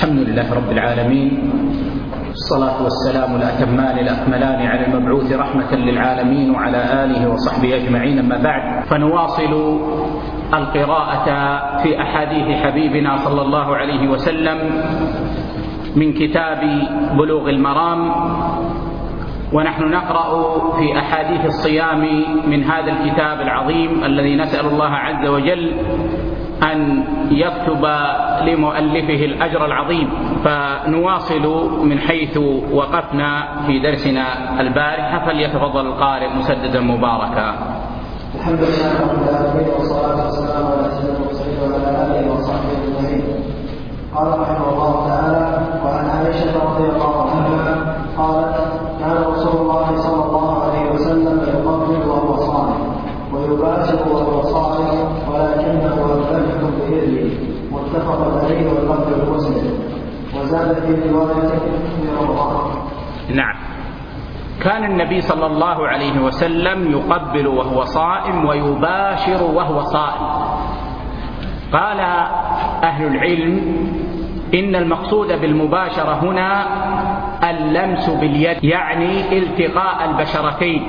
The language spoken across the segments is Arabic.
الحمد لله رب العالمين، الصلاة والسلام الأتمان الأكملان على المبعوث رحمة للعالمين وعلى آله وصحبه أجمعين. أما بعد، فنواصل القراءة في أحاديث حبيبنا صلى الله عليه وسلم من كتاب بلوغ المرام، ونحن نقرأ في أحاديث الصيام من هذا الكتاب العظيم الذي نسأل الله عز وجل أن يكتب لمؤلفه الأجر العظيم. فنواصل من حيث وقفنا في درسنا البارحة، فليتفضل القارئ مسددا مباركا. الحمد لله رب العالمين، والصلاة والسلام على سيدنا المرسلين وعلى آله وصحبه أجمعين. قال رحمه الله تعالى: وعن عائشة رضي الله عنها قالت: كان رسول الله صلى الله عليه وسلم يقبل وهو صائم ويباشر وهو صائم، ولكنه يمتنع بإذنه. متفق عليه واللفظ مسلم. وزاد في رواية في رمضان. نعم، كان النبي صلى الله عليه وسلم يقبل وهو صائم ويباشر وهو صائم. قال أهل العلم إن المقصود بالمباشرة هنا اللمس باليد، يعني التقاء البشرتين،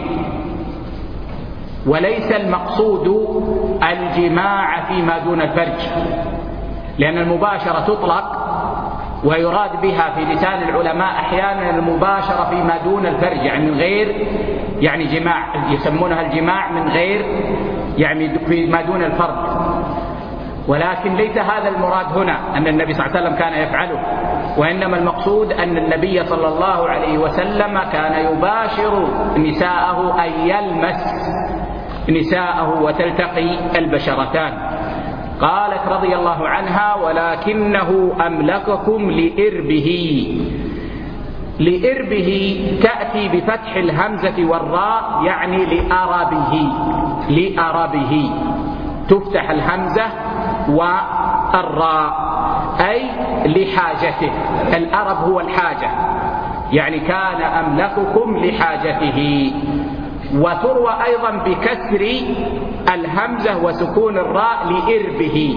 وليس المقصود الجماع فيما دون الفرج، لأن المباشرة تطلق ويراد بها في لسان العلماء أحيانا المباشرة فيما دون الفرج، يعني من غير يعني جماع، يسمونها الجماع من غير يعني فيما دون الفرج. ولكن ليس هذا المراد هنا أن النبي صلى الله عليه وسلم كان يفعله، وإنما المقصود أن النبي صلى الله عليه وسلم كان يباشر نساءه، أي يلمس نساءه وتلتقي البشرتان. قالت رضي الله عنها: ولكنه أملككم لإربه. لإربه تأتي بفتح الهمزة والراء، يعني لأربه. لأربه تفتح الهمزة والراء، أي لحاجته. الأرب هو الحاجة، يعني كان أملككم لحاجته. وتروى أيضا بكسر الهمزة وسكون الراء لإربه.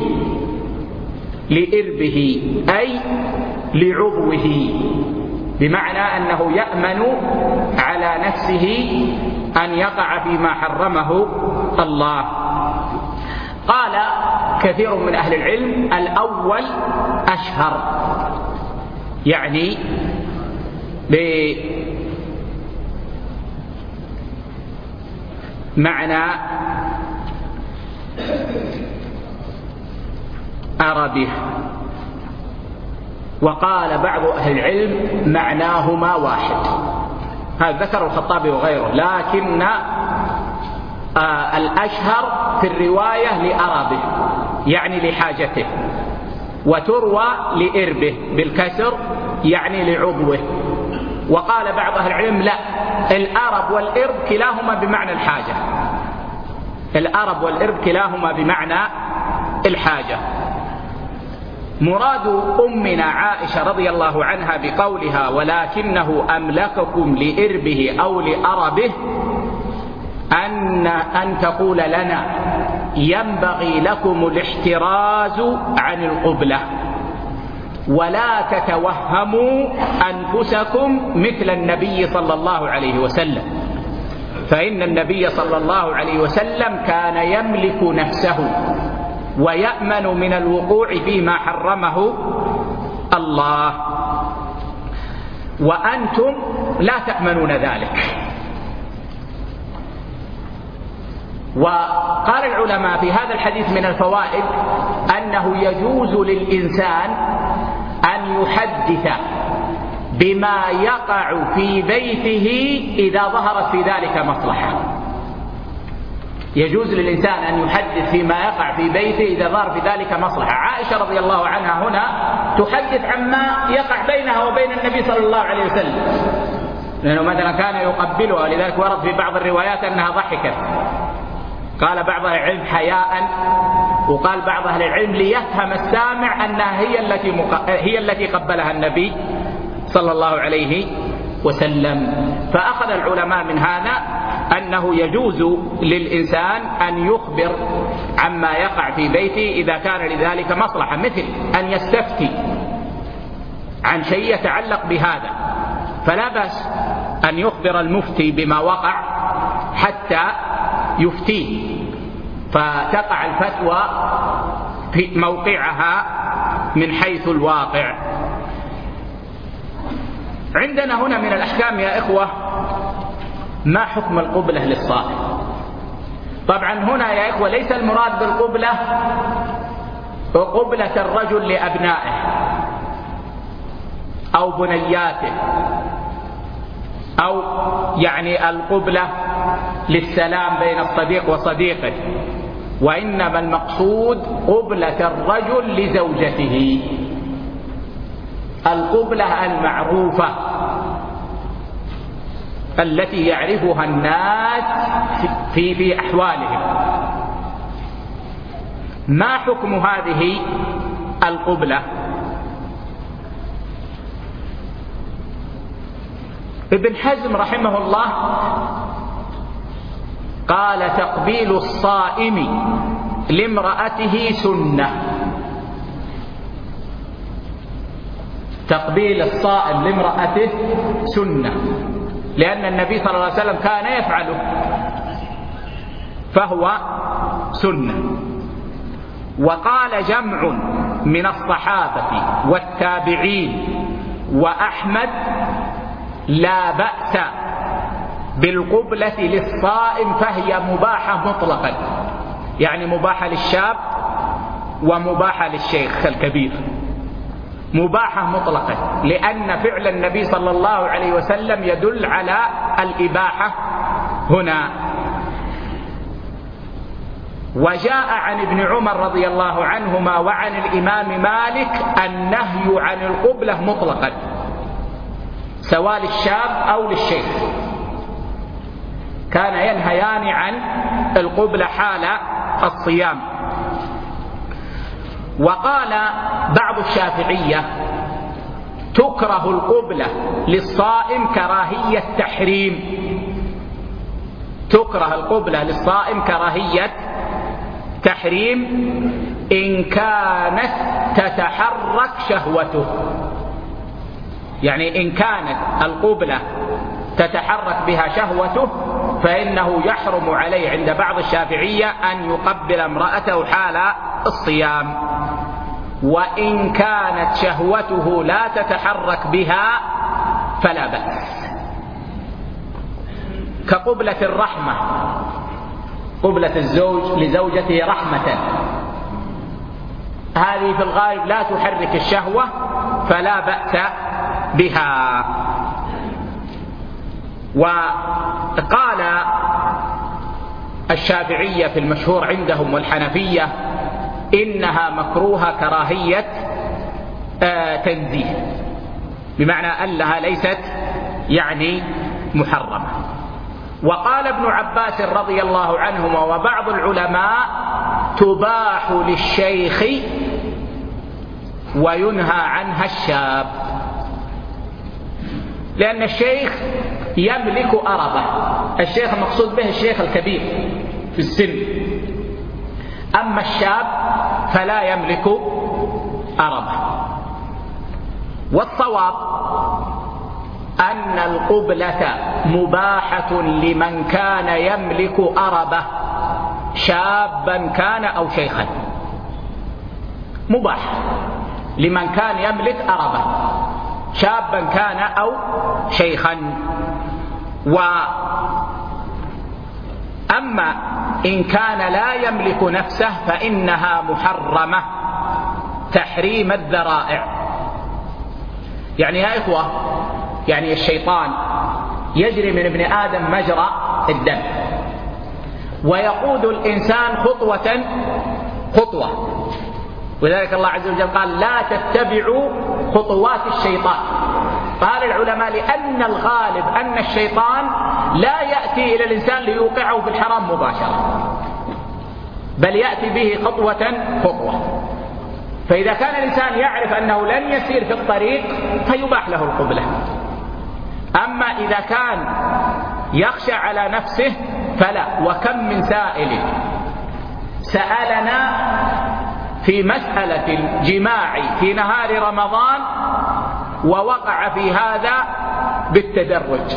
لإربه أي لعضوه، بمعنى أنه يأمن على نفسه أن يقع فيما حرمه الله. قال كثير من أهل العلم الأول أشهر، يعني بمعنى أربه. وقال بعض أهل العلم معناهما واحد، هذا ذكر الخطابي وغيره، لكن الأشهر في الرواية لأربه يعني لحاجته، وتروى لإربه بالكسر يعني لعضوه. وقال بعض أهل العلم لا، الأرب والإرب كلاهما بمعنى الحاجة. الأرب والإرب كلاهما بمعنى الحاجة. مراد أمنا عائشة رضي الله عنها بقولها ولكنه أملككم لإربه أو لأربه أن تقول لنا ينبغي لكم الاحتراز عن القبلة، ولا تتوهموا أنفسكم مثل النبي صلى الله عليه وسلم، فإن النبي صلى الله عليه وسلم كان يملك نفسه ويأمن من الوقوع فيما حرمه الله، وأنتم لا تأمنون ذلك. وقال العلماء في هذا الحديث من الفوائد أنه يجوز للإنسان أن يحدث بما يقع في بيته إذا ظهرت في ذلك مصلحة. يجوز للإنسان أن يحدث فيما يقع في بيته إذا ظهر في ذلك مصلحة. عائشة رضي الله عنها هنا تحدث عما يقع بينها وبين النبي صلى الله عليه وسلم، لأنه مثلا كان يقبلها، لذلك ورد في بعض الروايات أنها ضحكت. قال بعض أهل العلم حياء، وقال بعض أهل العلم ليفهم السامع أنها هي التي قبلها النبي صلى الله عليه وسلم. فأخذ العلماء من هذا أنه يجوز للإنسان أن يخبر عما يقع في بيته إذا كان لذلك مصلحة، مثل أن يستفتي عن شيء يتعلق بهذا، فلا بأس أن يخبر المفتي بما وقع حتى يفتيه، فتقع الفتوى في موقعها من حيث الواقع. عندنا هنا من الأحكام يا إخوة ما حكم القبلة للصائم. طبعا هنا يا إخوة ليس المراد بالقبلة قبلة الرجل لأبنائه أو بنياته، أو يعني القبلة للسلام بين الصديق وصديقه، وإنما المقصود قبلة الرجل لزوجته، القبلة المعروفة التي يعرفها الناس في أحوالهم. ما حكم هذه القبلة؟ ابن حزم رحمه الله قال تقبيل الصائم لامرأته سنة. تقبيل الصائم لامرأته سنة، لأن النبي صلى الله عليه وسلم كان يفعله فهو سنة. وقال جمع من الصحابة والتابعين وأحمد لا بأس بالقبلة للصائم، فهي مباحة مطلقا، يعني مباحة للشاب ومباحة للشيخ الكبير، مباحة مطلقا، لأن فعل النبي صلى الله عليه وسلم يدل على الإباحة هنا. وجاء عن ابن عمر رضي الله عنهما وعن الإمام مالك النهي عن القبلة مطلقا، سواء للشاب أو للشيخ، كان ينهيان عن القبلة حال الصيام. وقال بعض الشافعية تكره القبلة للصائم كراهية تحريم، تكره القبلة للصائم كراهية تحريم إن كانت تتحرك شهوته، يعني إن كانت القبلة تتحرك بها شهوته فإنه يحرم عليه عند بعض الشافعية أن يقبل امرأته حال الصيام. وإن كانت شهوته لا تتحرك بها فلا بأس، كقبلة الرحمة، قبلة الزوج لزوجته رحمة، هذه في الغالب لا تحرك الشهوة فلا بأس بها. وقال الشافعية في المشهور عندهم والحنفية إنها مكروهة كراهية تنزيه، بمعنى أنها ليست يعني محرمة. وقال ابن عباس رضي الله عنهما وبعض العلماء تباح للشيخ وينهى عنها الشاب، لأن الشيخ يملك أربة، الشيخ المقصود به الشيخ الكبير في السن، أما الشاب فلا يملك أربة. والصواب أن القبلة مباحة لمن كان يملك أربة، شابا كان أو شيخا، مباح لمن كان يملك أربة، شابا كان أو شيخا. وأما إن كان لا يملك نفسه فإنها محرمة تحريم الذرائع. يعني يا إخوة، يعني الشيطان يجري من ابن آدم مجرى الدم، ويقود الإنسان خطوة خطوة، ولذلك الله عز وجل قال لا تتبعوا خطوات الشيطان. قال العلماء لأن الغالب أن الشيطان لا يأتي إلى الإنسان ليوقعه في الحرام مباشرة، بل يأتي به خطوة خطوة. فإذا كان الإنسان يعرف أنه لن يسير في الطريق فيباح له القبلة. أما إذا كان يخشى على نفسه فلا. وكم من سائل سألنا في مسألة الجماع في نهار رمضان ووقع في هذا بالتدرج.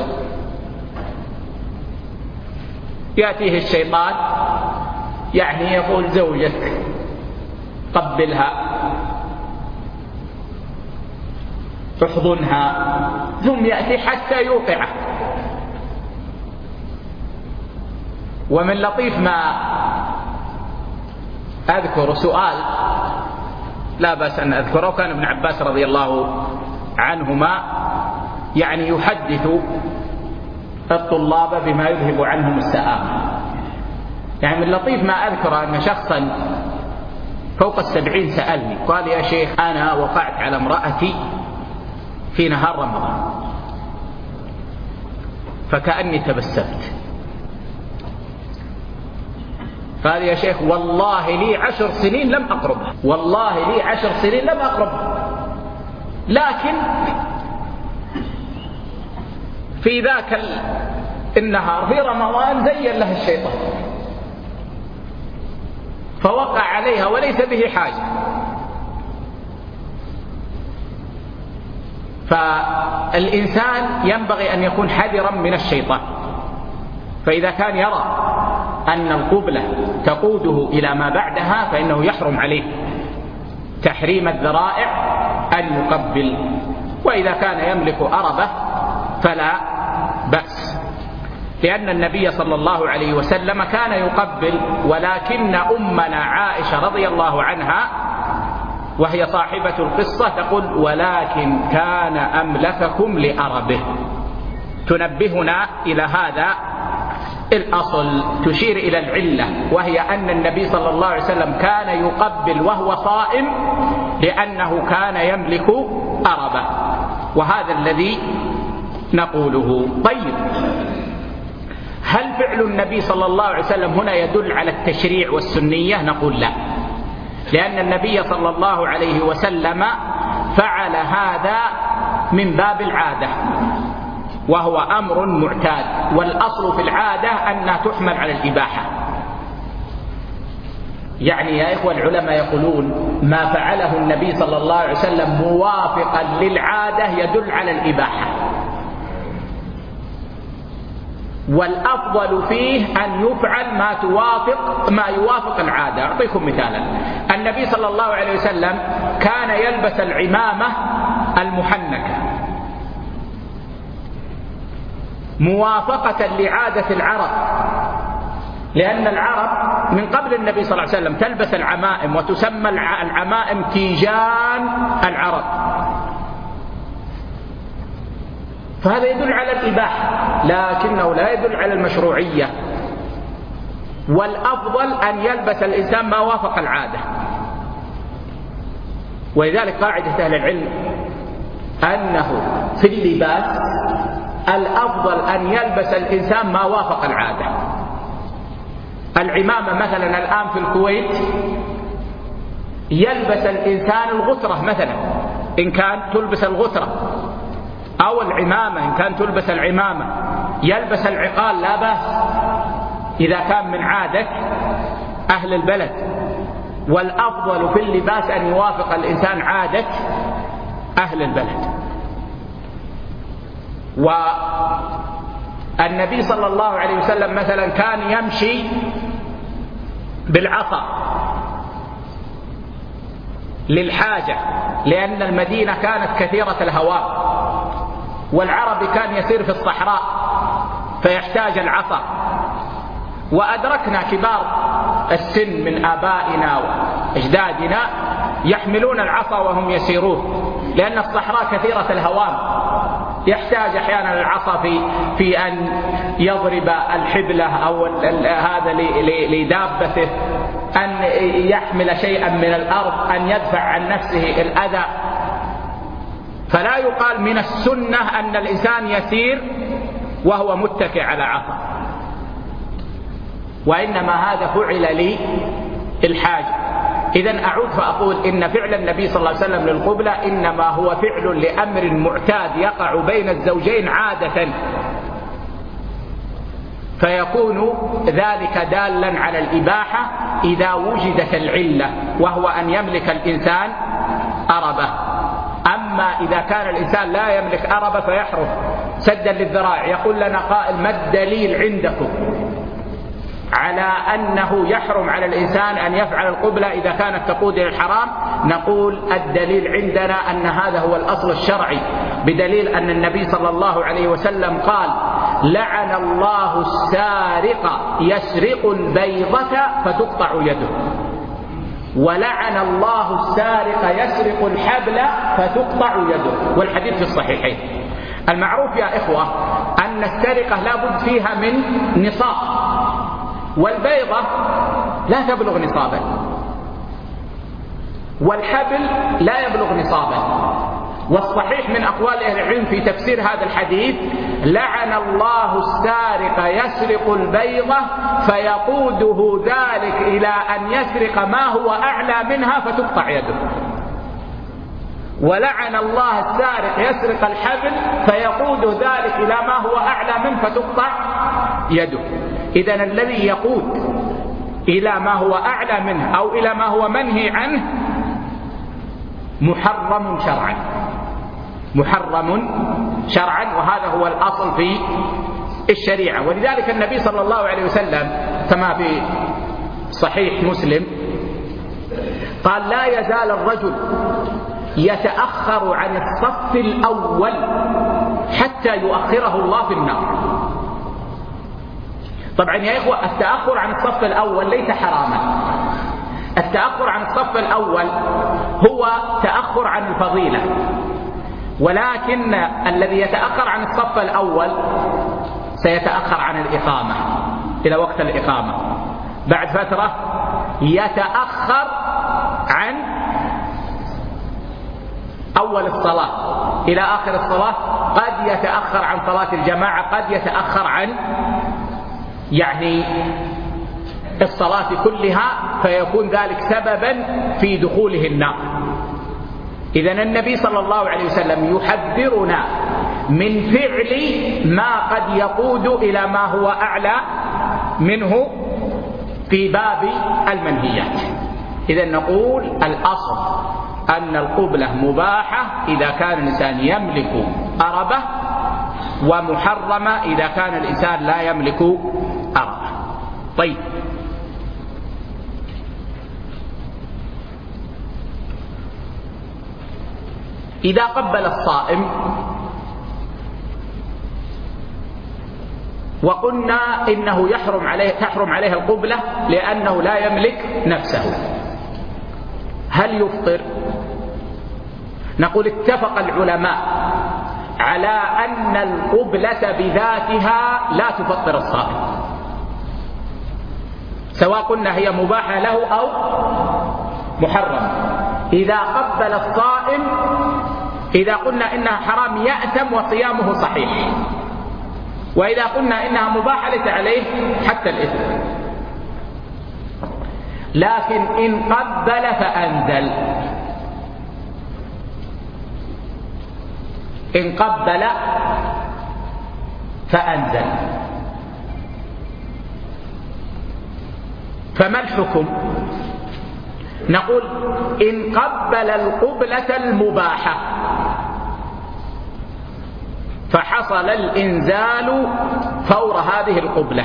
يأتيه الشيطان يعني يقول زوجك قبلها احضنها، ثم يأتي حتى يوقعه. ومن لطيف ما أذكر سؤال لا بأس أن أذكره، كان ابن عباس رضي الله عنهما يعني يحدث الطلاب بما يذهب عنهم السآمة. يعني من لطيف ما أذكر أن شخصا فوق 70 سألني قال: يا شيخ أنا وقعت على امرأتي في نهار رمضان فكأني تبسمت. قال: يا شيخ والله لي 10 سنين لم أقربها، والله لي 10 سنين لم أقربها، لكن في ذاك النهار في رمضان زين له الشيطان فوقع عليها وليس به حاجة. فالإنسان ينبغي أن يكون حذرا من الشيطان، فإذا كان يرى أن القبلة تقوده إلى ما بعدها فإنه يحرم عليه تحريم الذرائع أن يقبل، وإذا كان يملك أربة فلا بأس، لأن النبي صلى الله عليه وسلم كان يقبل، ولكن أمنا عائشة رضي الله عنها وهي صاحبة القصة تقول: ولكن كان أملككم لأربه، تنبهنا إلى هذا الأصل، تشير إلى العلة، وهي أن النبي صلى الله عليه وسلم كان يقبل وهو صائم لأنه كان يملك أربة، وهذا الذي نقوله. طيب، هل فعل النبي صلى الله عليه وسلم هنا يدل على التشريع والسنية؟ نقول لا، لأن النبي صلى الله عليه وسلم فعل هذا من باب العادة، وهو أمر معتاد، والأصل في العادة أنها تحمل على الإباحة. يعني يا إخوة العلماء يقولون ما فعله النبي صلى الله عليه وسلم موافقا للعادة يدل على الإباحة، والأفضل فيه أن يفعل ما يوافق العادة. أعطيكم مثالا: النبي صلى الله عليه وسلم كان يلبس العمامة المحنكة موافقة لعادة العرب، لأن العرب من قبل النبي صلى الله عليه وسلم تلبس العمائم، وتسمى العمائم تيجان العرب، فهذا يدل على الإباحة لكنه لا يدل على المشروعية، والأفضل أن يلبس الإنسان ما وافق العادة. ولذلك قاعدة أهل العلم أنه في اللباس الأفضل أن يلبس الإنسان ما وافق العادة. العمامة مثلا الآن في الكويت يلبس الإنسان الغترة مثلا إن كان تلبس الغترة، أو العمامة إن كان تلبس العمامة، يلبس العقال لا بأس إذا كان من عادة أهل البلد، والأفضل في اللباس أن يوافق الإنسان عادة أهل البلد. والنبي صلى الله عليه وسلم مثلا كان يمشي بالعصا للحاجة، لأن المدينة كانت كثيرة الهواء، والعربي كان يسير في الصحراء فيحتاج العصا. وأدركنا كبار السن من آبائنا وأجدادنا يحملون العصا وهم يسيرون، لأن الصحراء كثيرة الهوام، يحتاج أحيانا العصا في أن يضرب الحبلة أو هذا لدابته، أن يحمل شيئا من الأرض، أن يدفع عن نفسه الأذى. فلا يقال من السنة أن الإنسان يسير وهو متكئ على عصا، وإنما هذا فعل للحاجة. إذن أعود فأقول إن فعل النبي صلى الله عليه وسلم للقبلة إنما هو فعل لأمر معتاد يقع بين الزوجين عادة، فيكون ذلك دالا على الإباحة إذا وجدت العلة، وهو أن يملك الإنسان أربة. أما إذا كان الإنسان لا يملك أربة فيحرم سدا للذراع. يقول لنا قائل: ما الدليل عندكم على أنه يحرم على الإنسان أن يفعل القبلة إذا كانت تقود إلى الحرام؟ نقول: الدليل عندنا أن هذا هو الأصل الشرعي، بدليل أن النبي صلى الله عليه وسلم قال: لعن الله السارق يسرق البيضة فتقطع يده، ولعن الله السارق يسرق الحبل فتقطع يده، والحديث في الصحيحين. المعروف يا إخوة أن السرقة لا بد فيها من نصاب، والبيضة لا تبلغ نصابا، والحبل لا يبلغ نصابا. والصحيح من أقوال أهل العلم في تفسير هذا الحديث: لعن الله السارق يسرق البيضة فيقوده ذلك إلى أن يسرق ما هو أعلى منها فتقطع يده، ولعن الله السارق يسرق الحبل فيقود ذلك إلى ما هو أعلى منه فتقطع يده. إذن الذي يقود إلى ما هو أعلى منه أو إلى ما هو منهي عنه محرم شرعا، محرم شرعا، وهذا هو الأصل في الشريعة. ولذلك النبي صلى الله عليه وسلم كما في صحيح مسلم قال: لا يزال الرجل يتأخر عن الصف الأول حتى يؤخره الله في النار. طبعا يا إخوة التأخر عن الصف الأول ليس حراما، التأخر عن الصف الأول هو تأخر عن الفضيلة، ولكن الذي يتأخر عن الصف الأول سيتأخر عن الإقامة إلى وقت الإقامة، بعد فترة يتأخر عن أول الصلاة إلى آخر الصلاة، قد يتأخر عن صلاة الجماعة، قد يتأخر عن الصلاة كلها، فيكون ذلك سببا في دخوله النار. إذن النبي صلى الله عليه وسلم يحذرنا من فعل ما قد يقود إلى ما هو أعلى منه في باب المنهيات. إذن نقول الأصل أن القبلة مباحة إذا كان الإنسان يملك أربة، ومحرمة إذا كان الإنسان لا يملك أربة. طيب، إذا قبل الصائم وقلنا إنه تحرم عليه القبلة لأنه لا يملك نفسه، هل يفطر؟ نقول: اتفق العلماء على أن القبلة بذاتها لا تفطر الصائم، سواء قلنا هي مباحة له أو محرم. إذا قبل الصائم، إذا قلنا إنها حرام يأثم وصيامه صحيح، وإذا قلنا إنها مباحة ليس عليه حتى الإثم. لكن إن قبل فأنزل، إن قبل فأنزل، فما الحكم؟ نقول: إن قبل القبلة المباحة فحصل الإنزال فور هذه القبلة،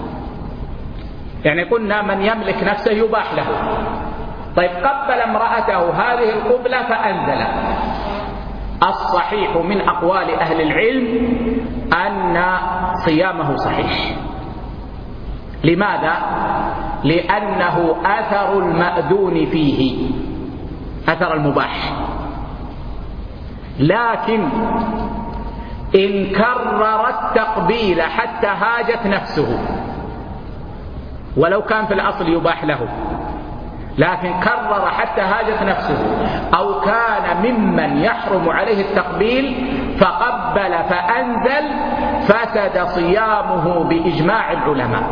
يعني قلنا من يملك نفسه يباح له. طيب، قبل امرأته هذه القبلة فأنزل، الصحيح من أقوال أهل العلم أن صيامه صحيح. لماذا؟ لأنه أثر المأذون فيه، أثر المباح. لكن إن كرر التقبيل حتى هاجت نفسه، ولو كان في الأصل يباح له، لكن كرر حتى هاجت نفسه، أو كان ممن يحرم عليه التقبيل فقبل فأنزل، فسد صيامه بإجماع العلماء.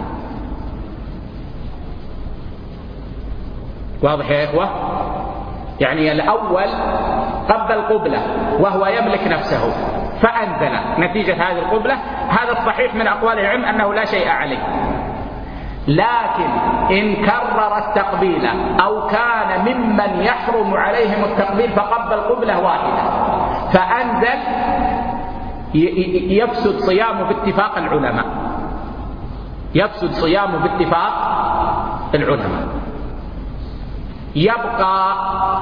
واضح يا إخوة؟ يعني الأول قبل قبلة وهو يملك نفسه فأنزل نتيجة هذه القبلة، هذا الصحيح من أقوال العلم أنه لا شيء عليه. لكن إن كرر التقبيل أو كان ممن يحرم عليهم التقبيل فقبل قبلة واحدة فأنزل يفسد صيامه باتفاق العلماء، يفسد صيامه باتفاق العلماء. يبقى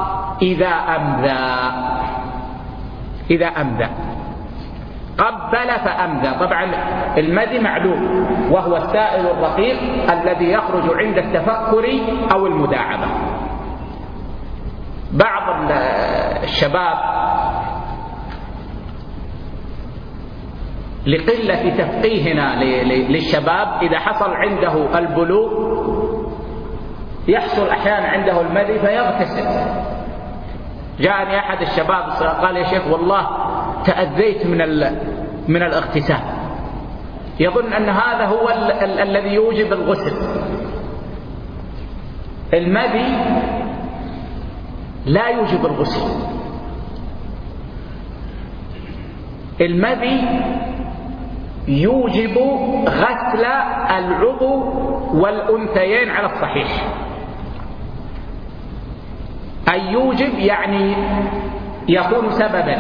إذا أمذى قبل فأمذى. طبعا المذي معلوم وهو السائل الرقيق الذي يخرج عند التفكر أو المداعبة. بعض الشباب لقلة تفقيهنا للشباب إذا حصل عنده البلوغ يحصل أحيانا عنده المذي فيغتسل. جاءني أحد الشباب قال يا شيخ والله تأذيت من الاغتسال، يظن أن هذا هو الذي يوجب الغسل. المذي لا يوجب الغسل. المذي يوجب غسل العضو والأنثيين على الصحيح. أي يوجب يعني يكون سببا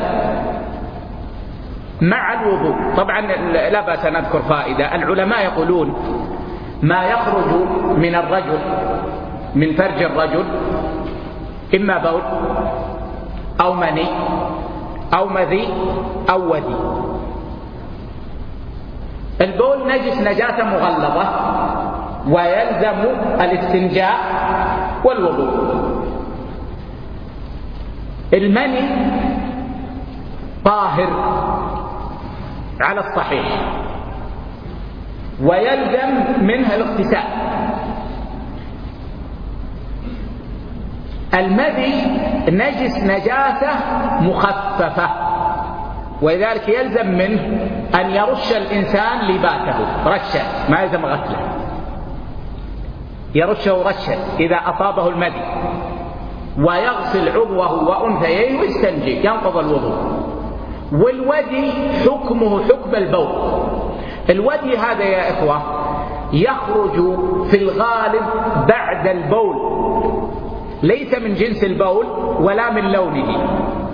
مع الوضوء. طبعا لا بأس أن أذكر فائدة. العلماء يقولون ما يخرج من الرجل من فرج الرجل إما بول أو مني أو مذي أو ودي. البول نجس نجاسة مغلظة ويلزم الاستنجاء والوضوء. المني طاهر على الصحيح ويلزم منه الاغتسال. المذي نجس نجاسة مخففة ولذلك يلزم منه أن يرش الإنسان لباسه رشا، ما يلزم غسله، يرشه رشا إذا أصابه المذي ويغسل عضوه وأنثيه ويستنجي ينقض الوضوء. والودي حكمه حكم البول. الودي هذا يا إخوة يخرج في الغالب بعد البول، ليس من جنس البول ولا من لونه،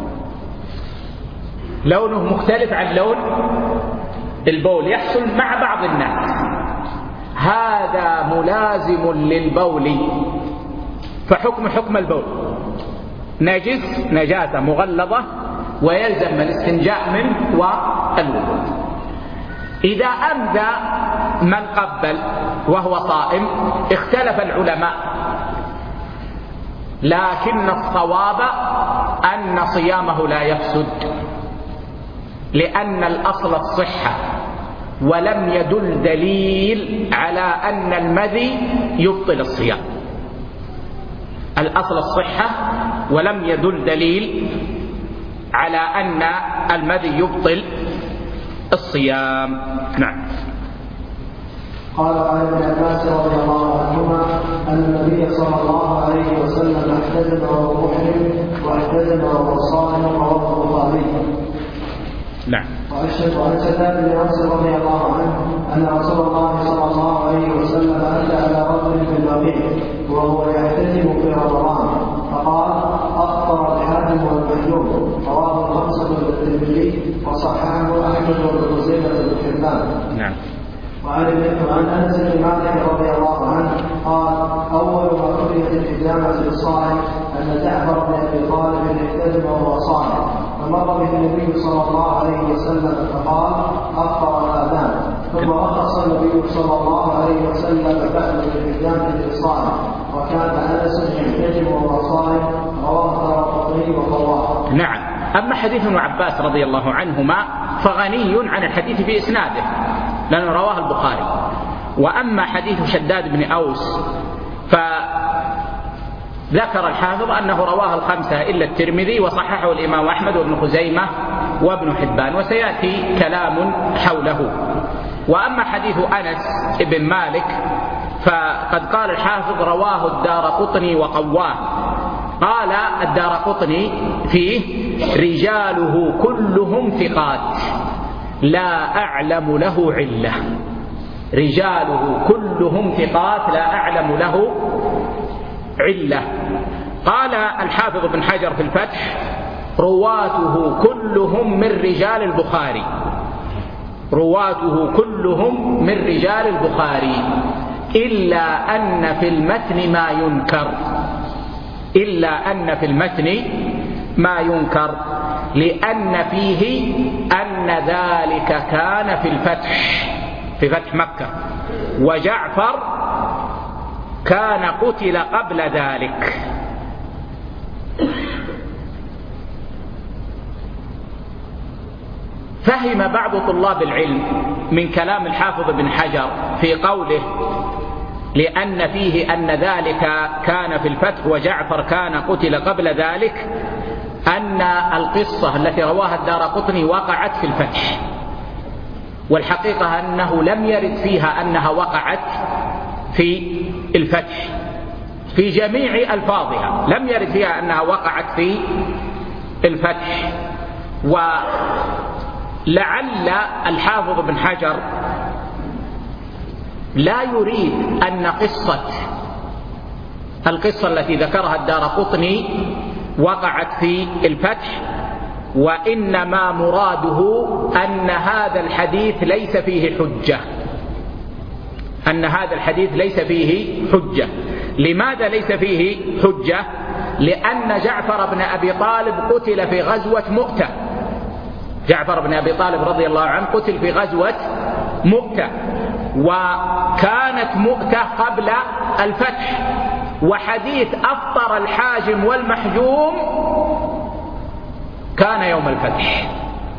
لونه مختلف عن لون البول، يحصل مع بعض الناس. هذا ملازم للبول فحكم حكم البول، نجس نجاسة مغلظة ويلزم الاستنجاء منه والوضوء. إذا أمذى من قبل وهو صائم اختلف العلماء، لكن الصواب أن صيامه لا يفسد، لأن الأصل الصحة ولم يدل دليل على أن المذي يبطل الصيام. الأصل الصحة ولم يدل دليل على أن المذي يبطل الصيام. نعم. قال عن ابن عباس رضي الله عنهما أن النبي صلى الله عليه وسلم احتزم وهو محرم واحتزم وهو صائم، رواه البخاري. نعم. وعن شداد بن أوس رضي الله عنه أن رسول الله صلى الله عليه وسلم أتى على رجل في البقيع وهو يحتزم في رمضان فقال أفطر الحاكم والمحجوم، رواه الخمسة والترمذي وصححه أحمد وابن خزيمة بن حبان. نعم. وعن أنس بن مالك رضي الله عنه قال أول ما كرهت الحجامة للصائم أن جعفر بن أبي طالب احتجم وهو صائم، فمر به النبي صلى الله عليه وسلم فقال أفطر الآذان، ثم رخص النبي صلى الله عليه وسلم بعد الحجامة للصائم، وكان أنس يحتجم وهو صائم، رواه الدارقطني وقواه. نعم. أما حديث ابن عباس رضي الله عنهما فغني عن الحديث بإسناده لأنه رواه البخاري. وأما حديث شداد بن أوس فذكر الحافظ أنه رواه الخمسة إلا الترمذي وصححه الإمام أحمد وابن خزيمة وابن حبان، وسيأتي كلام حوله. وأما حديث أنس بن مالك فقد قال الحافظ رواه الدارقطني وقواه. قال الدارقطني فيه رجاله كلهم ثقات لا أعلم له علة. رجاله كلهم كلهم ثقات لا أعلم له علة. قال الحافظ ابن حجر في الفتح: رواته كلهم من رجال البخاري، رواته كلهم من رجال البخاري، إلا أن في المتن ما ينكر، إلا أن في المتن ما ينكر، لأن فيه أن ذلك كان في الفتح، في فتح مكة، وجعفر كان قتل قبل ذلك. فهم بعض طلاب العلم من كلام الحافظ بن حجر في قوله لأن فيه أن ذلك كان في الفتح وجعفر كان قتل قبل ذلك، أن القصة التي رواها الدارقطني وقعت في الفتح، والحقيقة أنه لم يرد فيها أنها وقعت في الفتح في جميع ألفاظها، لم يرد فيها أنها وقعت في الفتح. ولعل الحافظ بن حجر لا يريد أن القصة التي ذكرها الدارقطني وقعت في الفتح، وإنما مراده أن هذا الحديث ليس فيه حجة، أن هذا الحديث ليس فيه حجة. لماذا ليس فيه حجة؟ لأن جعفر بن أبي طالب قتل في غزوة مؤتة، جعفر بن أبي طالب رضي الله عنه قتل في غزوة مؤتة، وكانت مؤتة قبل الفتح، وحديث أفطر الحاجم والمحجوم كان يوم الفتح.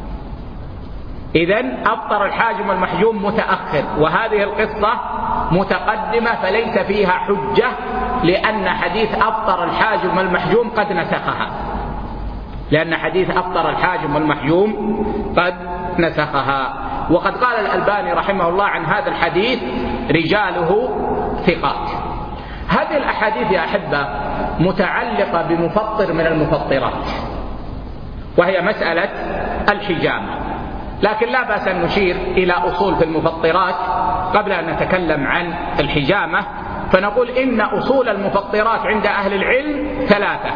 إذن أفطر الحاجم والمحجوم متأخر، وهذه القصة متقدمة، فليس فيها حجة، لأن حديث أفطر الحاجم والمحجوم قد نسخها، لأن حديث أفطر الحاجم والمحجوم قد نسخها. وقد قال الألباني رحمه الله عن هذا الحديث: رجاله ثقات. هذه الأحاديث يا أحبة متعلقة بمفطر من المفطرات، وهي مسألة الحجامة، لكن لا بأس أن نشير إلى أصول في المفطرات قبل أن نتكلم عن الحجامة. فنقول إن أصول المفطرات عند أهل العلم ثلاثة: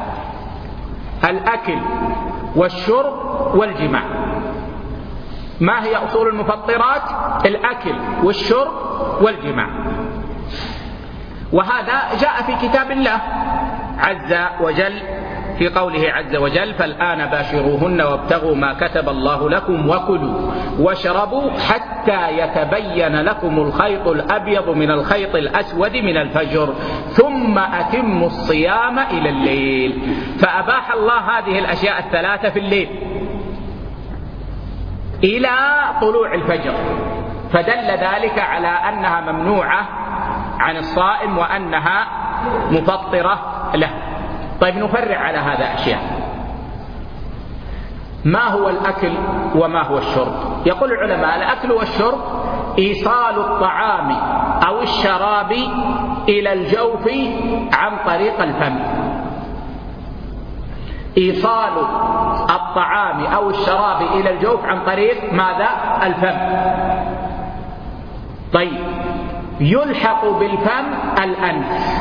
الأكل والشرب والجماع. ما هي أصول المفطرات؟ الأكل والشرب والجماع. وهذا جاء في كتاب الله عز وجل في قوله عز وجل: فالآن باشروهن وابتغوا ما كتب الله لكم وكلوا واشربوا حتى يتبين لكم الخيط الأبيض من الخيط الأسود من الفجر ثم أتموا الصيام إلى الليل. فأباح الله هذه الأشياء الثلاثة في الليل إلى طلوع الفجر، فدل ذلك على أنها ممنوعة عن الصائم وأنها مفطرة له. طيب، نفرع على هذا أشياء: ما هو الأكل وما هو الشرب؟ يقول العلماء: الأكل والشرب إيصال الطعام أو الشراب إلى الجوف عن طريق الفم، إيصال الطعام أو الشراب إلى الجوف عن طريق ماذا؟ الفم. طيب، يلحق بالفم الأنف.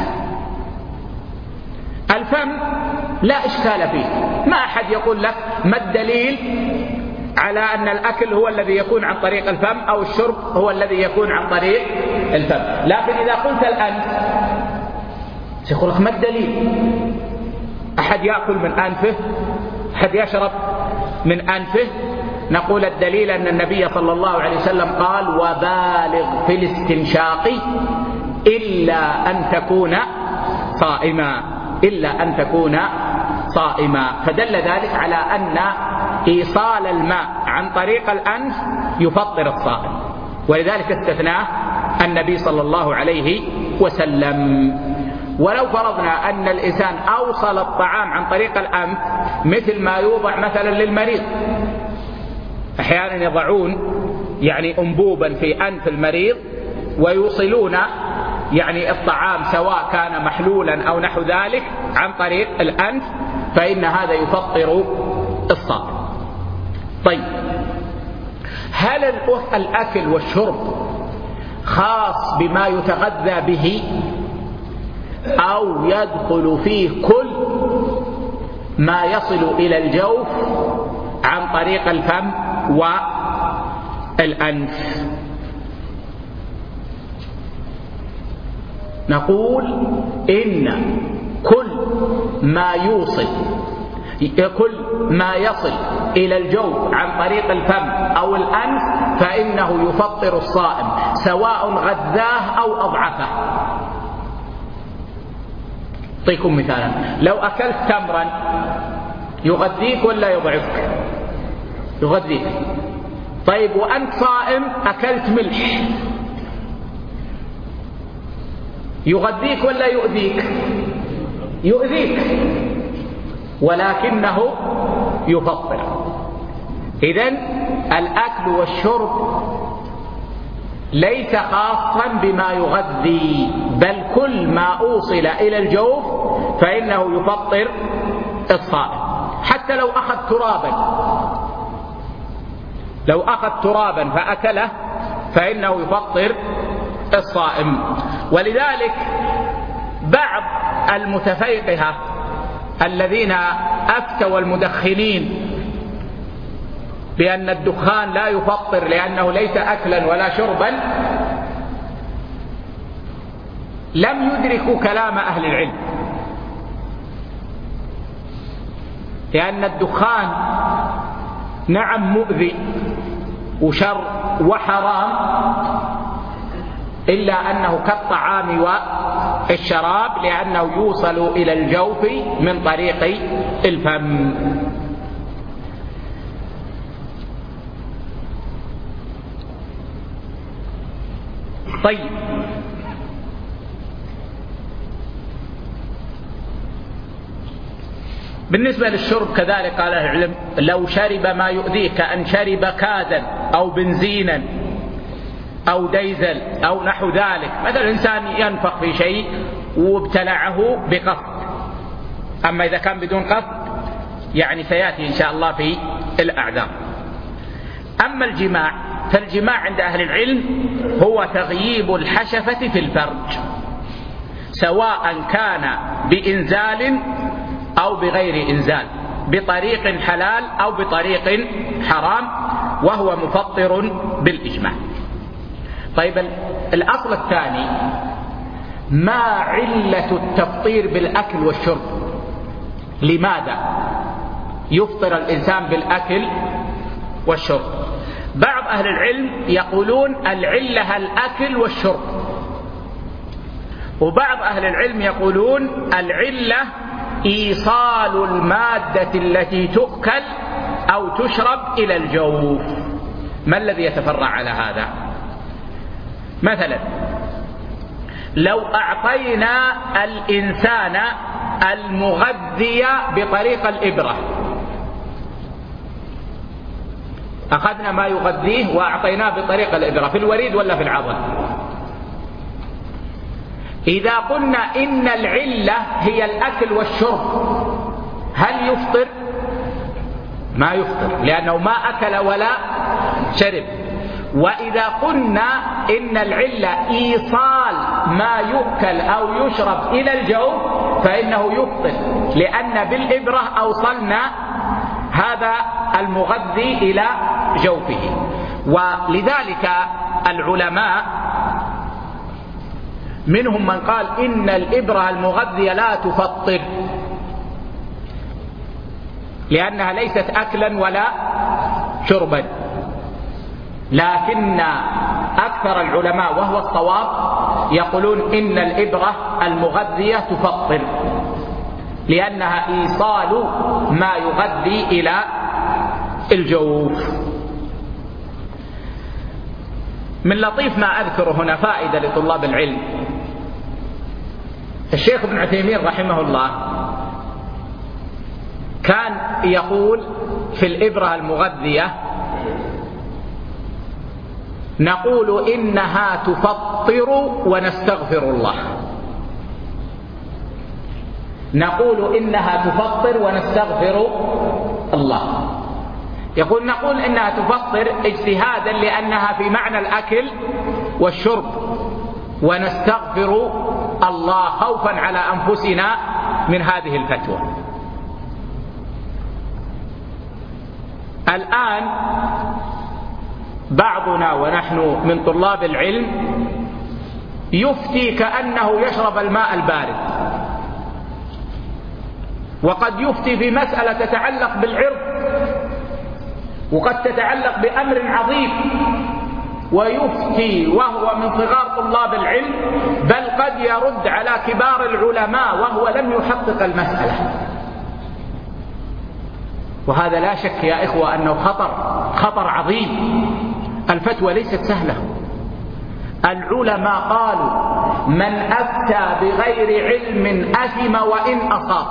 الفم لا إشكال فيه، ما أحد يقول لك ما الدليل على أن الأكل هو الذي يكون عن طريق الفم أو الشرب هو الذي يكون عن طريق الفم. لكن إذا قلت الأنف سيقول لك ما الدليل؟ أحد يأكل من أنفه؟ أحد يشرب من أنفه؟ نقول الدليل أن النبي صلى الله عليه وسلم قال: وبالغ في الاستنشاق إلا أن تكون صائما، إلا أن تكون صائما. فدل ذلك على أن إيصال الماء عن طريق الأنف يفطر الصائم، ولذلك استثناه النبي صلى الله عليه وسلم. ولو فرضنا أن الإنسان أوصل الطعام عن طريق الأنف، مثل ما يوضع مثلا للمريض، أحيانا يضعون أنبوبا في أنف المريض ويوصلون الطعام سواء كان محلولا أو نحو ذلك عن طريق الأنف، فإن هذا يفطر الصائم. طيب، هل الأكل والشرب خاص بما يتغذى به، أو يدخل فيه كل ما يصل إلى الجوف عن طريق الفم والأنف. نقول إن كل ما يصل إلى الجوف عن طريق الفم أو الأنف فإنه يفطر الصائم، سواء غذاه أو أضعفه. أعطيكم مثالا: لو أكلت تمرا يغذيك ولا يضعفك؟ يغذيك. طيب وأنت صائم أكلت ملح يغذيك ولا يؤذيك؟ يؤذيك، ولكنه يفطر. إذن الأكل والشرب ليس خاصا بما يغذي، بل كل ما أوصل إلى الجوف فإنه يفطر الصائم. حتى لو أخذ ترابا فأكله فإنه يفطر الصائم. ولذلك بعض المتفيقهة الذين أفتوا المدخنين بأن الدخان لا يفطر لأنه ليس أكلا ولا شربا لم يدركوا كلام أهل العلم، لأن الدخان نعم مؤذي وشر وحرام، إلا أنه كالطعام والشراب لأنه يوصل إلى الجوف من طريق الفم. طيب، بالنسبة للشرب كذلك قال أهل العلم: لو شرب ما يؤذيه كأن شرب كادا أو بنزينا أو ديزل أو نحو ذلك، مثلا إنسان ينفخ في شيء وابتلعه بقصد. أما إذا كان بدون قصد يعني سيأتي إن شاء الله في الأعذار. أما الجماع فالجماع عند أهل العلم هو تغييب الحشفة في الفرج، سواء كان بإنزال أو بغير إنزال، بطريق حلال أو بطريق حرام، وهو مفطر بالإجماع. طيب، الأصل الثاني: ما علة التفطير بالأكل والشرب؟ لماذا يفطر الإنسان بالأكل والشرب؟ بعض أهل العلم يقولون العلة الأكل والشرب، وبعض أهل العلم يقولون العلة إيصال المادة التي تؤكل أو تشرب إلى الجوف. ما الذي يتفرع على هذا؟ مثلا لو أعطينا الإنسان المغذي بطريق الإبرة، أخذنا ما يغذيه وأعطيناه بطريق الإبرة في الوريد ولا في العضل؟ إذا قلنا إن العلة هي الأكل والشرب هل يفطر؟ ما يفطر، لأنه ما أكل ولا شرب. وإذا قلنا إن العلة إيصال ما يؤكل أو يشرب إلى الجوف فإنه يفطر، لأن بالإبرة أوصلنا هذا المغذي إلى جوفه. ولذلك العلماء منهم من قال إن الإبرة المغذية لا تفطر، لأنها ليست أكلا ولا شربا. لكن أكثر العلماء وهو الصواب يقولون إن الإبرة المغذية تفطر، لأنها إيصال ما يغذي إلى الجوف. من لطيف ما أذكر هنا فائدة لطلاب العلم: الشيخ ابن عثيمين رحمه الله كان يقول في الإبرة المغذية: نقول إنها تفطر ونستغفر الله. نقول إنها تفطر ونستغفر الله، نقول إنها تفطر اجتهادا لأنها في معنى الأكل والشرب، ونستغفر الله خوفا على أنفسنا من هذه الفتوى. الآن بعضنا ونحن من طلاب العلم يفتي كأنه يشرب الماء البارد، وقد يفتي في مسألة تتعلق بالعرض، وقد تتعلق بأمر عظيم، ويفتي وهو من صغار طلاب العلم، بل قد يرد على كبار العلماء وهو لم يحقق المسألة. وهذا لا شك يا إخوة أنه خطر عظيم. الفتوى ليست سهلة. العلماء قالوا: من أفتى بغير علم أثم وإن أصاب.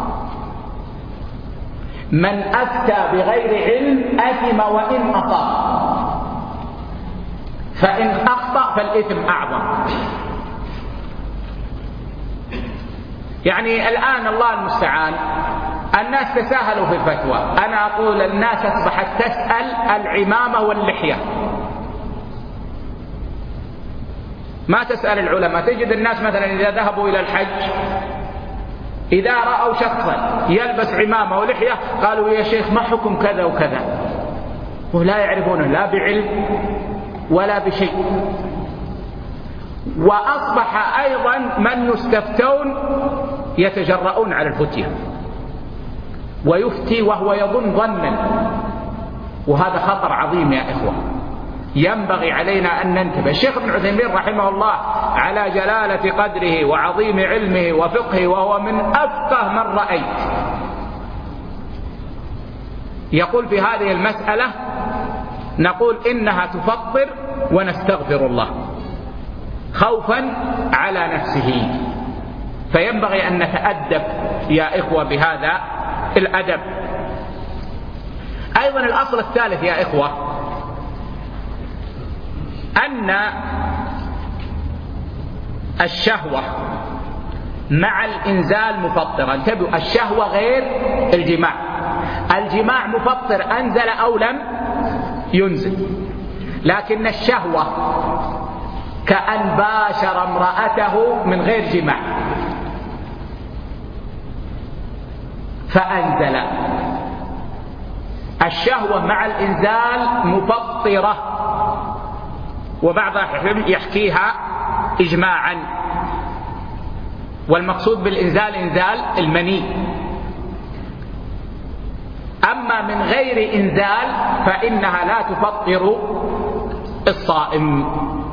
من أفتى بغير علم أثم وإن أصاب، فإن أخطأ فالإثم أعظم. يعني الآن الله المستعان الناس تساهلوا في الفتوى. أنا أقول الناس أصبحت تسأل العمامة واللحية، ما تسأل العلماء. تجد الناس مثلا إذا ذهبوا إلى الحج، إذا رأوا شخصا يلبس عمامة ولحية قالوا: يا شيخ ما حكم كذا وكذا، ولا يعرفونه لا بعلم ولا بشيء. وأصبح أيضا من يستفتون يتجرؤون على الفتية، ويفتي وهو يظن ظنا، وهذا خطر عظيم يا إخوة. ينبغي علينا أن ننتبه. الشيخ ابن عثيمين رحمه الله على جلالة قدره وعظيم علمه وفقهه، وهو من أفقه من رأيت، يقول في هذه المسألة: نقول إنها تفطر ونستغفر الله خوفا على نفسه. فينبغي أن نتأدب يا إخوة بهذا الأدب. أيضا الأصل الثالث يا إخوة أن الشهوة مع الإنزال مفطرا. انتبهوا، الشهوة غير الجماع. الجماع مفطر أنزل أو لم ينزل، لكن الشهوة كأن باشر امرأته من غير جماع فأنزل. الشهوة مع الإنزال مفطرة، وبعض العلماء يحكيها إجماعا، والمقصود بالإنزال إنزال المني. أما من غير إنزال فإنها لا تفطر الصائم.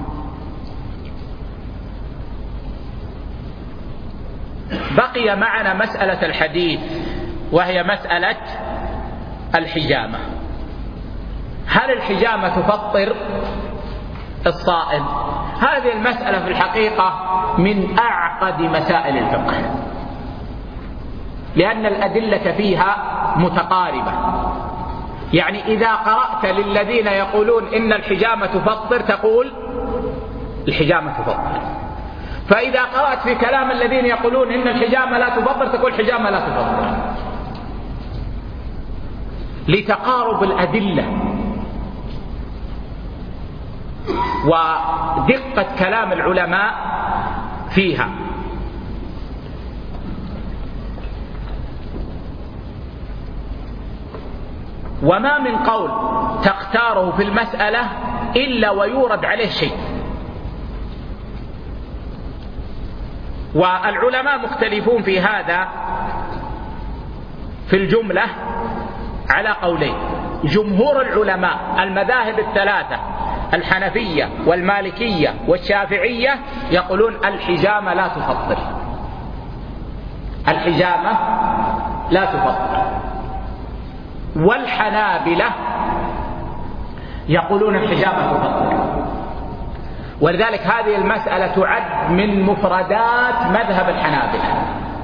بقي معنا مسألة الحديث، وهي مسألة الحجامة. هل الحجامة تفطر الصائم؟ هذه المسألة في الحقيقة من أعقد مسائل الفقه، لأن الأدلة فيها متقاربة. يعني إذا قرأت للذين يقولون إن الحجامة تفطر تقول الحجامة تفطر، فإذا قرأت في كلام الذين يقولون إن الحجامة لا تفطر تقول الحجامة لا تفطر، لتقارب الأدلة ودقة كلام العلماء فيها. وما من قول تختاره في المسألة إلا ويورد عليه شيء. والعلماء مختلفون في هذا في الجملة على قولين. جمهور العلماء المذاهب الثلاثة الحنفية والمالكية والشافعية يقولون الحجامة لا تفطر، الحجامة لا تفطر. والحنابلة يقولون الحجامة تفطر. ولذلك هذه المسألة تعد من مفردات مذهب الحنابلة،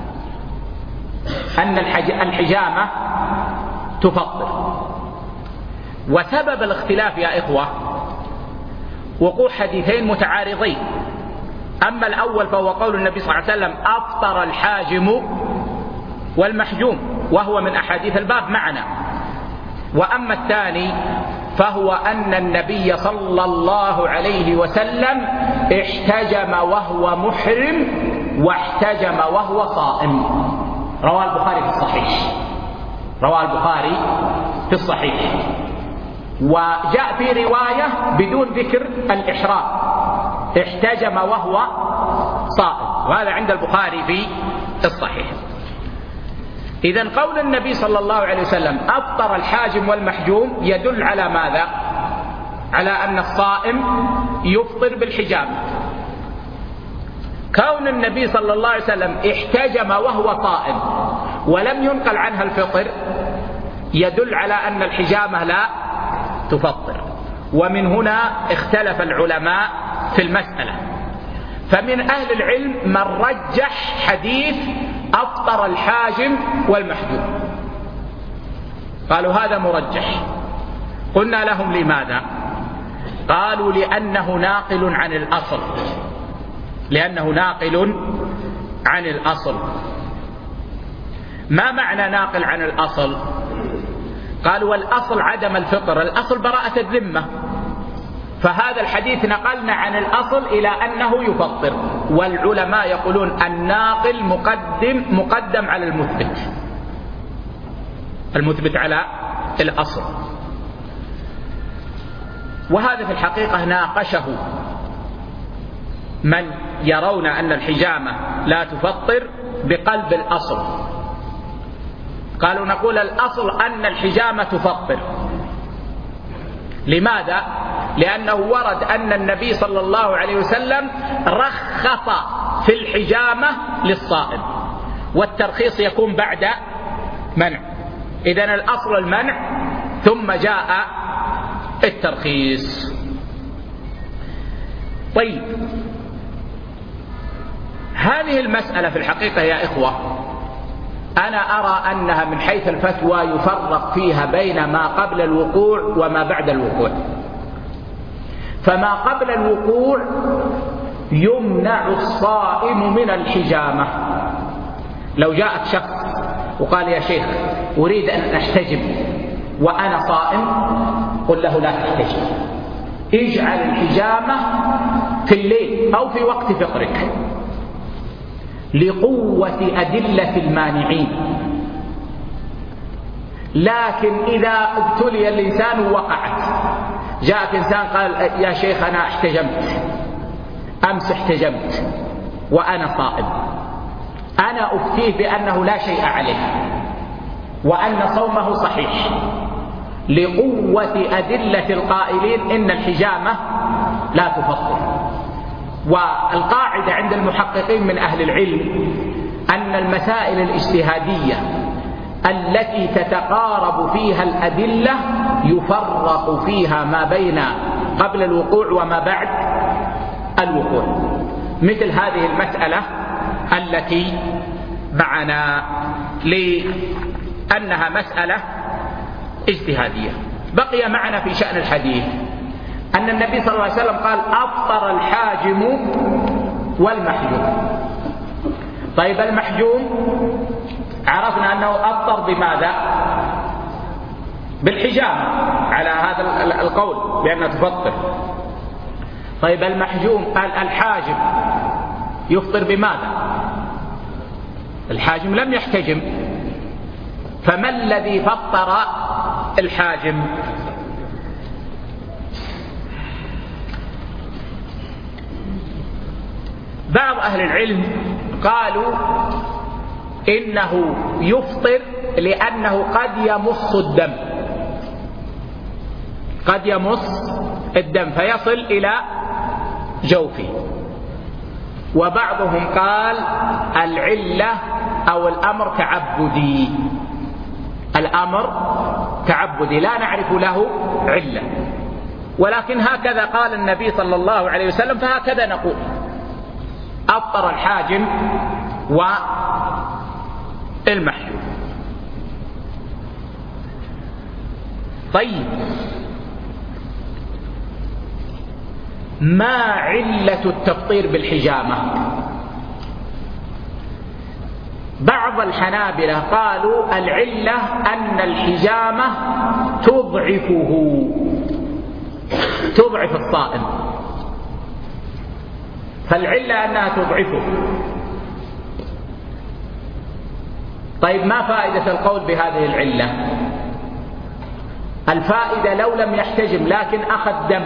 أن الحجامة تفطر. وسبب الاختلاف يا إخوة وقوع حديثين متعارضين. أما الأول فهو قول النبي صلى الله عليه وسلم: أفطر الحاجم والمحجوم، وهو من أحاديث الباب معنا. وأما الثاني فهو أن النبي صلى الله عليه وسلم احتجم وهو محرم واحتجم وهو صائم. رواه البخاري في الصحيح، رواه البخاري في الصحيح. وجاء في رواية بدون ذكر الإحرام، احتجم وهو صائم، وهذا عند البخاري في الصحيح. إذن قول النبي صلى الله عليه وسلم أفطر الحاجم والمحجوم يدل على ماذا؟ على أن الصائم يفطر بالحجامة. كون النبي صلى الله عليه وسلم احتجم وهو صائم ولم ينقل عنها الفطر يدل على أن الحجامة لا تفطر. ومن هنا اختلف العلماء في المسألة، فمن أهل العلم من رجح حديث أفطر الحاجم والمحجوم، قالوا هذا مرجح. قلنا لهم لماذا؟ قالوا لأنه ناقل عن الأصل، لأنه ناقل عن الأصل. ما معنى ناقل عن الأصل؟ قالوا والأصل عدم الفطر، الأصل براءة الذمة، فهذا الحديث نقلنا عن الأصل إلى أنه يفطر. والعلماء يقولون الناقل مقدم على المثبت على الأصل. وهذا في الحقيقة ناقشه من يرون أن الحجامة لا تفطر بقلب الأصل. قالوا نقول الأصل أن الحجامة تفطر. لماذا؟ لأنه ورد أن النبي صلى الله عليه وسلم رخص في الحجامة للصائم، والترخيص يكون بعد منع. إذن الأصل المنع ثم جاء الترخيص. طيب، هذه المسألة في الحقيقة يا إخوة أنا أرى أنها من حيث الفتوى يفرق فيها بين ما قبل الوقوع وما بعد الوقوع. فما قبل الوقوع يمنع الصائم من الحجامة. لو جاءك شخص وقال يا شيخ أريد أن أحتجم وأنا صائم، قل له لا تحتجم، اجعل الحجامة في الليل أو في وقت فطرك لقوة أدلة المانعين. لكن إذا ابتلي الإنسان وقعت، جاءك إنسان قال يا شيخ أنا احتجمت، أمس احتجمت وأنا صائم، أنا أفتيه بأنه لا شيء عليه وأن صومه صحيح لقوة أدلة القائلين إن الحجامة لا تفطر. والقاعدة عند المحققين من أهل العلم أن المسائل الاجتهادية التي تتقارب فيها الأدلة يفرق فيها ما بين قبل الوقوع وما بعد الوقوع، مثل هذه المسألة التي معنا لأنها مسألة اجتهادية. بقي معنا في شأن الحديث أن النبي صلى الله عليه وسلم قال أفطر الحاجم والمحجوم. طيب المحجوم عرفنا أنه أفطر بماذا؟ بالحجامة على هذا القول بأنها تفطر. طيب المحجوم الحاجم يفطر بماذا؟ الحاجم لم يحتجم، فما الذي فطر الحاجم؟ بعض أهل العلم قالوا إنه يفطر لأنه قد يمص الدم، قد يمص الدم فيصل إلى جوفه. وبعضهم قال العلة أو الأمر تعبدي، الأمر تعبدي لا نعرف له علة، ولكن هكذا قال النبي صلى الله عليه وسلم فهكذا نقول أفطر الحاجم والمحجوم. طيب، ما علة التفطير بالحجامة؟ بعض الحنابلة قالوا العلة أن الحجامة تضعف الصائم، فالعلة أنها تضعفه. طيب ما فائدة القول بهذه العلة؟ الفائدة لو لم يحتجم لكن أخذ دم،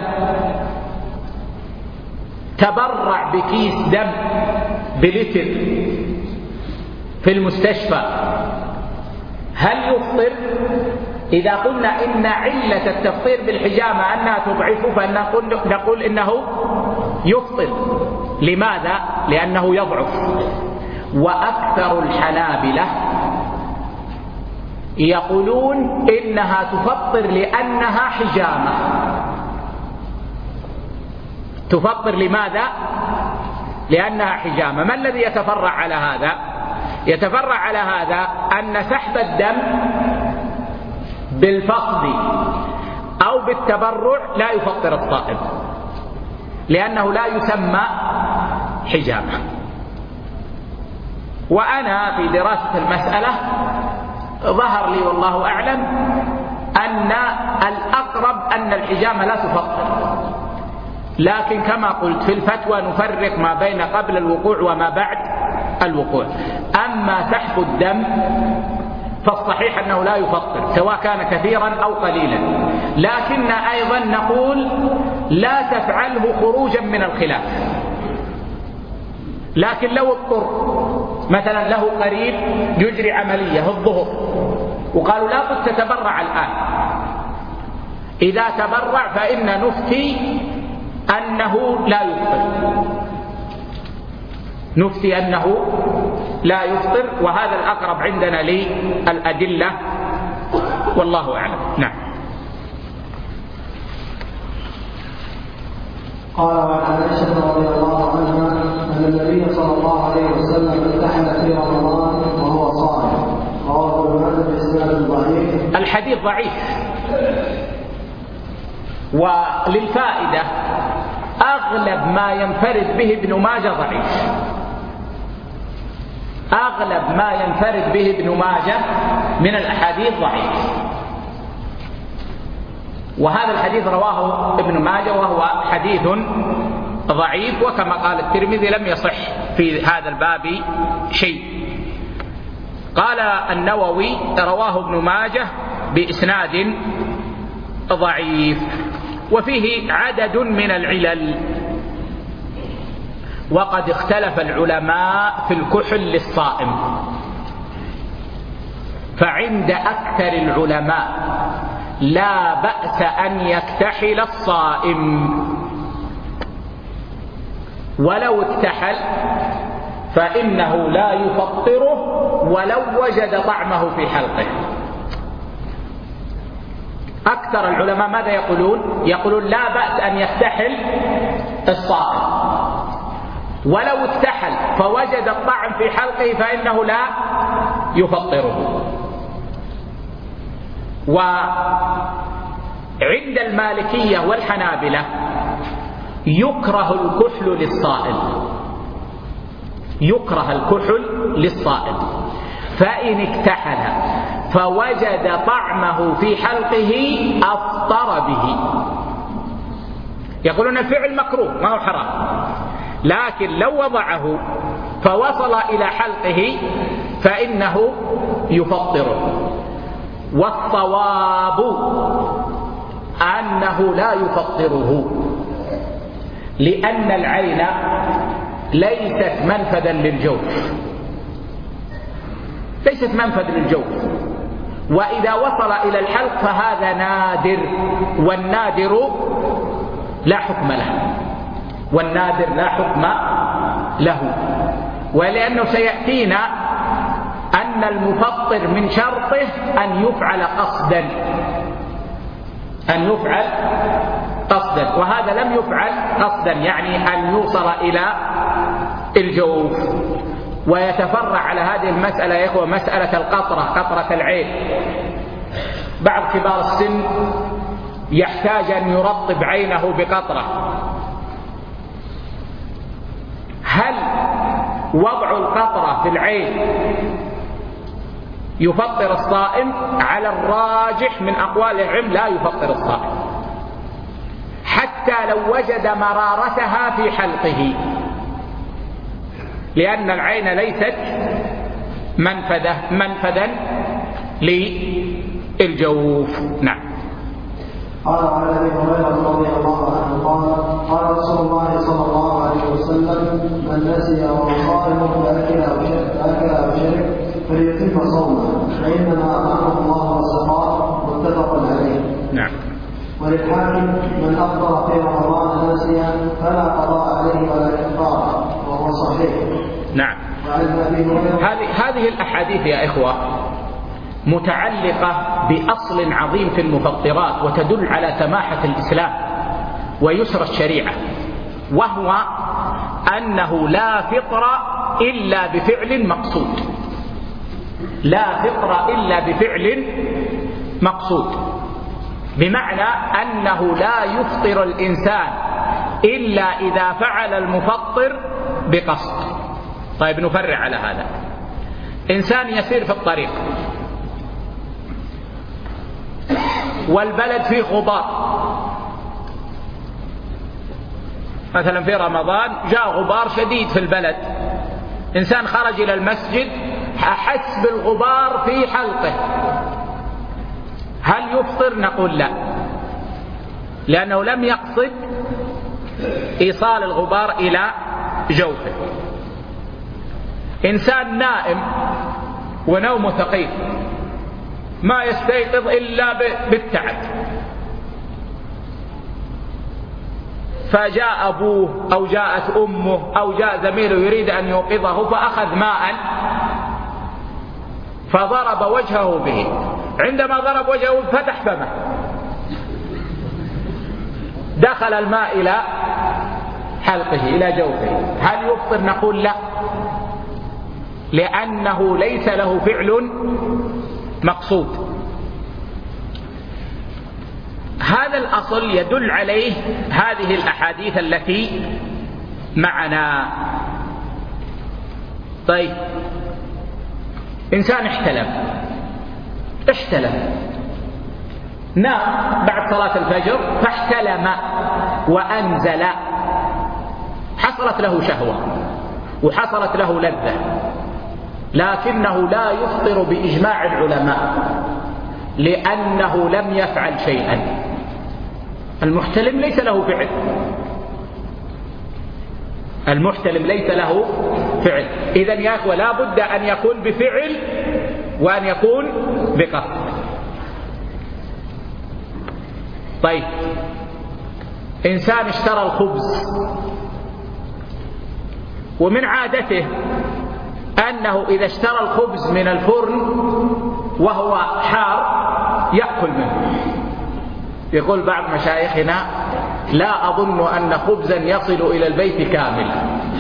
تبرع بكيس دم بلتر في المستشفى، هل يفطر؟ إذا قلنا إن علة التفطير بالحجامة أنها تضعفه فنقول إنه يفطر. لماذا؟ لأنه يضعف. وأكثر الحنابلة يقولون إنها تفطر لأنها حجامة. تفطر لماذا؟ لأنها حجامة. ما الذي يتفرع على هذا؟ يتفرع على هذا أن سحب الدم بالفقد أو بالتبرع لا يفطر الصائم، لأنه لا يسمى حجامة. وأنا في دراسة المسألة ظهر لي والله أعلم أن الأقرب أن الحجامة لا تفطر، لكن كما قلت في الفتوى نفرق ما بين قبل الوقوع وما بعد الوقوع. أما سحب الدم فالصحيح أنه لا يفطر سواء كان كثيرا أو قليلا، لكن أيضا نقول لا تفعله خروجا من الخلاف. لكن لو اضطر مثلا له قريب يجري عملية الظهر وقالوا لا بد تتبرع الآن، إذا تبرع فإن نفتي أنه لا يفطر، نفتي أنه لا يفطر، وهذا الأقرب عندنا للأدلة والله أعلم. نعم. قال وعن عائشة رضي الله عنها أن النبي صلى الله عليه وسلم امتحن في رمضان وهو صائم، رواه ابن ماجه بإسناد ضعيف. الحديث ضعيف. وللفائدة أغلب ما ينفرد به ابن ماجه ضعيف، أغلب ما ينفرد به ابن ماجه من الأحاديث ضعيف، وهذا الحديث رواه ابن ماجه وهو حديث ضعيف، وكما قال الترمذي لم يصح في هذا الباب شيء. قال النووي رواه ابن ماجه بإسناد ضعيف، وفيه عدد من العلل، وقد اختلف العلماء في الكحل للصائم، فعند أكثر العلماء لا بأس أن يكتحل الصائم، ولو اكتحل فإنه لا يفطره ولو وجد طعمه في حلقه. أكثر العلماء ماذا يقولون؟ يقولون لا بأس أن يكتحل الصائم، ولو اكتحل فوجد الطعم في حلقه فإنه لا يفطره. وعند المالكية والحنابلة يكره الكحل للصائم، يكره الكحل للصائم، فإن اكتحل فوجد طعمه في حلقه أفطر به. يقولون الفعل مكروه ما هو حرام، لكن لو وضعه فوصل إلى حلقه فإنه يفطره. والصواب أنه لا يفطره، لأن العين ليست منفذا للجوف، ليست منفذ للجوف، وإذا وصل إلى الحلق فهذا نادر، والنادر لا حكم له، والنادر لا حكم له. ولأنه سيأتينا أن المفطر من شرطه أن يفعل قصدا، أن يفعل قصدا، وهذا لم يفعل قصدا، يعني أن يوصل إلى الجوف. ويتفرع على هذه المسألة يا إخوة مسألة القطرة، قطرة العين. بعض كبار السن يحتاج أن يرطب عينه بقطرة، هل وضع القطرة في العين يفطر الصائم، على الراجح من أقوال العلم لا يفطر الصائم حتى لو وجد مرارتها في حلقه، لأن العين ليست منفذا للجوف. نعم. قال عن ابي هريره رضي الله عنه قال رسول الله صلى الله عليه وسلم: من نسي وهو صائم فاكل او شرب فليتم صومه فانما اطعمه الله وسقاه، متفق عليه. نعم. وللحاكم: من افطر في رمضان ناسيا فلا قضاء عليه ولا كفاره، وهو صحيح. نعم. هذه الأحاديث يا إخوة متعلقة بأصل عظيم في المفطرات، وتدل على سماحة الإسلام ويسر الشريعة، وهو أنه لا فطر إلا بفعل مقصود. لا فطر إلا بفعل مقصود، بمعنى أنه لا يفطر الإنسان إلا إذا فعل المفطر بقصد. طيب نفرع على هذا. إنسان يسير في الطريق والبلد فيه غبار، مثلا في رمضان جاء غبار شديد في البلد، إنسان خرج إلى المسجد أحس بالغبار في حلقه، هل يفطر؟ نقول لا، لأنه لم يقصد إيصال الغبار إلى جوفه. إنسان نائم ونومه ثقيل ما يستيقظ إلا بالتعب، فجاء أبوه أو جاءت أمه أو جاء زميله يريد أن يوقظه فأخذ ماء فضرب وجهه به، عندما ضرب وجهه فتح فمه، دخل الماء إلى حلقه إلى جوفه، هل يفطر؟ نقول لا، لأنه ليس له فعل مقصود. هذا الأصل يدل عليه هذه الأحاديث التي معنا. طيب إنسان احتلم نام بعد صلاة الفجر فاحتلم وأنزل، حصلت له شهوة وحصلت له لذة، لكنه لا يفطر بإجماع العلماء لأنه لم يفعل شيئا. المحتلم ليس له فعل، المحتلم ليس له فعل. إذن يا أخوة لا بد أن يكون بفعل وأن يكون بقصد. طيب إنسان اشترى الخبز ومن عادته أنه إذا اشترى الخبز من الفرن وهو حار يأكل منه. يقول بعض مشايخنا: لا أظن أن خبزا يصل إلى البيت كاملا.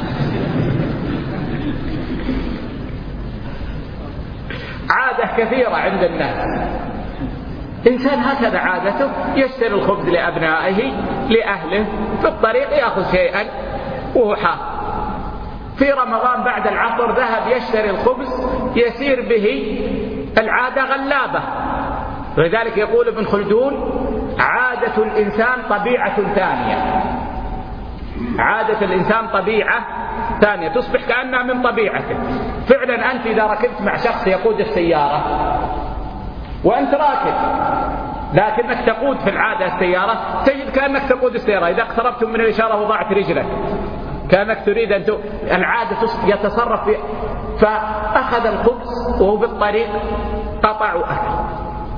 عادة كثيرة عند الناس. إنسان هكذا عادته، يشتري الخبز لأبنائه لأهله، في الطريق يأخذ شيئا وهو حار. في رمضان بعد العصر ذهب يشتري الخبز يسير به، العادة غلابة. ولذلك يقول ابن خلدون: عادة الإنسان طبيعة ثانية. عادة الإنسان طبيعة ثانية تصبح كأنها من طبيعته. فعلا أنت إذا ركبت مع شخص يقود السيارة وأنت راكب لكنك تقود في العادة السيارة، تجد كأنك تقود السيارة. إذا اقتربتم من الإشارة وضعت رجلك كأنك تريد أن العادة يتصرف فيها. فأخذ الخبز وهو بالطريق قطع أكل.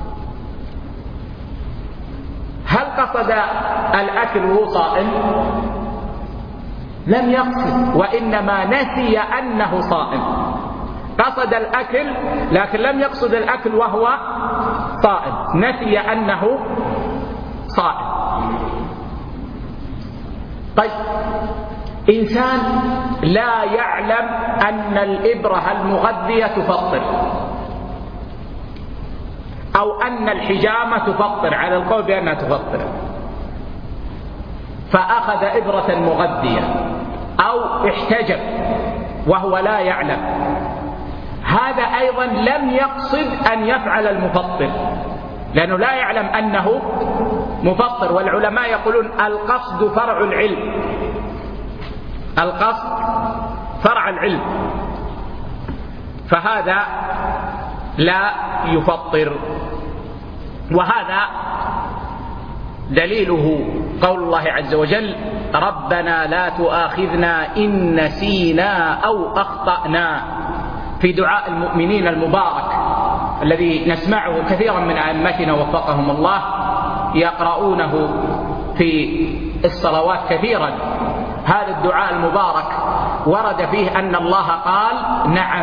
هل قصد الأكل وهو صائم؟ لم يقصد، وإنما نسي أنه صائم. قصد الأكل لكن لم يقصد الأكل وهو صائم، نسي أنه صائم. طيب إنسان لا يعلم أن الإبرة المغذية تفطر، أو أن الحجامة تفطر، على القول بأنها تفطر، فأخذ إبرة مغذية أو احتجب وهو لا يعلم، هذا أيضا لم يقصد أن يفعل المفطر، لأنه لا يعلم أنه مفطر. والعلماء يقولون القصد فرع العلم، القصد فرع العلم، فهذا لا يفطر. وهذا دليله قول الله عز وجل: ربنا لا تؤاخذنا إن نسينا أو أخطأنا، في دعاء المؤمنين المبارك الذي نسمعه كثيرا من أئمتنا وفقهم الله يقرؤونه في الصلوات كثيرا. هذا الدعاء المبارك ورد فيه أن الله قال نعم،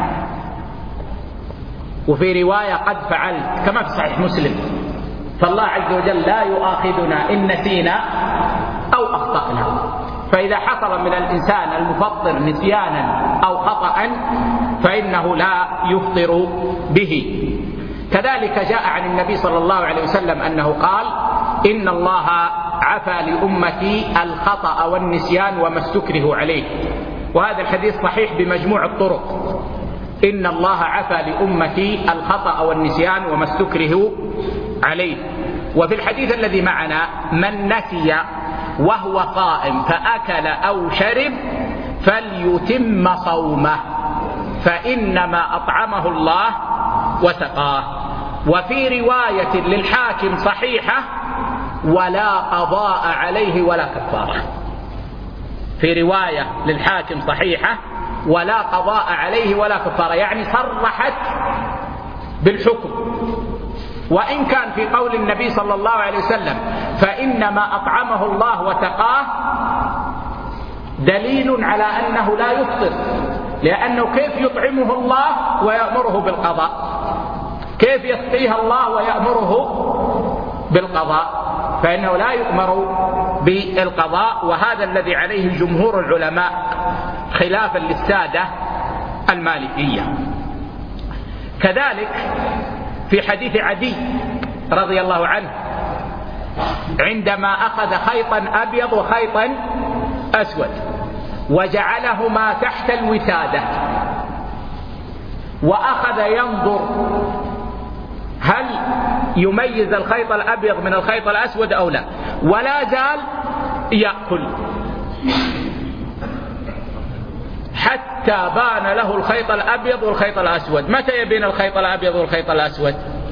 وفي رواية قد فعلت، كما في صحيح مسلم. فالله عز وجل لا يؤاخذنا إن نسينا أو أخطأنا، فإذا حصل من الإنسان المفطر نسيانا أو خطأ فإنه لا يفطر به. كذلك جاء عن النبي صلى الله عليه وسلم أنه قال: إن الله عفى لأمتي الخطأ والنسيان وما استكره عليه. وهذا الحديث صحيح بمجموع الطرق: إن الله عفى لأمتي الخطأ والنسيان وما استكره عليه. وفي الحديث الذي معنا: من نسي وهو صائم فأكل أو شرب فليتم صومه فإنما أطعمه الله وسقاه. وفي رواية للحاكم صحيحة: ولا قضاء عليه ولا كفارة. في رواية للحاكم صحيحة: ولا قضاء عليه ولا كفارة، يعني صرحت بالحكم. وإن كان في قول النبي صلى الله عليه وسلم فإنما أطعمه الله وسقاه دليل على أنه لا يفطر، لأنه كيف يطعمه الله ويأمره بالقضاء؟ كيف يسقيه الله ويأمره بالقضاء؟ فإنه لا يؤمر بالقضاء، وهذا الذي عليه جمهور العلماء خلافا للسادة المالكية. كذلك في حديث عدي رضي الله عنه عندما أخذ خيطا أبيض وخيطا أسود وجعلهما تحت الوسادة وأخذ ينظر هل يميز الخيط الأبيض من الخيط الأسود أو لا، ولا زال يأكل حتى بان له الخيط الأبيض والخيط الأسود. متى يبين الخيط الأبيض والخيط الأسود؟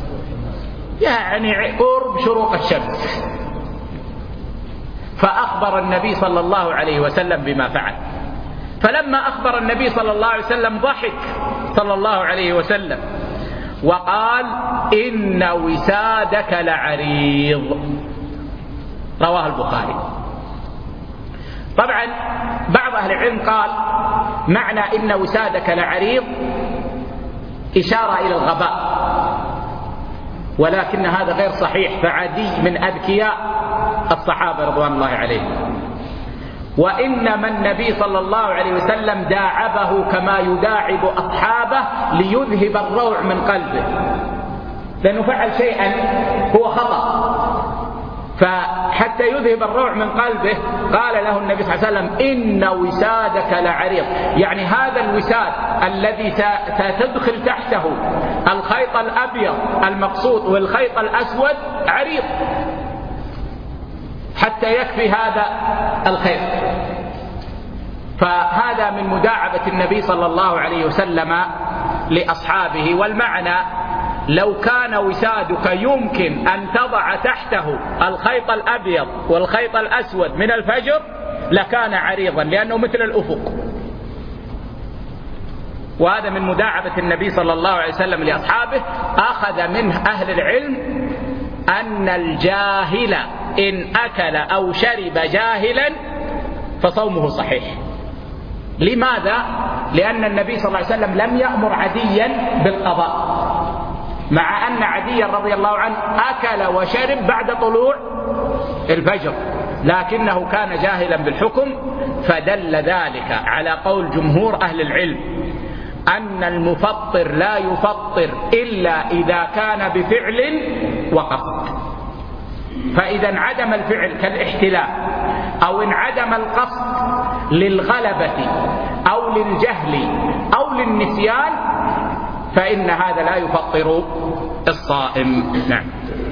يعني قرب شروق الشمس. فأخبر النبي صلى الله عليه وسلم بما فعل. فلما أخبر النبي صلى الله عليه وسلم ضحك صلى الله عليه وسلم وقال: إن وسادك لعريض، رواه البخاري. طبعا بعض أهل العلم قال معنى إن وسادك لعريض إشارة إلى الغباء، ولكن هذا غير صحيح، فعدي من أذكياء الصحابة رضوان الله عليهم. وإنما النبي صلى الله عليه وسلم داعبه كما يداعب أصحابه ليذهب الروع من قلبه، لأنه فعل شيئا هو خطأ، فحتى يذهب الروع من قلبه قال له النبي صلى الله عليه وسلم: إن وسادك لعريض، يعني هذا الوساد الذي ستدخل تحته الخيط الأبيض المقصود والخيط الأسود عريض حتى يكفي هذا الخيط. فهذا من مداعبة النبي صلى الله عليه وسلم لأصحابه. والمعنى: لو كان وسادك يمكن أن تضع تحته الخيط الأبيض والخيط الأسود من الفجر لكان عريضا، لأنه مثل الأفق. وهذا من مداعبة النبي صلى الله عليه وسلم لأصحابه. أخذ منه أهل العلم أن الجاهل إن أكل أو شرب جاهلا فصومه صحيح. لماذا؟ لأن النبي صلى الله عليه وسلم لم يأمر عديا بالقضاء، مع أن عديا رضي الله عنه أكل وشرب بعد طلوع الفجر، لكنه كان جاهلا بالحكم. فدل ذلك على قول جمهور أهل العلم أن المفطر لا يفطر إلا إذا كان بفعل وقصد. فإذا انعدم الفعل كالاحتلام أو انعدم القصد للغلبة أو للجهل أو للنسيان فإن هذا لا يفطر الصائم. نعم.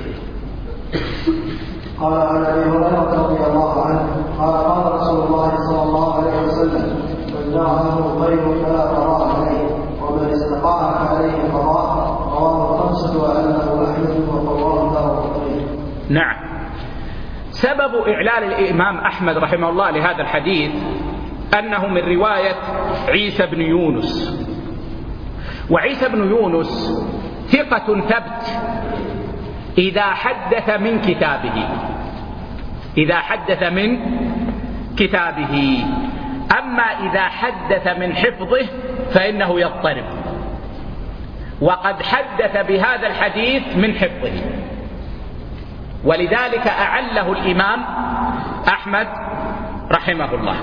قال عن ابي هريره رضي الله عنه قال قال رسول الله صلى الله عليه وسلم من جاءه غير فلا قضاء عليه ومن استقاء فعليه قضاء. رواه الخمسه وانه احمد وقواه دارقطني. نعم. سبب إعلال الإمام أحمد رحمه الله لهذا الحديث أنه من رواية عيسى بن يونس، وعيسى بن يونس ثقة ثبت إذا حدث من كتابه، إذا حدث من كتابه، أما إذا حدث من حفظه فإنه يضطرب، وقد حدث بهذا الحديث من حفظه، ولذلك أعله الإمام أحمد رحمه الله.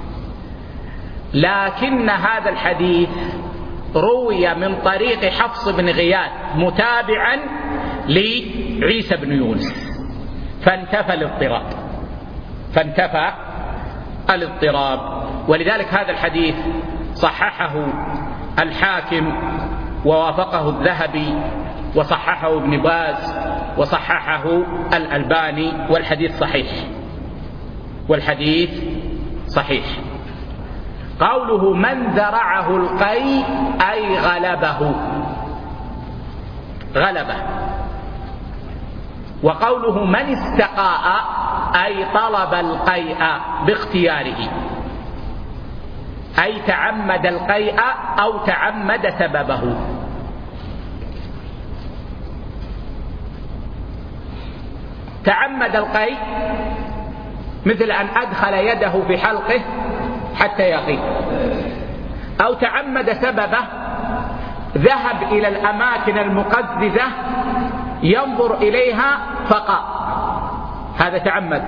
لكن هذا الحديث روي من طريق حفص بن غياث متابعا لعيسى بن يونس، فانتفى الاضطراب، ولذلك هذا الحديث صححه الحاكم ووافقه الذهبي وصححه ابن باز وصححه الألباني، والحديث صحيح. قوله من ذرعه القيء أي غلبه، وقوله من استقاء أي طلب القيء باختياره، أي تعمد القيء أو تعمد سببه. تعمد القيء مثل أن أدخل يده في حلقه حتى يقي، أو تعمد سببه ذهب إلى الأماكن المقززة ينظر إليها فقط، هذا تعمد.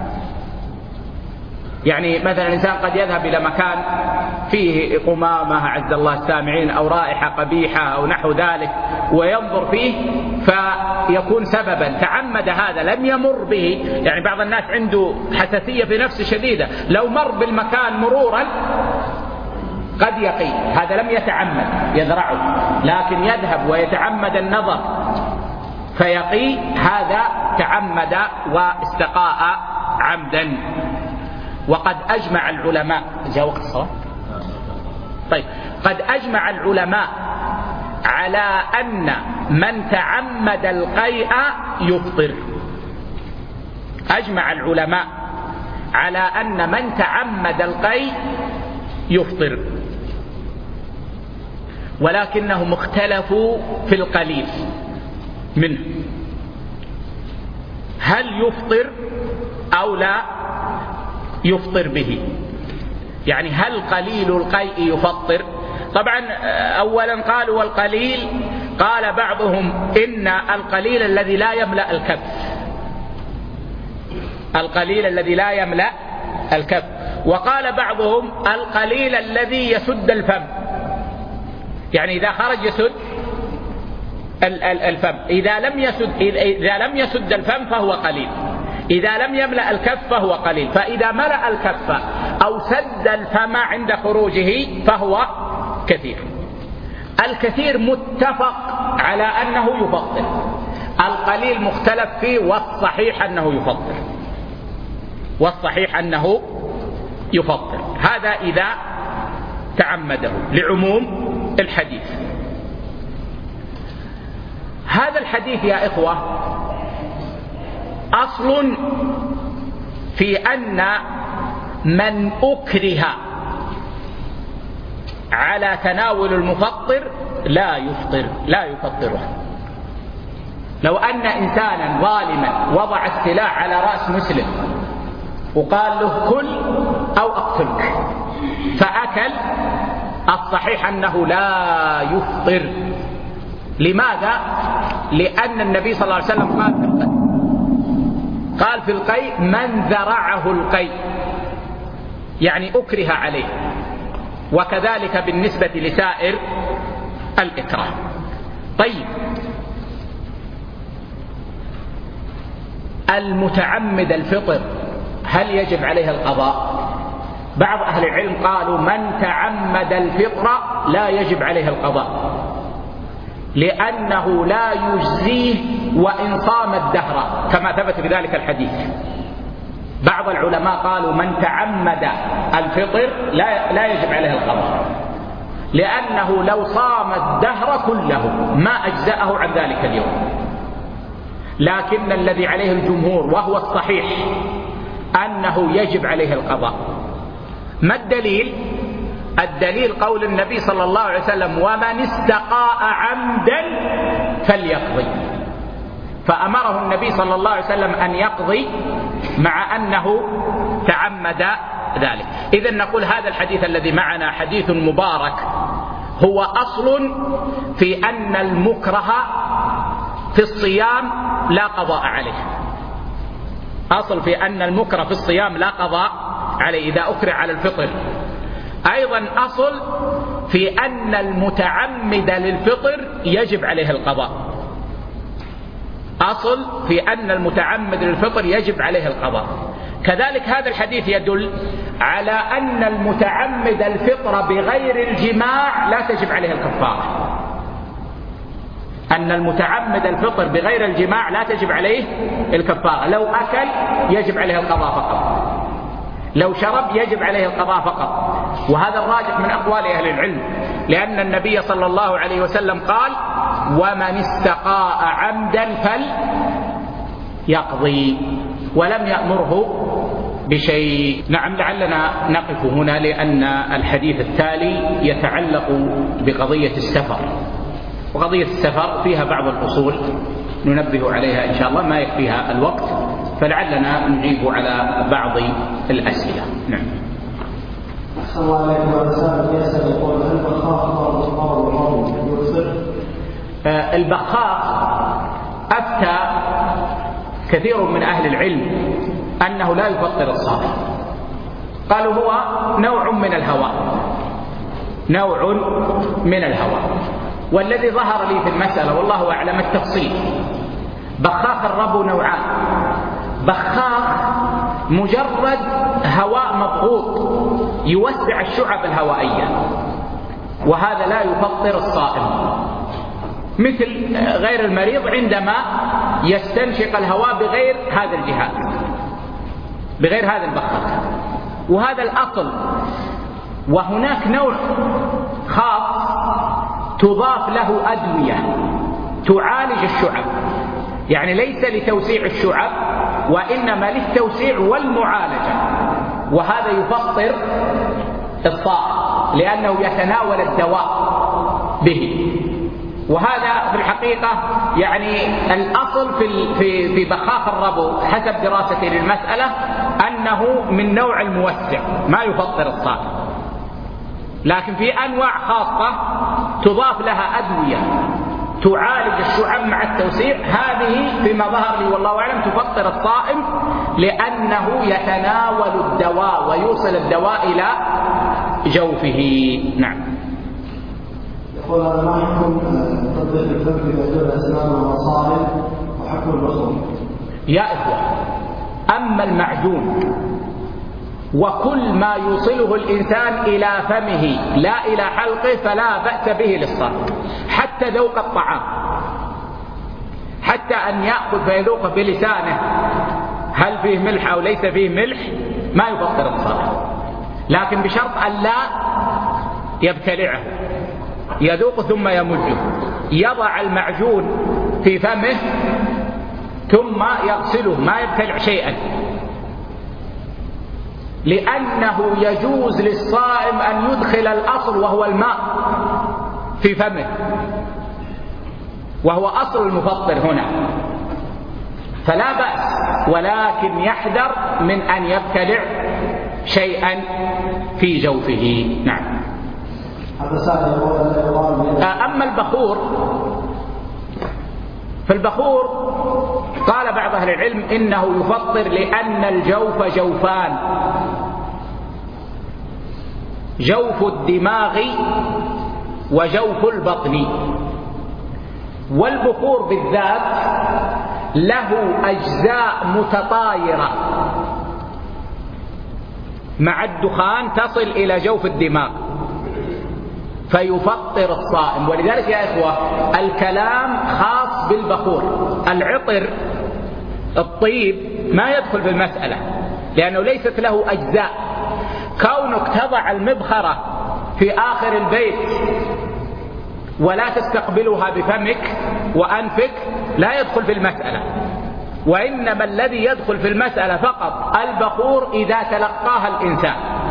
يعني مثلا الإنسان قد يذهب إلى مكان فيه قمامة عز الله السامعين أو رائحة قبيحة أو نحو ذلك وينظر فيه فيكون سببا، تعمد هذا، لم يمر به. يعني بعض الناس عنده حساسية في نفسه شديدة، لو مر بالمكان مرورا قد يقي، هذا لم يتعمد يذرعه، لكن يذهب ويتعمد النظر فيقي، هذا تعمد واستقاء عمدا. وقد أجمع العلماء، جاء وقت الصلاة؟ طيب، قد أجمع العلماء على أن من تعمد القيء يفطر. أجمع العلماء على أن من تعمد القيء يفطر، ولكنهم اختلفوا في القليل منه، هل يفطر أو لا يفطر به؟ يعني هل قليل القيء يفطر؟ طبعا أولا قالوا والقليل، قال بعضهم إن القليل الذي لا يملأ الكف، القليل الذي لا يملأ الكف، وقال بعضهم القليل الذي يسد الفم، يعني إذا خرج يسد الفم، إذا لم يسد الفم فهو قليل، إذا لم يملأ الكف فهو قليل، فإذا ملأ الكف أو سد الفم عند خروجه فهو كثير. الكثير متفق على أنه يفطر، القليل مختلف فيه، والصحيح أنه يفطر، والصحيح أنه يفطر، هذا إذا تعمده لعموم الحديث. هذا الحديث يا إخوة أصل في أن من أكره على تناول المفطر لا يفطره. لو أن إنسانا ظالما وضع السلاح على رأس مسلم وقال له كل أو أقتلك فأكل، الصحيح أنه لا يفطر. لماذا؟ لأن النبي صلى الله عليه وسلم قال في القيء من ذرعه القيء، يعني أكره عليه، وكذلك بالنسبة لسائر الإكراه. طيب، المتعمد الفطر هل يجب عليه القضاء؟ بعض أهل العلم قالوا من تعمد الفطر لا يجب عليه القضاء، لأنه لا يجزيه وإن صام الدهر كما ثبت بذلك الحديث. بعض العلماء قالوا من تعمد الفطر لا يجب عليه القضاء، لأنه لو صام الدهر كله ما أجزأه عن ذلك اليوم. لكن الذي عليه الجمهور وهو الصحيح أنه يجب عليه القضاء. ما الدليل؟ الدليل قول النبي صلى الله عليه وسلم ومن استقاء عمدا فليقضي، فأمره النبي صلى الله عليه وسلم أن يقضي مع أنه تعمد ذلك. إذن نقول هذا الحديث الذي معنا حديث مبارك هو أصل في أن المكره في الصيام لا قضاء عليه. أصل في أن المكره في الصيام لا قضاء عليه إذا أكره على الفطر. أيضا أصل في أن المتعمد للفطر يجب عليه القضاء. أصل في أن المتعمد للفطر يجب عليه القضاء. كذلك هذا الحديث يدل على أن المتعمد الفطر بغير الجماع لا تجب عليه الكفارة. أن المتعمد الفطر بغير الجماع لا تجب عليه الكفارة. لو أكل يجب عليه القضاء فقط، لو شرب يجب عليه القضاء فقط. وهذا الراجح من أقوال أهل العلم، لأن النبي صلى الله عليه وسلم قال ومن استقاء عمدا فليقضي، ولم يأمره بشيء. نعم، لعلنا نقف هنا لأن الحديث التالي يتعلق بقضية السفر، وقضية السفر فيها بعض الأصول ننبه عليها إن شاء الله، ما يكفيها الوقت، فلعلنا نجيب على بعض الأسئلة. نعم. أحسن الله عليكم. ورسالة يسأل يقول هل البخاخ يفطر؟ البخاخ أفتى كثير من أهل العلم أنه لا يفطر الصائم، قالوا هو نوع من الهواء، نوع من الهواء. والذي ظهر لي في المسألة والله أعلم التفصيل. بخاخ الربو نوعان: بخاخ مجرد هواء مضغوط يوسع الشعب الهوائية، وهذا لا يفطر الصائم، مثل غير المريض عندما يستنشق الهواء بغير هذا الجهاز، بغير هذا البخاخ، وهذا الأصل. وهناك نوع خاص تضاف له أدوية تعالج الشعب، يعني ليس لتوسيع الشعب وإنما للتوسيع والمعالجة، وهذا يفطر الصائم لأنه يتناول الدواء به. وهذا في الحقيقة يعني الأصل في بخاخ الربو حسب دراستي للمسألة أنه من نوع الموسع ما يفطر الصائم، لكن في أنواع خاصة تضاف لها أدوية تعالج الشعب مع التوسيع، هذه فيما ظهر لي والله أعلم تفطر الصائم لأنه يتناول الدواء ويوصل الدواء إلى جوفه. نعم. يقول هذا ما حكم تطبيق الفم بدون أسنان ومصائب وحكم البخور؟ يا إخوة، أما المعجون وكل ما يوصله الإنسان إلى فمه لا إلى حلقه فلا بأس به للصائم، حتى ذوق الطعام، حتى أن يأخذ فيذوق بلسانه هل فيه ملح أو ليس فيه ملح ما يفطر الصائم، لكن بشرط أن لا يبتلعه، يذوق ثم يمجه، يضع المعجون في فمه ثم يغسله، ما يبتلع شيئا، لأنه يجوز للصائم أن يدخل الأصل وهو الماء في فمه، وهو أصل المفطر هنا، فلا بأس، ولكن يحذر من أن يبتلع شيئا في جوفه. نعم. أما البخور، فالبخور قال بعض أهل العلم إنه يفطر لأن الجوف جوفان: جوف الدماغ وجوف البطن، والبخور بالذات له أجزاء متطايرة مع الدخان تصل إلى جوف الدماغ فيفطر الصائم. ولذلك يا إخوة الكلام خاص بالبخور. العطر الطيب ما يدخل في المسألة لأنه ليست له أجزاء. كونك تضع المبخرة في آخر البيت ولا تستقبلها بفمك وأنفك لا يدخل في المسألة، وإنما الذي يدخل في المسألة فقط البخور إذا تلقاها الإنسان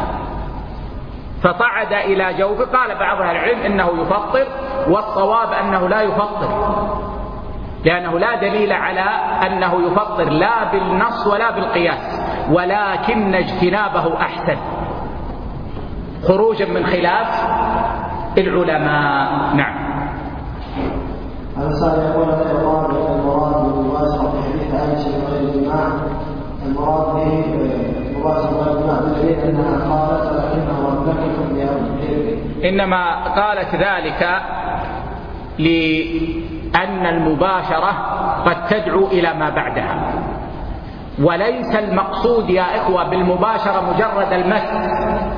فصعد إلى جوفه. قال بعض أهل العلم إنه يفطر، والصواب أنه لا يفطر لأنه لا دليل على أنه يفطر لا بالنص ولا بالقياس، ولكن اجتنابه أحسن خروجا من خلاف العلماء. نعم. هذا السائل يقول هل يقال بأن المراد بالمباشرة في حديث عائشة بغير الجماع المراد به مباشرة بغير الجماع بدليل أنها قالت ولكنه أملككم بأمر؟ إنما قالت ذلك لأن المباشرة قد تدعو إلى ما بعدها، وليس المقصود يا إخوة بالمباشرة مجرد المس،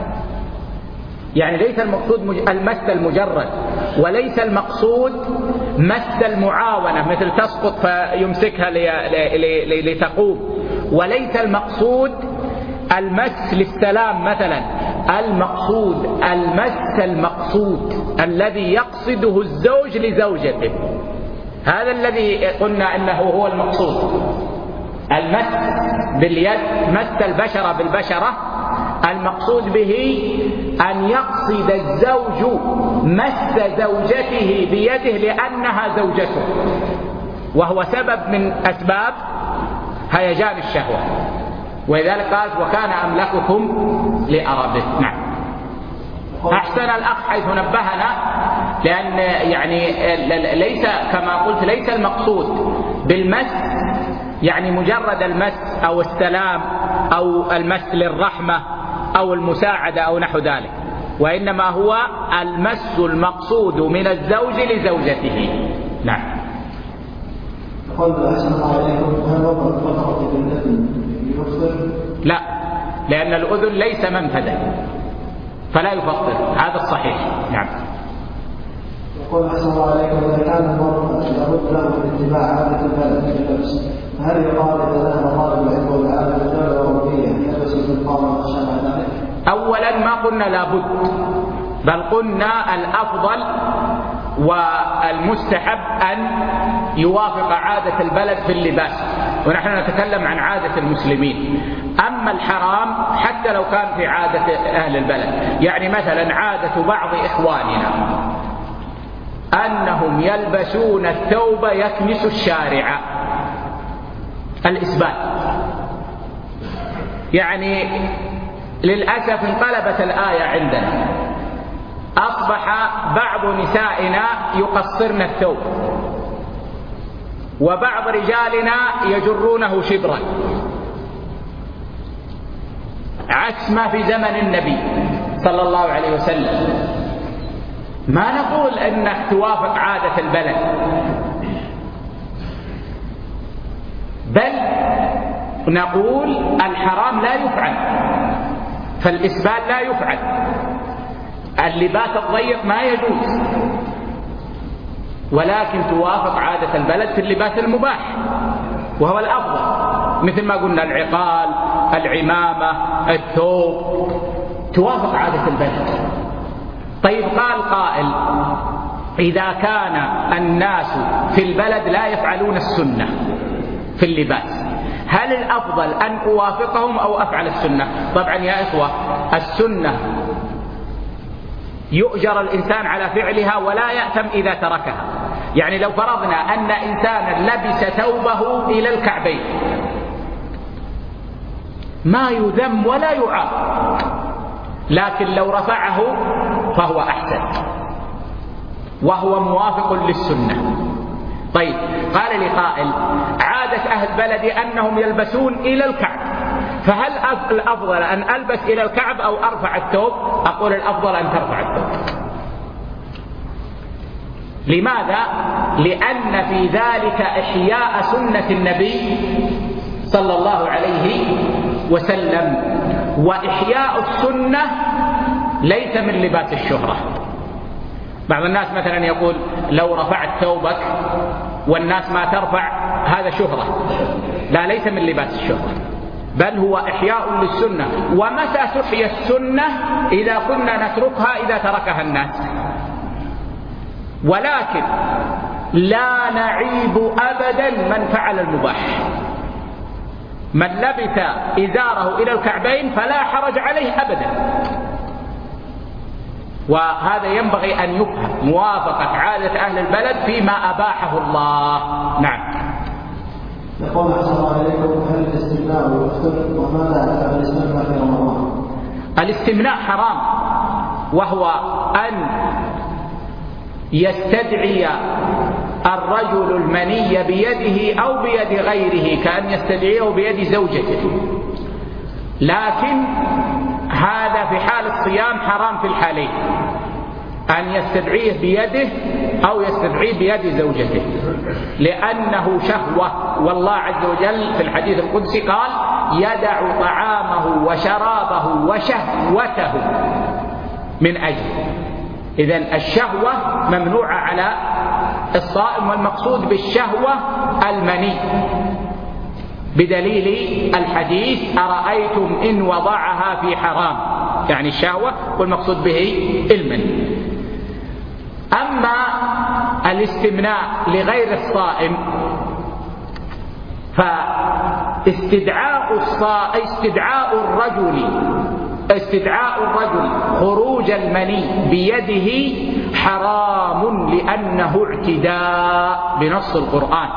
يعني ليس المقصود المس المجرد، وليس المقصود مس المعاونة مثل تسقط فيمسكها لتقوم، وليس المقصود المس للسلام مثلا. المقصود المس المقصود الذي يقصده الزوج لزوجته، هذا الذي قلنا انه هو المقصود. المس باليد، مس البشرة بالبشرة، المقصود به أن يقصد الزوج مس زوجته بيده لأنها زوجته، وهو سبب من أسباب هيجان الشهوة، ولذلك قال وكان أملككم لأربه. نعم. أحسن الأخ حيث نبهنا، لأن يعني ليس كما قلت ليس المقصود بالمس يعني مجرد المس أو السلام أو المس للرحمة أو المساعدة أو نحو ذلك، وإنما هو المس المقصود من الزوج لزوجته. نعم. لا، لأن الأذن ليس منفذا فلا يفطر، هذا الصحيح. نعم. يقول أحسن الله عليكم إذا كان المرء لابد له من اتباع عادة البلد في اللبس، هل يقال إذا ذهب طالب العلم والعادة الدولة الأوروبية يلبس البنطلون وشابه ذلك؟ أولا ما قلنا لابد، بل قلنا الأفضل والمستحب أن يوافق عادة البلد في اللباس، ونحن نتكلم عن عادة المسلمين. أما الحرام حتى لو كان في عادة أهل البلد، يعني مثلا عادة بعض إخواننا أنهم يلبسون الثوب يكنس الشارع، الإسبال، يعني للأسف انقلبت الآية عندنا، أصبح بعض نسائنا يقصرن الثوب وبعض رجالنا يجرونه شبرا، عكس ما في زمن النبي صلى الله عليه وسلم. ما نقول أنك توافق عادة البلد، بل نقول الحرام لا يفعل، فالإسبال لا يفعل، اللباس الضيق ما يجوز، ولكن توافق عادة البلد في اللباس المباح وهو الأفضل، مثل ما قلنا العقال، العمامة، الثوب، توافق عادة البلد. طيب قال قائل إذا كان الناس في البلد لا يفعلون السنة في اللباس، هل الأفضل أن أوافقهم أو أفعل السنة؟ طبعا يا إخوة السنة يؤجر الإنسان على فعلها ولا يأثم إذا تركها. يعني لو فرضنا أن إنسانا لبس ثوبه إلى الكعبين ما يذم ولا يعاقب، لكن لو رفعه فهو أحسن وهو موافق للسنة. طيب قال لي قائل عادة أهل بلدي أنهم يلبسون إلى الكعب، فهل الأفضل أن ألبس إلى الكعب أو أرفع الثوب؟ أقول الأفضل أن ترفع الثوب. لماذا؟ لأن في ذلك إحياء سنة النبي صلى الله عليه وسلم. وإحياء السنة ليس من لباس الشهرة. بعض الناس مثلا يقول لو رفعت ثوبك والناس ما ترفع هذا شهرة. لا، ليس من لباس الشهرة، بل هو إحياء للسنة. ومتى تحيى السنة؟ إذا كنا نتركها إذا تركها الناس. ولكن لا نعيب أبدا من فعل المباح. من لبث إزاره إلى الكعبين فلا حرج عليه أبدا. وهذا ينبغي أن يفهم موافقة عادة أهل البلد فيما أباحه الله. نعم. يقول أحسن الله إليكم: هل الاستمناء يفطر؟ وماذا أفعل الاستمناء في رمضان؟ الاستمناء حرام، وهو أن يستدعي الرجل المني بيده أو بيد غيره، كأن يستدعيه بيد زوجته. لكن هذا في حال الصيام حرام في الحالين، أن يستدعيه بيده أو يستدعيه بيد زوجته، لأنه شهوة. والله عز وجل في الحديث القدسي قال: يدع طعامه وشرابه وشهوته من أجله. إذن الشهوة ممنوعة على الصائم، والمقصود بالشهوة المني، بدليل الحديث: أرأيتم إن وضعها في حرام، يعني الشهوة، والمقصود به المني. أما الاستمناء لغير الصائم استدعاء الرجل خروج المني بيده حرام، لأنه اعتداء بنص القرآن: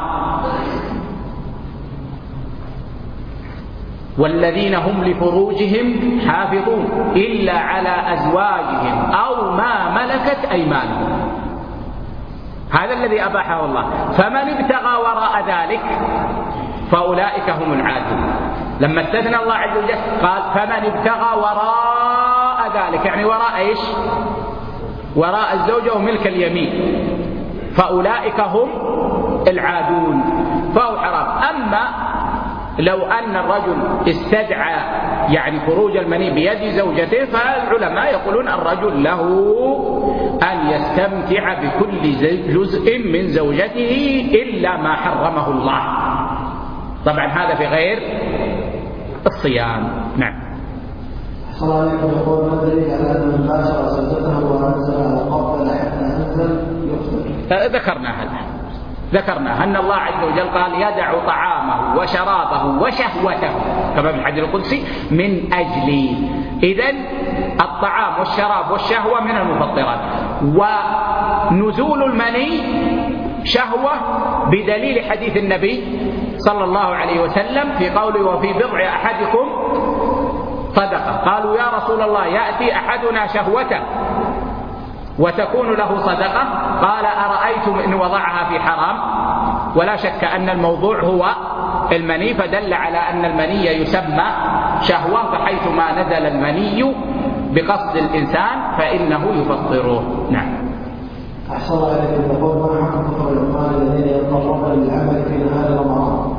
والذين هم لفروجهم حافظون إلا على أزواجهم أو ما ملكت أيمانهم. هذا الذي أباحه الله. فمن ابتغى وراء ذلك فأولئك هم العادون. لما استثنى الله عز وجل قال: فمن ابتغى وراء ذلك، يعني وراء إيش؟ وراء الزوجة وملك اليمين، فأولئك هم العادون، فهو حرام. أما لو أن الرجل استدعى يعني خروج المني بيد زوجته، فالعلماء يقولون الرجل له أن يستمتع بكل جزء من زوجته إلا ما حرمه الله. طبعا هذا في غير الصيام. نعم. صلى الله عليه وسلم يقول: ما الدليل على أن من باشر زوجته وأنزل قبل حتى أنزل يفطر؟ ذكرنا أن الله عز وجل قال: يدع طعامه وشرابه وشهوته، كما في الحديث القدسي: من أجلي. إذن الطعام والشراب والشهوة من المفطرات. ونزول المني شهوة بدليل حديث النبي صلى الله عليه وسلم في قوله: وفي بضع أحدكم صدقة. قالوا: يا رسول الله، يأتي أحدنا شهوته وتكون له صدقة؟ قال: أرأيتم إن وضعها في حرام؟ ولا شك أن الموضوع هو المني، فدل على أن المني يسمى شهوة، فحيثما نزل المني بقصد الإنسان فإنه يفطره. نعم. أحسن الله إليكم. يقول: ما حكم كفر العمال الذين يضطرون للعمل في نهار رمضان؟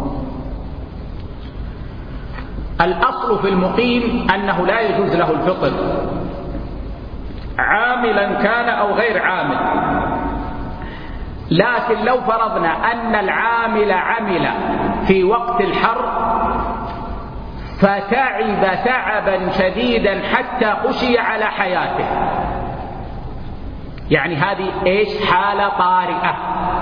الأصل في المقيم أنه لا يجوز له الفطر، عاملا كان أو غير عامل. لكن لو فرضنا أن العامل عمل في وقت الحر فتعب تعبا شديدا حتى خشي على حياته، يعني هذه إيش؟ حالة طارئة.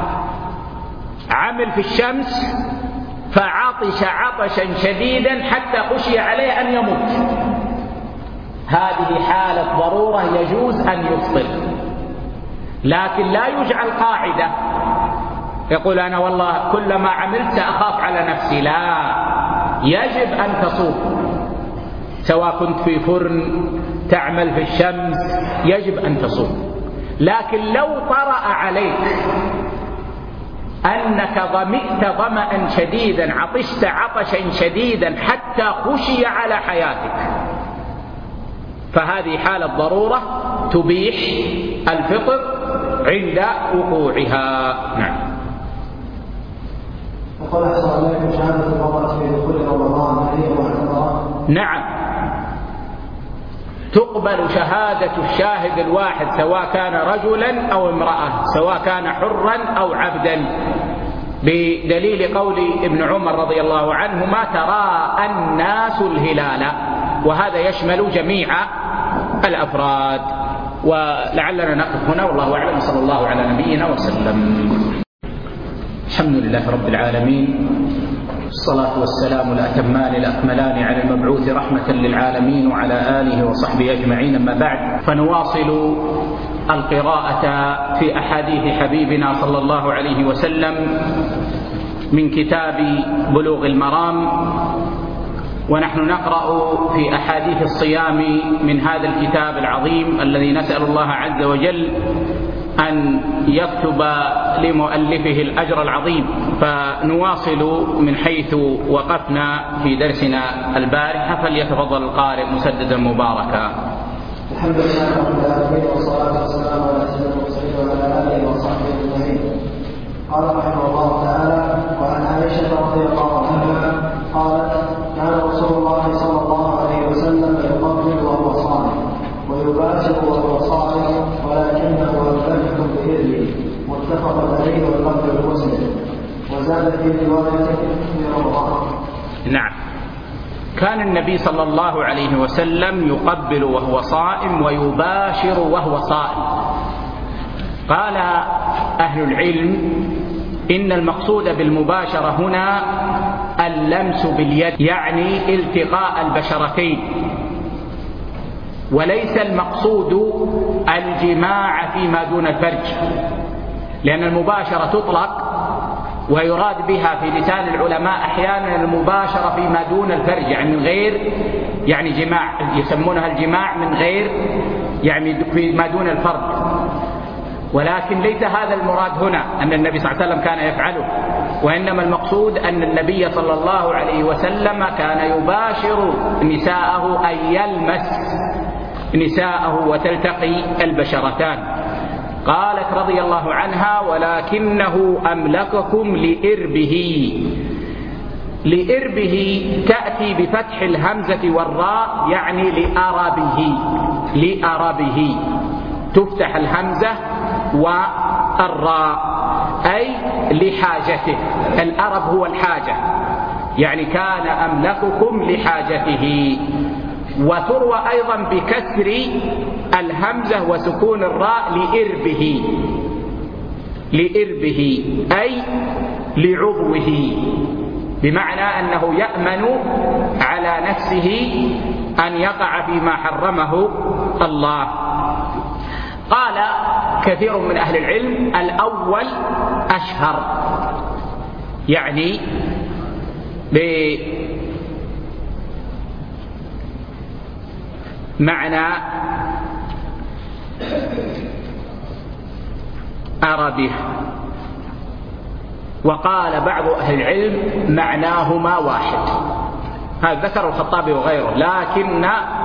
عمل في الشمس فعطش عطشا شديدا حتى خشي عليه أن يموت، هذه حالة ضرورة يجوز أن يفطر. لكن لا يجعل قاعدة يقول: أنا والله كلما عملت سأخاف على نفسي. لا، يجب أن تصوم، سواء كنت في فرن تعمل في الشمس يجب أن تصوم. لكن لو طرأ عليك أنك ظمئت ظمأ شديدا، عطشت عطشا شديدا حتى خشي على حياتك، فهذه حالة ضرورة تبيح الفطر عند وقوعها. نعم. وقال: أحسن عليكم، شهادة المرأة في دخول رمضان هل هي معتبرة؟ نعم، تقبل شهادة الشاهد الواحد سواء كان رجلا أو امرأة، سواء كان حرا أو عبدا، بدليل قول ابن عمر رضي الله عنهما: تراءى الناس الهلال، وهذا يشمل جميع الأفراد. ولعلنا نقف هنا، والله أعلم. صلى الله على نبينا وسلم. الحمد لله رب العالمين، الصلاة والسلام الأتمان الأكملان على المبعوث رحمة للعالمين وعلى آله وصحبه أجمعين. أما بعد، فنواصل القراءة في أحاديث حبيبنا صلى الله عليه وسلم من كتاب بلوغ المرام، ونحن نقرأ في أحاديث الصيام من هذا الكتاب العظيم الذي نسأل الله عز وجل أن يكتب لمؤلفه الأجر العظيم. فنواصل من حيث وقفنا في درسنا البارحة، فليتفضل القارئ مسددا مباركا. الحمد لله رب العالمين، والصلاة والسلام على سيدنا المرسلين وعلى آله وصحبه أجمعين. قال رحمه الله تعالى: وعن عائشة رضي الله عنها قالت: كان رسول الله صلى الله عليه وسلم يقبل وهو صائم ويباشر وهو صائم، ولكنه يمتلك بإذنه. متفق عليه واللفظ المسلم. وزاد في رواية في رمضان. نعم، كان النبي صلى الله عليه وسلم يقبل وهو صائم ويباشر وهو صائم. قال أهل العلم إن المقصود بالمباشرة هنا اللمس باليد، يعني التقاء البشرتين، وليس المقصود الجماع فيما دون الفرج، لأن المباشرة تطلق ويراد بها في لسان العلماء أحيانا المباشرة فيما دون الفرج، يعني من غير يعني جماع، يسمونها الجماع من غير يعني فيما دون الفرج. ولكن ليس هذا المراد هنا أن النبي صلى الله عليه وسلم كان يفعله، وإنما المقصود أن النبي صلى الله عليه وسلم كان يباشر نساءه، أي يلمس نساءه وتلتقي البشرتان. قالت رضي الله عنها: ولكنه أملككم لإربه. لإربه تأتي بفتح الهمزة والراء، يعني لأربه. لأربه تفتح الهمزة والراء، أي لحاجته. الأرب هو الحاجة، يعني كان أملككم لحاجته. وتروى أيضا بكسر الهمزة وسكون الراء لإربه. لإربه أي لعضوه، بمعنى أنه يأمن على نفسه أن يقع فيما حرمه الله. قال كثير من أهل العلم: الأول أشهر، يعني بمعنى أربه. وقال بعض أهل العلم معناهما واحد، هذا ذكر الخطابي وغيره، لكن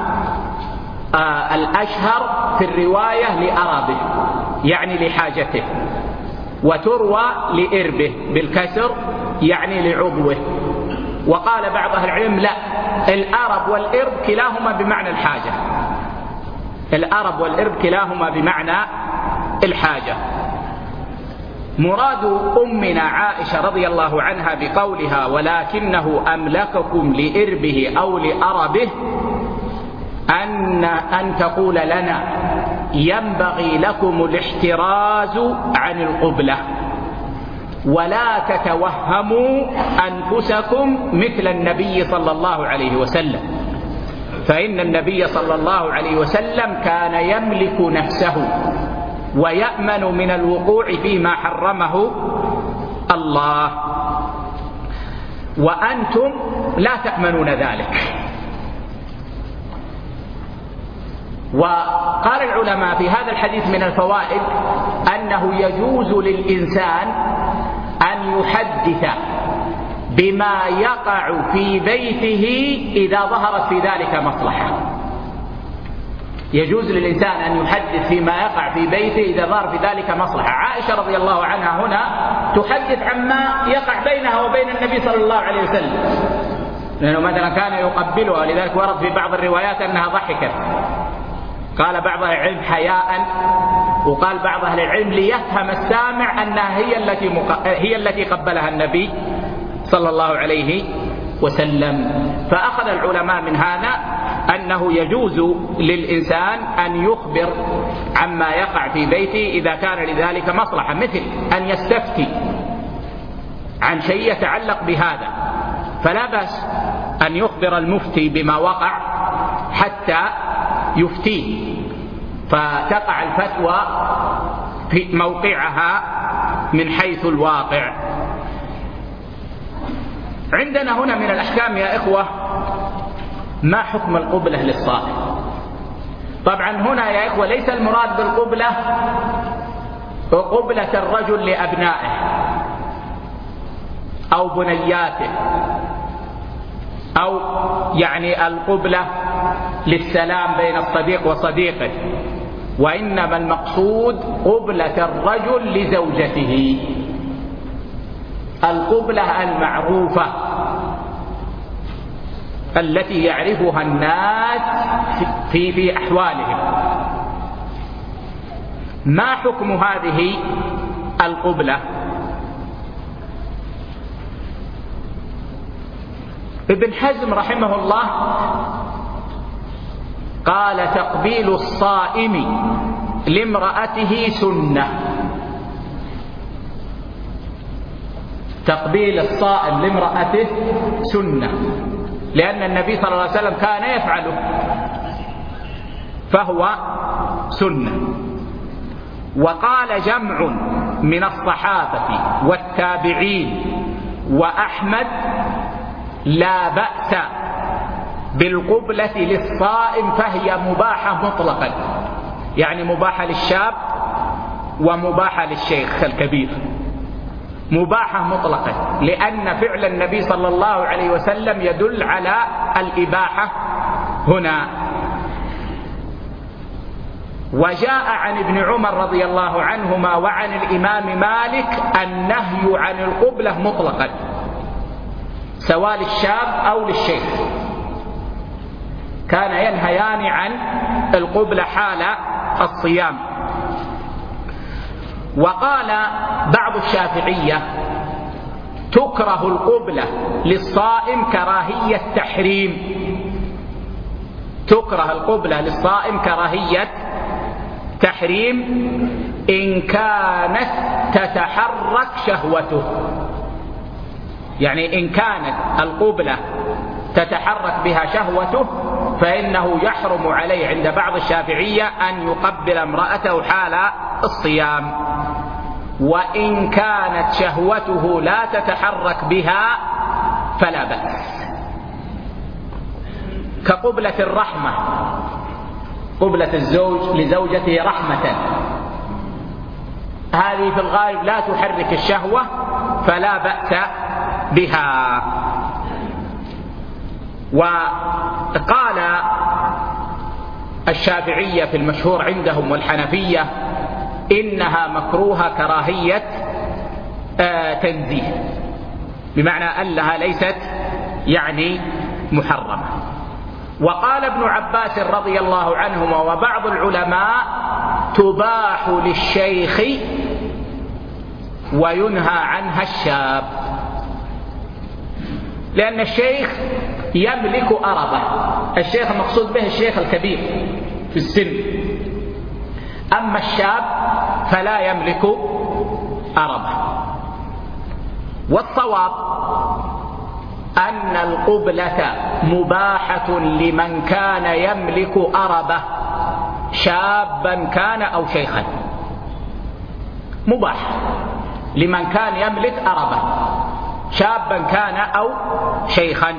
الأشهر في الرواية لأربه، يعني لحاجته. وتروى لإربه بالكسر، يعني لعضوه. وقال بعض أهل العلم: لا، الأرب والإرب كلاهما بمعنى الحاجة. الأرب والإرب كلاهما بمعنى الحاجة. مراد أمنا عائشة رضي الله عنها بقولها: ولكنه أملككم لإربه أو لأربه، أن تقول لنا: ينبغي لكم الاحتراز عن القبلة، ولا تتوهموا أنفسكم مثل النبي صلى الله عليه وسلم، فإن النبي صلى الله عليه وسلم كان يملك نفسه ويأمن من الوقوع فيما حرمه الله، وأنتم لا تأمنون ذلك. وقال العلماء في هذا الحديث من الفوائد أنه يجوز للإنسان أن يحدث بما يقع في بيته إذا ظهرت في ذلك مصلحة. يجوز للإنسان أن يحدث فيما يقع في بيته إذا ظهر في ذلك مصلحة. عائشة رضي الله عنها هنا تحدث عما يقع بينها وبين النبي صلى الله عليه وسلم، لأنه مثلا كان يقبلها، ولذلك ورد في بعض الروايات أنها ضحكت، قال بعض أهل العلم حياء، وقال بعض أهل العلم ليفهم السامع أنها هي التي قبلها النبي صلى الله عليه وسلم. فأخذ العلماء من هذا أنه يجوز للإنسان أن يخبر عما يقع في بيته إذا كان لذلك مصلحة، مثل أن يستفتي عن شيء يتعلق بهذا، فلا بأس أن يخبر المفتي بما وقع حتى يفتيه، فتقع الفتوى في موقعها من حيث الواقع. عندنا هنا من الأحكام يا إخوة ما حكم القبلة للصائم. طبعا هنا يا إخوة ليس المراد بالقبلة قبلة الرجل لأبنائه أو بنياته، أو يعني القبلة للسلام بين الصديق وصديقه، وإنما المقصود قبلة الرجل لزوجته، القبلة المعروفة التي يعرفها الناس في أحوالهم. ما حكم هذه القبلة؟ ابن حزم رحمه الله قال تقبيل الصائم لامرأته سنة. تقبيل الصائم لامرأته سنة، لأن النبي صلى الله عليه وسلم كان يفعله فهو سنة. وقال جمع من الصحابة والتابعين وأحمد لا بأس بالقبلة للصائم، فهي مباحة مطلقا، يعني مباحة للشاب ومباحة للشيخ الكبير، مباحة مطلقا، لأن فعل النبي صلى الله عليه وسلم يدل على الإباحة هنا. وجاء عن ابن عمر رضي الله عنهما وعن الإمام مالك النهي عن القبلة مطلقا، سواء للشاب أو للشيخ، كان ينهيان عن القبلة حال الصيام. وقال بعض الشافعية تكره القبلة للصائم كراهية تحريم، تكره القبلة للصائم كراهية تحريم إن كانت تتحرك شهوته، يعني إن كانت القبلة تتحرك بها شهوته فإنه يحرم عليه عند بعض الشافعية أن يقبل امرأته حال الصيام. وإن كانت شهوته لا تتحرك بها فلا بأس، كقبلة الرحمة، قبلة الزوج لزوجته رحمة، هذه في الغالب لا تحرك الشهوة فلا بأس بها. وقال الشافعية في المشهور عندهم والحنفية إنها مكروهة كراهية تنزيه، بمعنى أنها ليست يعني محرمة. وقال ابن عباس رضي الله عنهما وبعض العلماء تباح للشيخ وينهى عنها الشاب، لأن الشيخ يملك أربة، الشيخ المقصود به الشيخ الكبير في السن، أما الشاب فلا يملك أربة. والصواب أن القبلة مباحة لمن كان يملك أربة، شابا كان أو شيخا، مباح لمن كان يملك أربة، شابا كان أو شيخا.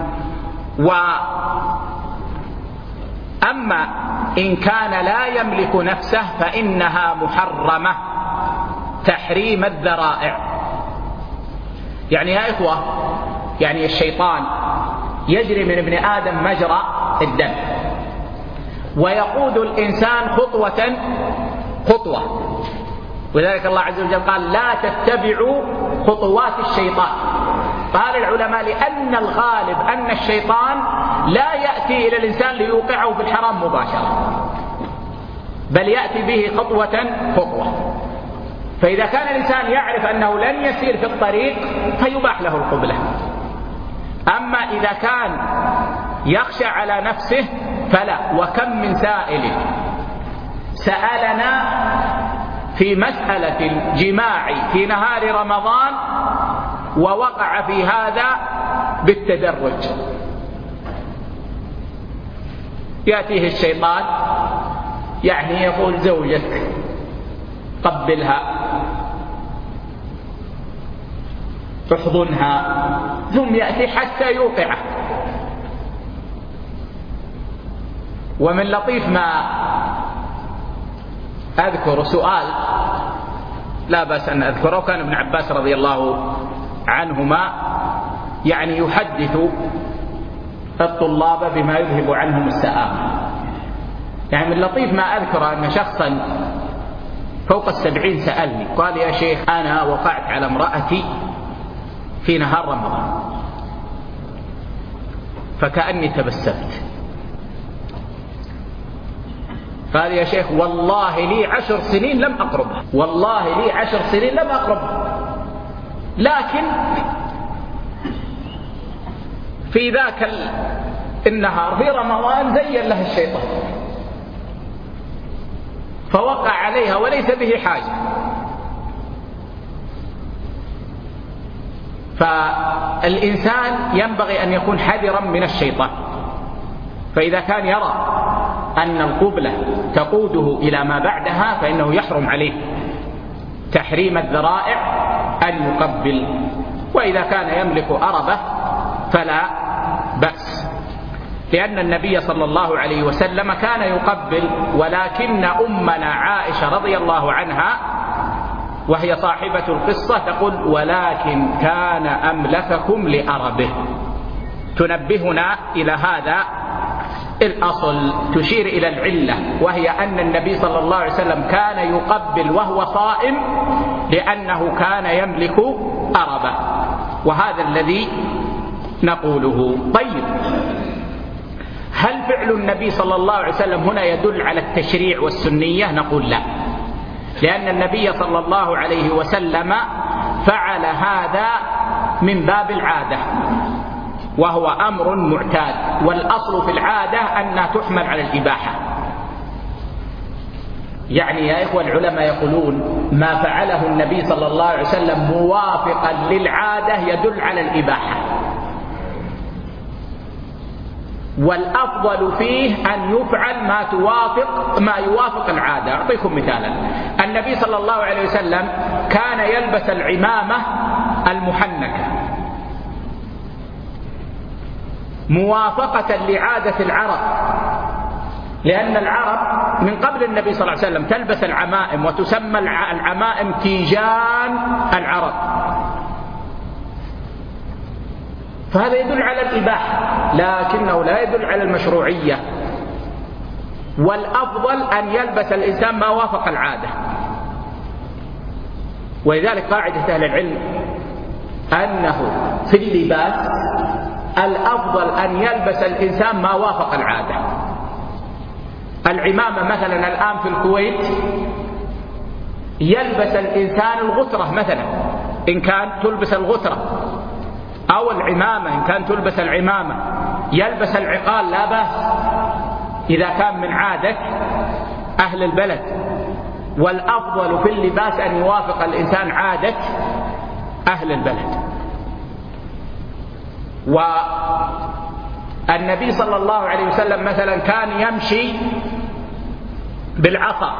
وأما إن كان لا يملك نفسه فإنها محرمة تحريم الذرائع. يعني يا إخوة، يعني الشيطان يجري من ابن آدم مجرى الدم، ويقود الإنسان خطوة خطوة، ولذلك الله عز وجل قال لا تتبعوا خطوات الشيطان قال العلماء لأن الغالب أن الشيطان لا يأتي إلى الإنسان ليوقعه في الحرام مباشرة، بل يأتي به خطوة خطوة. فإذا كان الإنسان يعرف أنه لن يسير في الطريق فيباح له القبلة. أما إذا كان يخشى على نفسه فلا. وكم من سائل سألنا في مسألة الجماع في نهار رمضان ووقع في هذا بالتدرج. يأتيه الشيطان يعني يقول زوجك قبلها احضنها، ثم يأتي حتى يوقعه. ومن لطيف ما أذكر سؤال لا بأس أن أذكره، كان ابن عباس رضي الله عنهما يعني يحدث الطلاب بما يذهب عنهم السآمة. يعني من لطيف ما أذكر أن شخصا فوق 70 سألني قال: يا شيخ أنا وقعت على امرأتي في نهار رمضان فكأني تبسمت. قال: يا شيخ والله لي 10 سنين لم أقربها، والله لي 10 سنين لم أقربها، لكن في ذاك النهار في رمضان زين له الشيطان فوقع عليها وليس به حاجة. فالإنسان ينبغي أن يكون حذرا من الشيطان، فإذا كان يرى أن القبلة تقوده إلى ما بعدها فإنه يحرم عليه تحريم الذرائع أن يقبل. وإذا كان يملك أربة فلا بأس، لأن النبي صلى الله عليه وسلم كان يقبل، ولكن أمنا عائشة رضي الله عنها وهي صاحبة القصة تقول: ولكن كان أملككم لأربه، تنبهنا إلى هذا الأصل، تشير إلى العلة، وهي أن النبي صلى الله عليه وسلم كان يقبل وهو صائم لأنه كان يملك أربة، وهذا الذي نقوله. طيب، هل فعل النبي صلى الله عليه وسلم هنا يدل على التشريع والسنية؟ نقول لا، لأن النبي صلى الله عليه وسلم فعل هذا من باب العادة، وهو أمر معتاد، والأصل في العادة أنها تحمل على الإباحة. يعني يا إخوة العلماء يقولون ما فعله النبي صلى الله عليه وسلم موافقا للعادة يدل على الإباحة، والأفضل فيه أن يفعل ما يوافق العادة. أعطيكم مثالا: النبي صلى الله عليه وسلم كان يلبس العمامة المحنكة موافقة لعادة العرب، لأن العرب من قبل النبي صلى الله عليه وسلم تلبس العمائم، وتسمى العمائم تيجان العرب، فهذا يدل على الإباحة لكنه لا يدل على المشروعية. والأفضل أن يلبس الإنسان ما وافق العادة، ولذلك قاعدة أهل العلم أنه في اللباس الأفضل أن يلبس الإنسان ما وافق العادة. العمامة مثلا الآن في الكويت يلبس الإنسان الغترة مثلا إن كان تلبس الغترة، أو العمامة إن كان تلبس العمامة، يلبس العقال لا بأس إذا كان من عادة أهل البلد. والأفضل في اللباس أن يوافق الإنسان عادة أهل البلد. والنبي صلى الله عليه وسلم مثلا كان يمشي بالعصا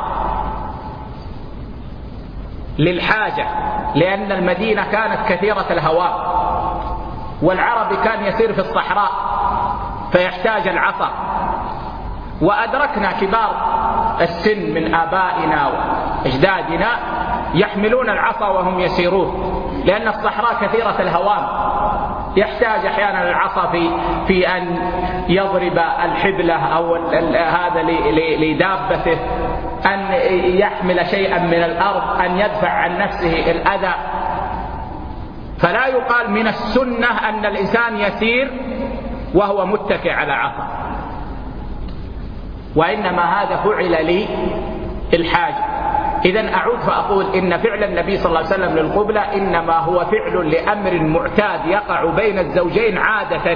للحاجة، لأن المدينة كانت كثيرة الهواء، والعربي كان يسير في الصحراء فيحتاج العصا. وأدركنا كبار السن من آبائنا وأجدادنا يحملون العصا وهم يسيرون، لأن الصحراء كثيرة الهوام، يحتاج أحيانا العصا في أن يضرب الحبلة أو هذا لدابته، أن يحمل شيئا من الأرض، أن يدفع عن نفسه الأذى. فلا يقال من السنة أن الإنسان يسير وهو متكئ على عصا، وإنما هذا فعل للحاجة. إذن أعود فأقول إن فعل النبي صلى الله عليه وسلم للقبلة إنما هو فعل لأمر معتاد يقع بين الزوجين عادة،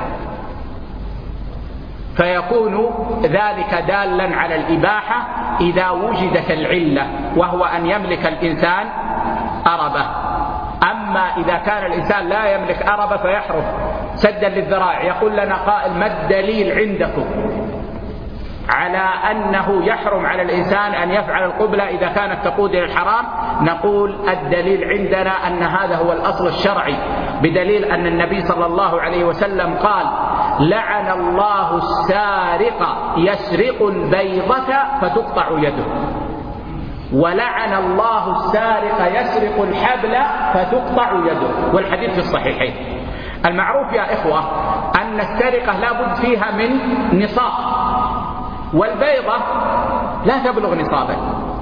فيكون ذلك دالا على الإباحة إذا وجدت العلة، وهو أن يملك الإنسان أربة. أما إذا كان الإنسان لا يملك أربة فيحرم سدا للذرائع. يقول لنا قائل: ما الدليل عندكم على أنه يحرم على الإنسان أن يفعل القبلة إذا كانت تقود إلى الحرام؟ نقول: الدليل عندنا أن هذا هو الأصل الشرعي، بدليل أن النبي صلى الله عليه وسلم قال: لعن الله السارق يسرق البيضة فتقطع يده، ولعن الله السارق يسرق الحبل فتقطع يده، والحديث في الصحيحين. المعروف يا إخوة أن السرقة لا بد فيها من نصاب، والبيضة لا تبلغ نصابا،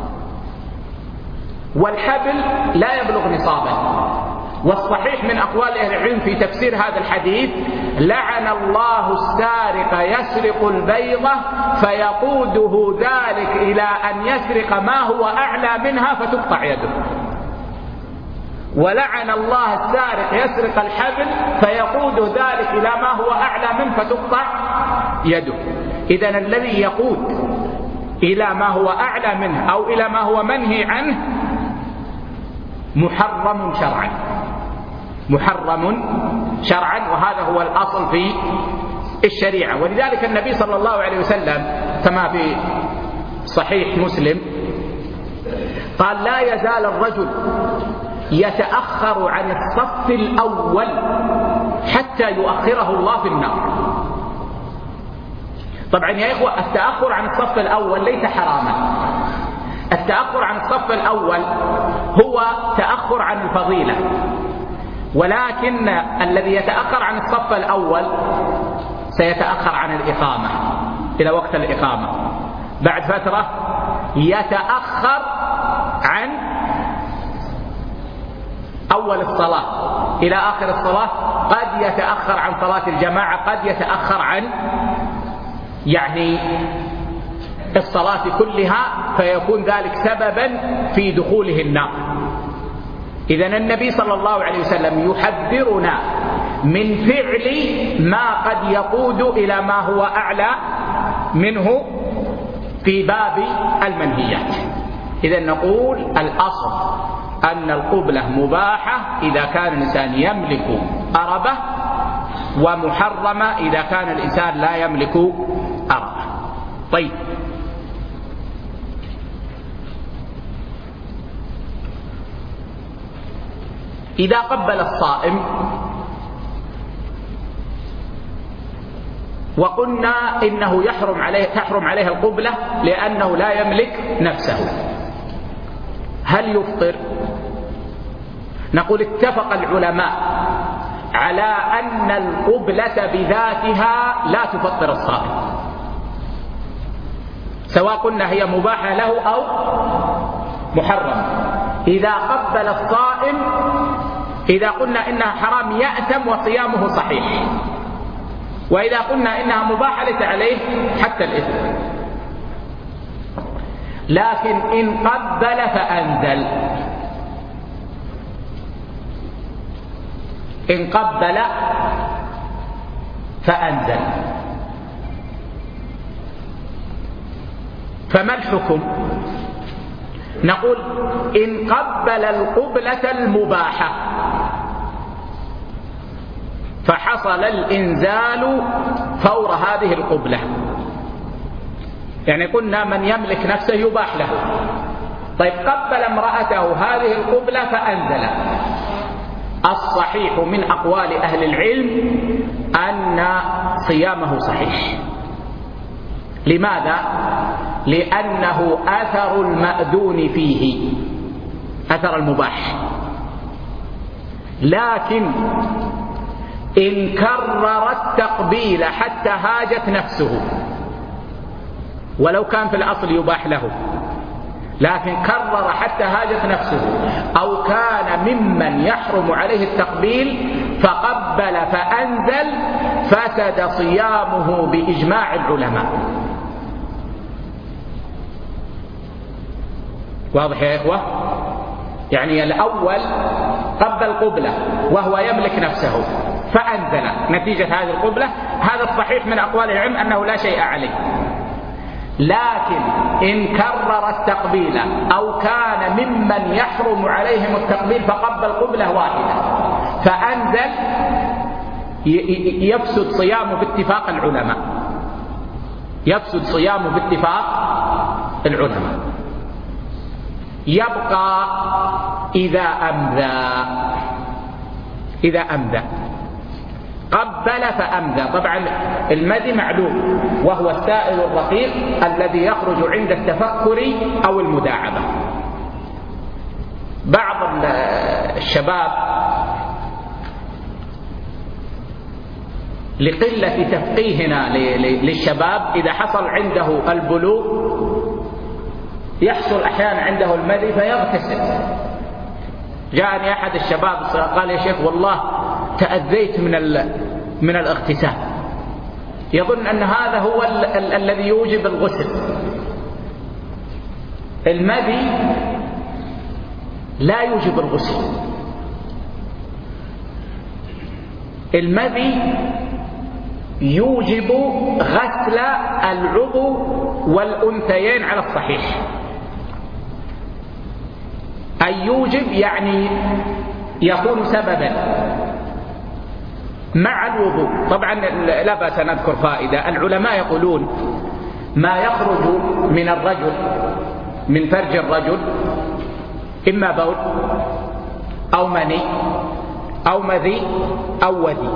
والحبل لا يبلغ نصابا. والصحيح من أقوال أهل العلم في تفسير هذا الحديث: لعن الله السارق يسرق البيضة فيقوده ذلك إلى أن يسرق ما هو أعلى منها فتقطع يده، ولعن الله السارق يسرق الحبل فيقود ذلك إلى ما هو أعلى منه فتقطع يده. إذن الذي يقود إلى ما هو أعلى منه أو إلى ما هو منهي عنه محرم شرعا، محرم شرعا، وهذا هو الأصل في الشريعة. ولذلك النبي صلى الله عليه وسلم كما في صحيح مسلم قال: لا يزال الرجل يتأخر عن الصف الأول حتى يؤخره الله في النار. طبعا يا إخوة التأخر عن الصف الأول ليس حراما. التأخر عن الصف الأول هو تأخر عن الفضيلة، ولكن الذي يتأخر عن الصف الأول سيتأخر عن الإقامة إلى وقت الإقامة. بعد فترة يتأخر عن أول الصلاة إلى آخر الصلاة، قد يتأخر عن صلاة الجماعة، قد يتأخر عن الصلاة كلها، فيكون ذلك سببا في دخوله النار. إذن النبي صلى الله عليه وسلم يحذرنا من فعل ما قد يقود إلى ما هو أعلى منه في باب المنهيات. إذن نقول الأصل أن القبلة مباحة إذا كان الإنسان يملك أربة، ومحرمة إذا كان الإنسان لا يملك أربة. طيب، إذا قبل الصائم وقلنا إنه تحرم عليه القبلة لأنه لا يملك نفسه، هل يفطر؟ نقول: اتفق العلماء على أن القبلة بذاتها لا تفطر الصائم، سواء قلنا هي مباحة له أو محرم. إذا قبل الصائم، إذا قلنا إنها حرام يأثم وصيامه صحيح، وإذا قلنا إنها مباحة ليس عليه حتى الإثم. لكن إن قبل فأنزل، إن قبل فأنزل، فما الحكم؟ نقول: إن قبل القبلة المباحة فحصل الإنزال فور هذه القبلة، يعني قلنا من يملك نفسه يباح له. طيب، قبل امرأته هذه القبلة فأنزل، الصحيح من أقوال أهل العلم أن صيامه صحيح. لماذا؟ لأنه أثر المأذون فيه، أثر المباح. لكن إن كرر التقبيل حتى هاجت نفسه، ولو كان في الأصل يباح له، لكن كرر حتى هاجت نفسه، أو كان ممن يحرم عليه التقبيل فقبل فأنزل فسد صيامه بإجماع العلماء. واضح يا إخوة؟ يعني الأول قبل قبلة وهو يملك نفسه فأنزل نتيجة هذه القبلة، هذا الصحيح من أقوال العلم أنه لا شيء عليه. لكن إن كرر التقبيل أو كان ممن يحرم عليهم التقبيل فقبل قبلة واحدة فأنزل يفسد صيامه باتفاق العلماء، يفسد صيامه باتفاق العلماء. يبقى إذا أمذى قبل فأمذى. طبعا المذي معلوم وهو السائل الرقيق الذي يخرج عند التفكر أو المداعبة. بعض الشباب لقلة تفقيهنا للشباب إذا حصل عنده البلوغ يحصل أحيانا عنده المذي فيغتسل. جاءني أحد الشباب قال يا شيخ والله تأذيت من الاغتسال، يظن أن هذا هو الذي يوجب الغسل. المذي لا يوجب الغسل، المذي يوجب غسل العضو والأنثيين على الصحيح. أي يوجب يعني يكون سببا مع الوضوء. طبعا لا بأس أن أذكر فائدة، العلماء يقولون ما يخرج من الرجل من فرج الرجل إما بول أو مني أو مذي أو ودي.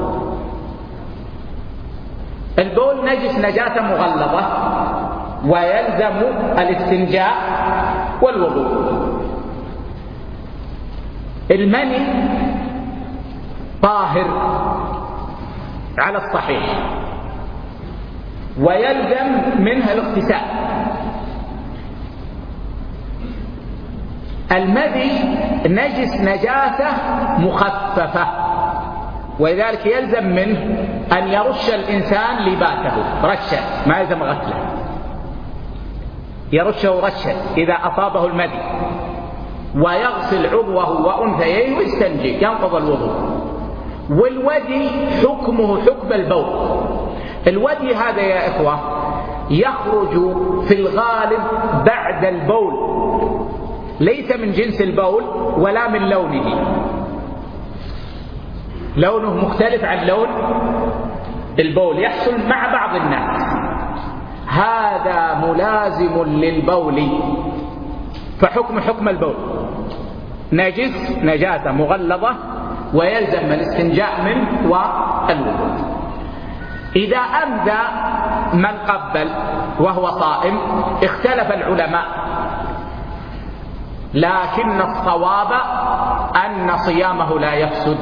البول نجس نجاسة مغلظة ويلزم الاستنجاء والوضوء. المني طاهر على الصحيح ويلزم منها الاغتسال. المذي نجس نجاسة مخففة ولذلك يلزم منه أن يرش الإنسان لباسه رشا، ما يلزم غسله، يرشه رشا إذا أصابه المذي، ويغسل عضوه وأنثيه ويستنجي ينقض الوضوء. والودي حكمه حكم البول. الودي هذا يا إخوة يخرج في الغالب بعد البول، ليس من جنس البول ولا من لونه، لونه مختلف عن لون البول، يحصل مع بعض الناس. هذا ملازم للبول فحكم حكم البول، نجس نجاسة مغلظة ويلزم الاستنجاء منه والوضوء. إذا أمذى من قبل وهو صائم اختلف العلماء، لكن الصواب أن صيامه لا يفسد،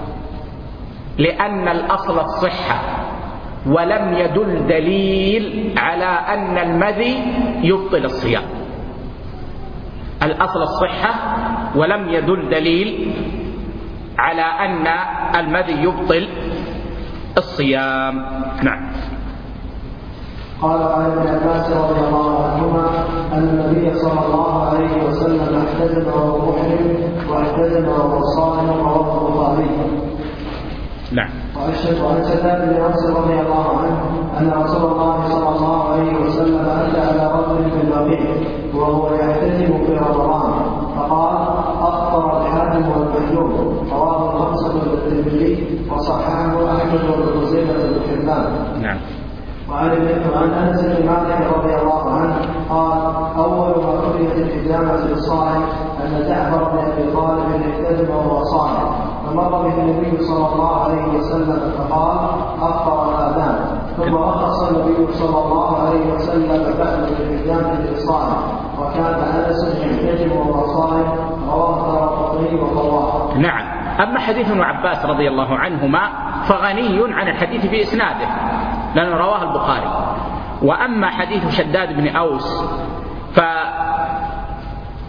لأن الأصل الصحة ولم يدل دليل على أن المذي يبطل الصيام. الأصل الصحة ولم يدل دليل على أن المذي يبطل الصيام. نعم. قال عن ابن عباس رضي الله عنهما أن النبي صلى الله عليه وسلم احتزم وهو محرم واحتزم وهو صائم، رواه البخاري. نعم. وعن شداد بن أوس رضي الله عنه أن رسول الله صلى الله عليه وسلم أتى على رجل في البقيع وهو يحتزم في رمضان فقال أفطر الحاكم والمحجوم، رواه الخمسة والترمذي وصححه أحمد وابن خزيمة بن حبان. نعم. وعن أنس بن مالك رضي الله عنه قال أول ما كرهت الحجامة للصائم أن جعفر بن أبي طالب احتزم وهو صائم، فمر به النبي صلى الله عليه وسلم فقال أفطر الآذان، ثم رخص النبي صلى الله عليه وسلم بعد الحجامة للصائم، وكان أنس يحتجم وهو صائم، رواه الدارقطني وقواه. نعم. أما حديث ابن عباس رضي الله عنهما فغني عن الحديث بإسناده لأنه رواه البخاري. وأما حديث شداد بن أوس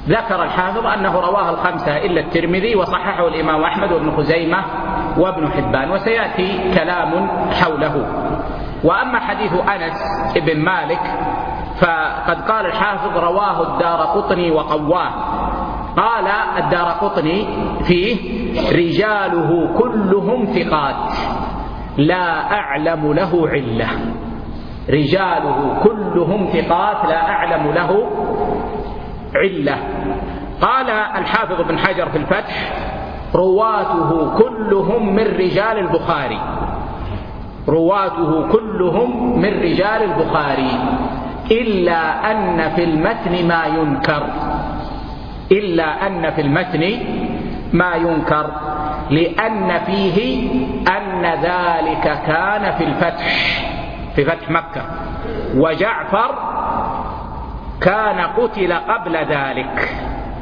ذكر الحافظ أنه رواه الخمسة إلا الترمذي، وصححه الإمام أحمد وابن خزيمة وابن حبان، وسيأتي كلام حوله. وأما حديث أنس بن مالك فقد قال الحافظ رواه الدارقطني وقواه. قال الدارقطني فيه: رجاله كلهم ثقات لا أعلم له علة. رجاله كلهم ثقات لا أعلم له علة. قال الحافظ بن حجر في الفتح: رواته كلهم من رجال البخاري. رواته كلهم من رجال البخاري إلا أن في المتن ما ينكر. إلا أن في المتن ما ينكر، لأن فيه أن ذلك كان في الفتح، في فتح مكة، وجعفر كان قتل قبل ذلك.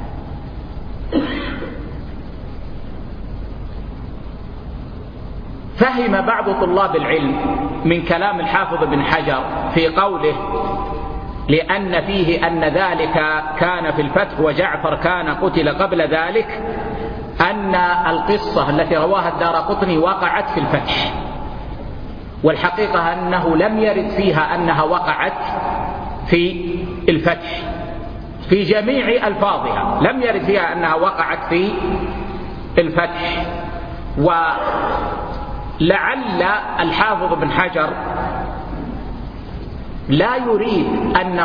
فهم بعض طلاب العلم من كلام الحافظ بن حجر في قوله لأن فيه أن ذلك كان في الفتح وجعفر كان قتل قبل ذلك، أن القصة التي رواها الدارقطني وقعت في الفتح، والحقيقة أنه لم يرد فيها أنها وقعت في الفتح في جميع ألفاظها، لم يرد فيها أنها وقعت في الفتح. ولعل الحافظ بن حجر لا يريد أن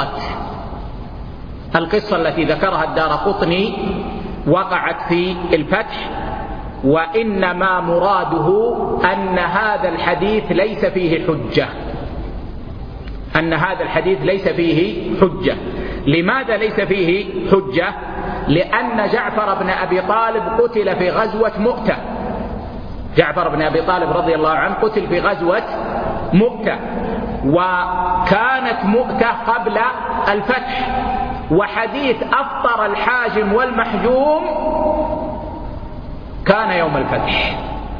القصة التي ذكرها الدارقطني وقعت في الفتح، وإنما مراده أن هذا الحديث ليس فيه حجة. أن هذا الحديث ليس فيه حجة. لماذا ليس فيه حجة؟ لأن جعفر بن أبي طالب قتل في غزوة مؤتة. جعفر بن أبي طالب رضي الله عنه قتل في غزوة مؤتة، وكانت مؤتة قبل الفتح، وحديث أفطر الحاجم والمحجوم كان يوم الفتح.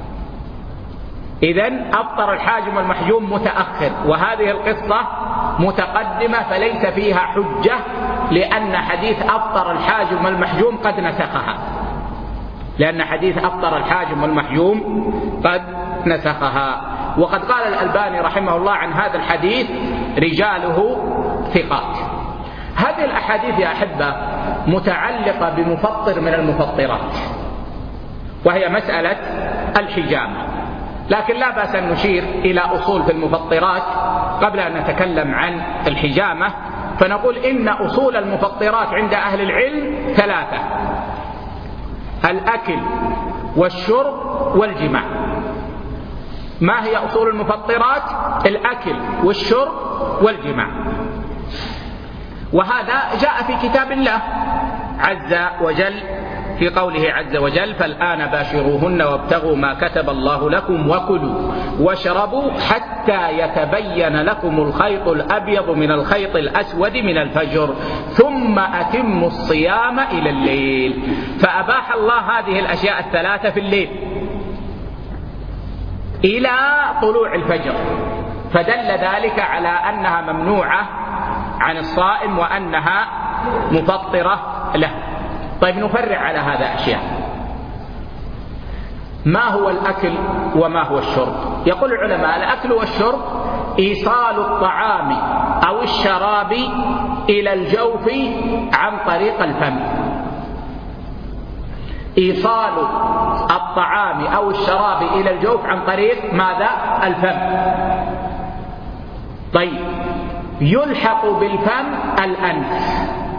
إذن أفطر الحاجم والمحجوم متأخر، وهذه القصة متقدمة، فليس فيها حجة، لأن حديث أفطر الحاجم والمحجوم قد نسخها. لأن حديث أفطر الحاجم والمحجوم قد نسخها. وقد قال الألباني رحمه الله عن هذا الحديث: رجاله ثقات. هذه الأحاديث يا أحبة متعلقة بمفطر من المفطرات، وهي مسألة الحجامة. لكن لا بأس أن نشير إلى أصول في المفطرات قبل أن نتكلم عن الحجامة. فنقول إن أصول المفطرات عند أهل العلم ثلاثة: الأكل والشرب والجماع. ما هي أصول المفطرات؟ الأكل والشرب والجماع. وهذا جاء في كتاب الله عز وجل في قوله عز وجل: فالآن باشروهن وابتغوا ما كتب الله لكم وكلوا واشربوا حتى يتبين لكم الخيط الأبيض من الخيط الأسود من الفجر ثم أتموا الصيام إلى الليل. فأباح الله هذه الأشياء الثلاثة في الليل إلى طلوع الفجر، فدل ذلك على أنها ممنوعة عن الصائم وأنها مفطرة له. طيب، نفرع على هذا أشياء. ما هو الأكل وما هو الشرب؟ يقول العلماء: الأكل والشرب إيصال الطعام أو الشراب إلى الجوف عن طريق الفم. إيصال الطعام أو الشراب إلى الجوف عن طريق ماذا؟ الفم. طيب، يلحق بالفم الأنف.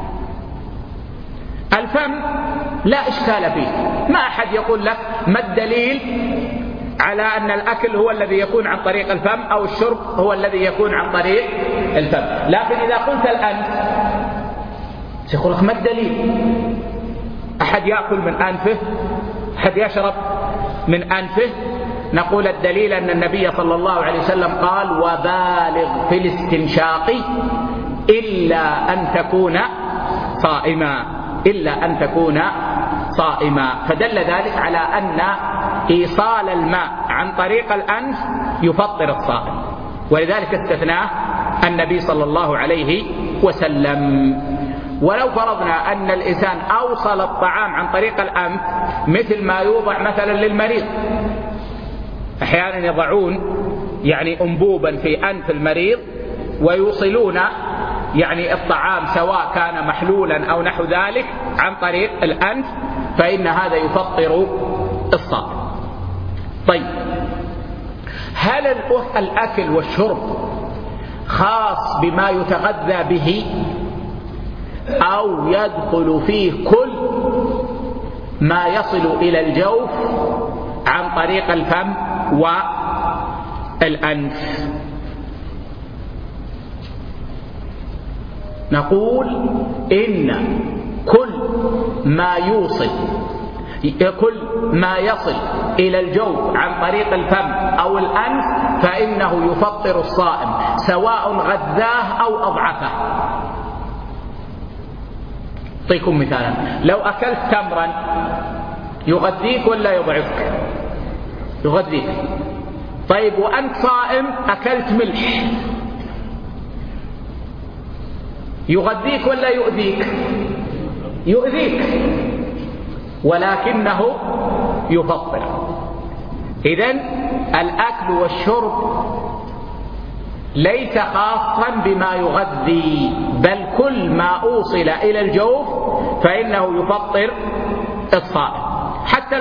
الفم لا إشكال فيه، ما أحد يقول لك ما الدليل على أن الأكل هو الذي يكون عن طريق الفم أو الشرب هو الذي يكون عن طريق الفم. لكن إذا قلت الأنف سيقول لك ما الدليل؟ أحد يأكل من أنفه؟ أحد يشرب من أنفه؟ نقول الدليل أن النبي صلى الله عليه وسلم قال: وبالغ في الاستنشاق إلا أن تكون صائما، إلا أن تكون صائما. فدل ذلك على أن إيصال الماء عن طريق الأنف يفطر الصائم، ولذلك استثناه النبي صلى الله عليه وسلم. ولو فرضنا أن الإنسان أوصل الطعام عن طريق الأنف، مثل ما يوضع مثلا للمريض، أحيانا يضعون يعني أنبوبا في أنف المريض ويوصلون يعني الطعام سواء كان محلولا أو نحو ذلك عن طريق الأنف، فإن هذا يفطر الصائم. طيب، هل الأكل والشرب خاص بما يتغذى به أو يدخل فيه كل ما يصل إلى الجوف عن طريق الفم والأنف؟ نقول إن كل ما يصل إلى الجوف عن طريق الفم أو الأنف فإنه يفطر الصائم، سواء غذاه أو أضعفه. أعطيكم مثالا: لو أكلت تمرا يغذيك ولا يضعفك؟ يغذيك. طيب، وأنت صائم أكلت ملح يغذيك ولا يؤذيك؟ يؤذيك، ولكنه يفطر. إذن الأكل والشرب ليس خاصا بما يغذي، بل كل ما أوصل إلى الجوف فإنه يفطر الصائم. حتى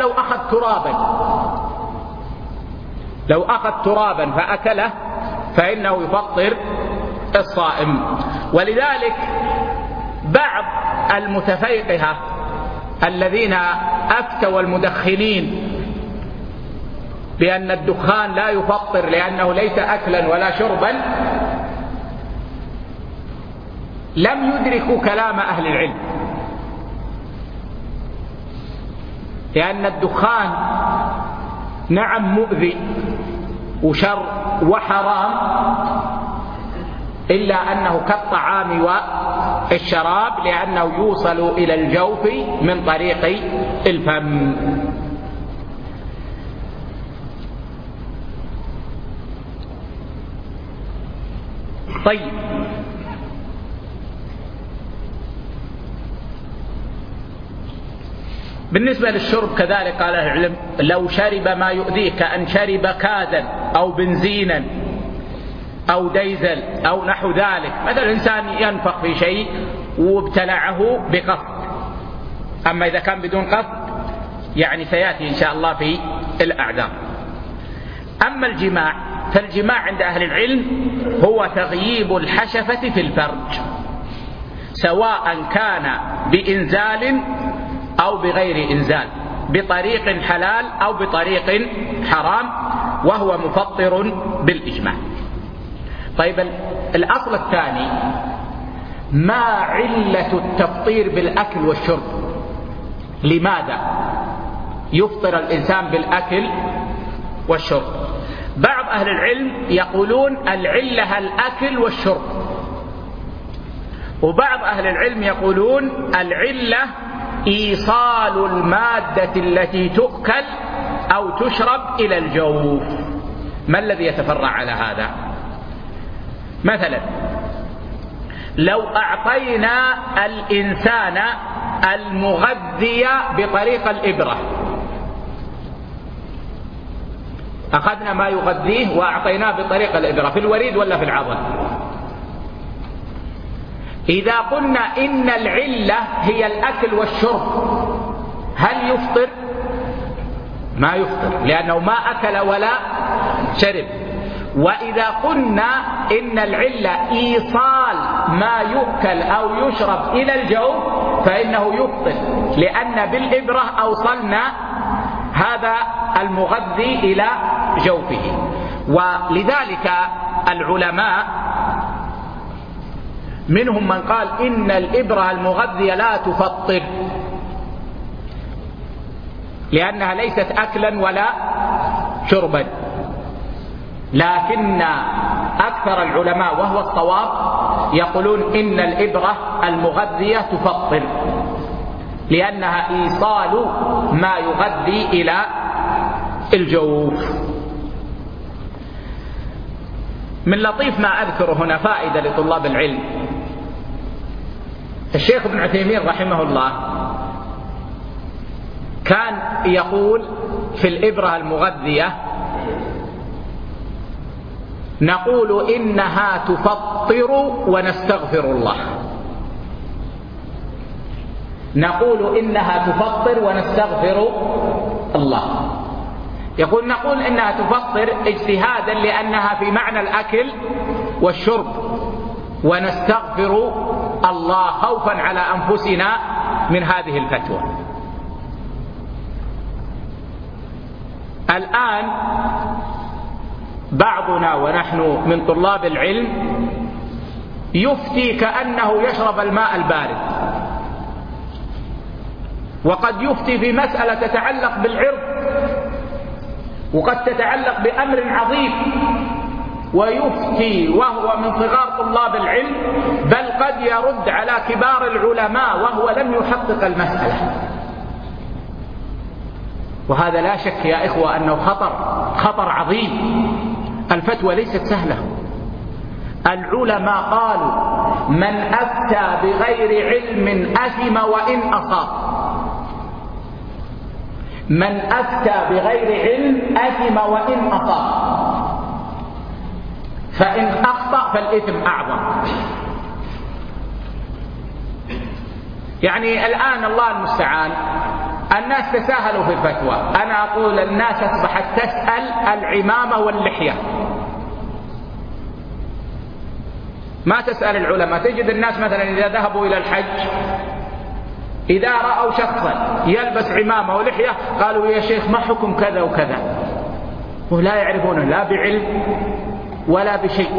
لو أخذ ترابا فأكله فإنه يفطر الصائم. ولذلك بعض المتفيقهة الذين أفتوا المدخنين بأن الدخان لا يفطر لأنه ليس أكلا ولا شربا لم يدركوا كلام أهل العلم، لأن الدخان نعم مؤذي وشر وحرام، إلا أنه كالطعام والشراب لأنه يوصل إلى الجوف من طريق الفم. طيب، بالنسبة للشرب كذلك قال أهل العلم: لو شرب ما يؤذيك، أن شرب كادا أو بنزينا أو ديزل أو نحو ذلك، مثلا إنسان ينفخ في شيء وابتلعه بقصد. أما إذا كان بدون قصد يعني سيأتي إن شاء الله في الأعذار. أما الجماع فالجماع عند أهل العلم هو تغييب الحشفة في الفرج، سواء كان بإنزال أو بغير إنزال، بطريق حلال أو بطريق حرام، وهو مفطر بالإجماع. طيب، الأصل الثاني: ما علة التفطير بالأكل والشرب؟ لماذا يفطر الإنسان بالأكل والشرب؟ بعض أهل العلم يقولون العلة الأكل والشرب، وبعض أهل العلم يقولون العلة إيصال المادة التي تؤكل أو تشرب إلى الجوف. ما الذي يتفرع على هذا؟ مثلا لو أعطينا الإنسان المغذي بطريق الإبرة، أخذنا ما يغذيه وأعطيناه بطريق الإبرة، في الوريد ولا في العضل؟ إذا قلنا إن العلة هي الأكل والشرب، هل يفطر؟ ما يفطر، لأنه ما أكل ولا شرب. وإذا قلنا إن العلة إيصال ما يؤكل أو يشرب إلى الجوف فإنه يفطر، لأن بالإبرة أوصلنا هذا المغذي إلى جوفه. ولذلك العلماء منهم من قال إن الإبرة المغذية لا تفطر، لأنها ليست أكلا ولا شربا. لكن أكثر العلماء وهو الصواب يقولون إن الإبرة المغذية تفطر، لأنها إيصال ما يغذي إلى الجوف. من لطيف ما أذكر هنا فائدة لطلاب العلم: الشيخ ابن عثيمين رحمه الله كان يقول في الإبرة المغذية: نقول إنها تفطر ونستغفر الله. نقول إنها تفطر ونستغفر الله. يقول نقول إنها تفطر اجتهادا لأنها في معنى الأكل والشرب، ونستغفر الله خوفا على أنفسنا من هذه الفتوى. الآن بعضنا ونحن من طلاب العلم يفتي كأنه يشرب الماء البارد، وقد يفتي في مسألة تتعلق بالعرض، وقد تتعلق بأمر عظيم، ويفتي وهو من صغار طلاب العلم، بل قد يرد على كبار العلماء وهو لم يحقق المسألة. وهذا لا شك يا إخوة أنه خطر عظيم. الفتوى ليست سهلة. العلماء قالوا: من أفتى بغير علم أثم وإن أصاب. من أفتى بغير علم أثم وإن أصاب، فإن أخطأ فالإثم أعظم. يعني الآن الله المستعان الناس تساهلوا في الفتوى. أنا أقول الناس أصبحت تسأل العمامة واللحية، ما تسأل العلماء. تجد الناس مثلا إذا ذهبوا إلى الحج، إذا رأوا شخصا يلبس عمامة ولحية قالوا: يا شيخ ما حكم كذا وكذا، ولا يعرفونه لا بعلم ولا بشيء.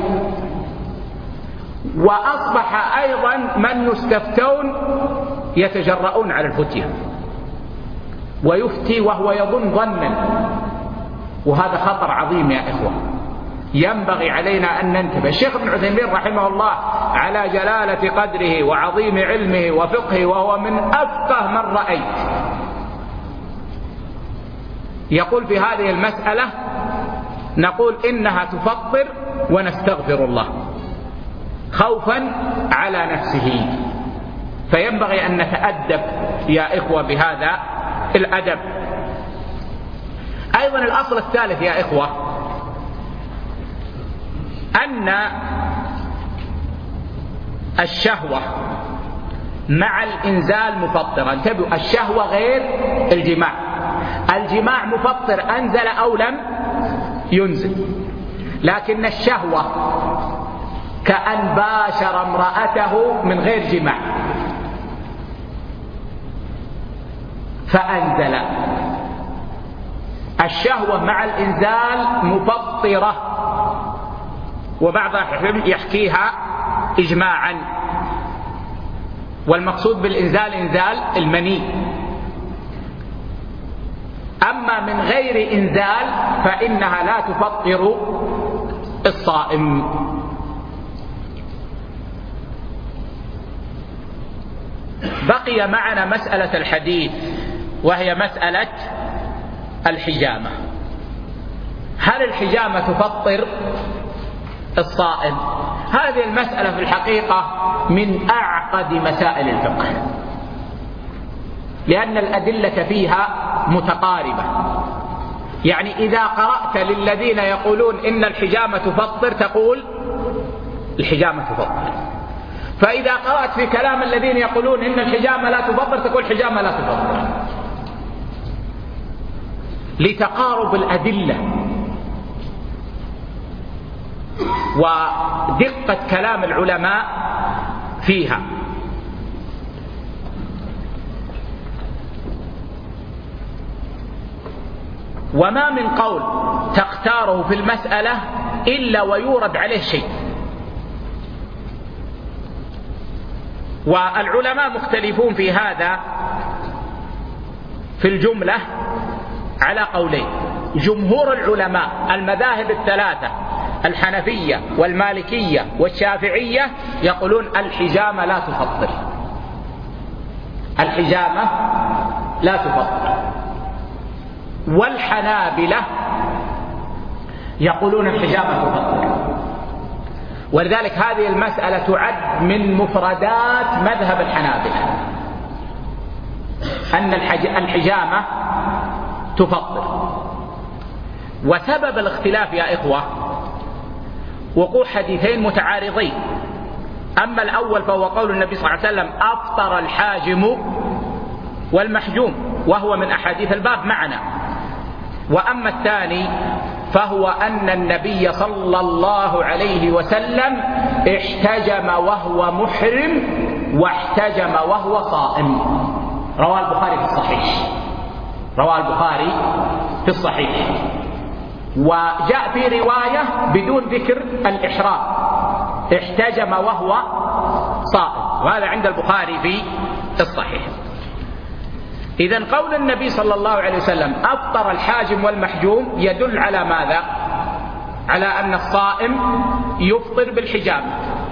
وأصبح أيضا من يستفتون يتجرؤون على الفتية، ويفتي وهو يظن ظنا، وهذا خطر عظيم يا إخوة. ينبغي علينا أن ننتبه. الشيخ ابن عثيمين رحمه الله على جلالة قدره وعظيم علمه وفقهه، وهو من أفقه من رأيت، يقول في هذه المسألة: نقول إنها تفطر ونستغفر الله خوفا على نفسه. فينبغي أن نتأدب يا إخوة بهذا الأدب. أيضا الأصل الثالث يا إخوة أن الشهوة مع الإنزال مفطرة. انتبهوا، الشهوة غير الجماع. الجماع مفطر أنزل أو لم ينزل، لكن الشهوة كأن باشر امرأته من غير جماع فأنزل. الشهوة مع الإنزال مفطرة، وبعض العلماء يحكيها إجماعا، والمقصود بالإنزال إنزال المني. أما من غير إنزال فإنها لا تفطر الصائم. بقي معنا مسألة الحديث، وهي مسألة الحجامة. هل الحجامة تفطر الصائم؟ هذه المسألة في الحقيقة من أعقد مسائل الفقه، لأن الأدلة فيها متقاربة. يعني إذا قرأت للذين يقولون إن الحجامة تفطر تقول الحجامة تفطر، فإذا قرأت في كلام الذين يقولون إن الحجامة لا تفطر تقول الحجامة لا تفطر، لتقارب الأدلة ودقة كلام العلماء فيها. وما من قول تختاره في المسألة إلا ويورد عليه شيء. والعلماء مختلفون في هذا في الجملة على قولين. جمهور العلماء المذاهب الثلاثة الحنفية والمالكية والشافعية يقولون الحجامة لا تفطر، الحجامة لا تفطر. والحنابلة يقولون الحجامة تفطر. ولذلك هذه المسألة تعد من مفردات مذهب الحنابلة، أن الحجامة تفطر. وسبب الاختلاف يا إخوة وقوع حديثين متعارضين. أما الأول فهو قول النبي صلى الله عليه وسلم أفطر الحاجم والمحجوم، وهو من أحاديث الباب معنا. وأما الثاني فهو أن النبي صلى الله عليه وسلم احتجم وهو محرم واحتجم وهو صائم. رواه البخاري في الصحيح، رواه البخاري في الصحيح. وجاء في رواية بدون ذكر الإحرام، احتجم وهو صائم، وهذا عند البخاري في الصحيح. إذن قول النبي صلى الله عليه وسلم أفطر الحاجم والمحجوم يدل على ماذا؟ على أن الصائم يفطر بالحجامة.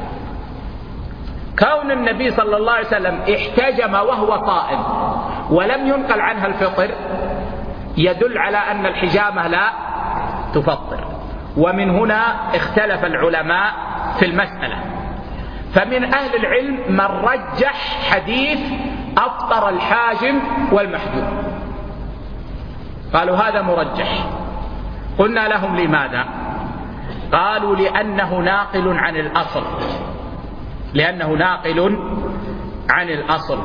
كون النبي صلى الله عليه وسلم احتجم وهو صائم ولم ينقل عنها الفطر يدل على أن الحجامة لا تفطر. ومن هنا اختلف العلماء في المسألة، فمن أهل العلم من رجح حديث أفطر الحاجم والمحجوم، قالوا هذا مرجح. قلنا لهم لماذا؟ قالوا لأنه ناقل عن الأصل، لأنه ناقل عن الأصل.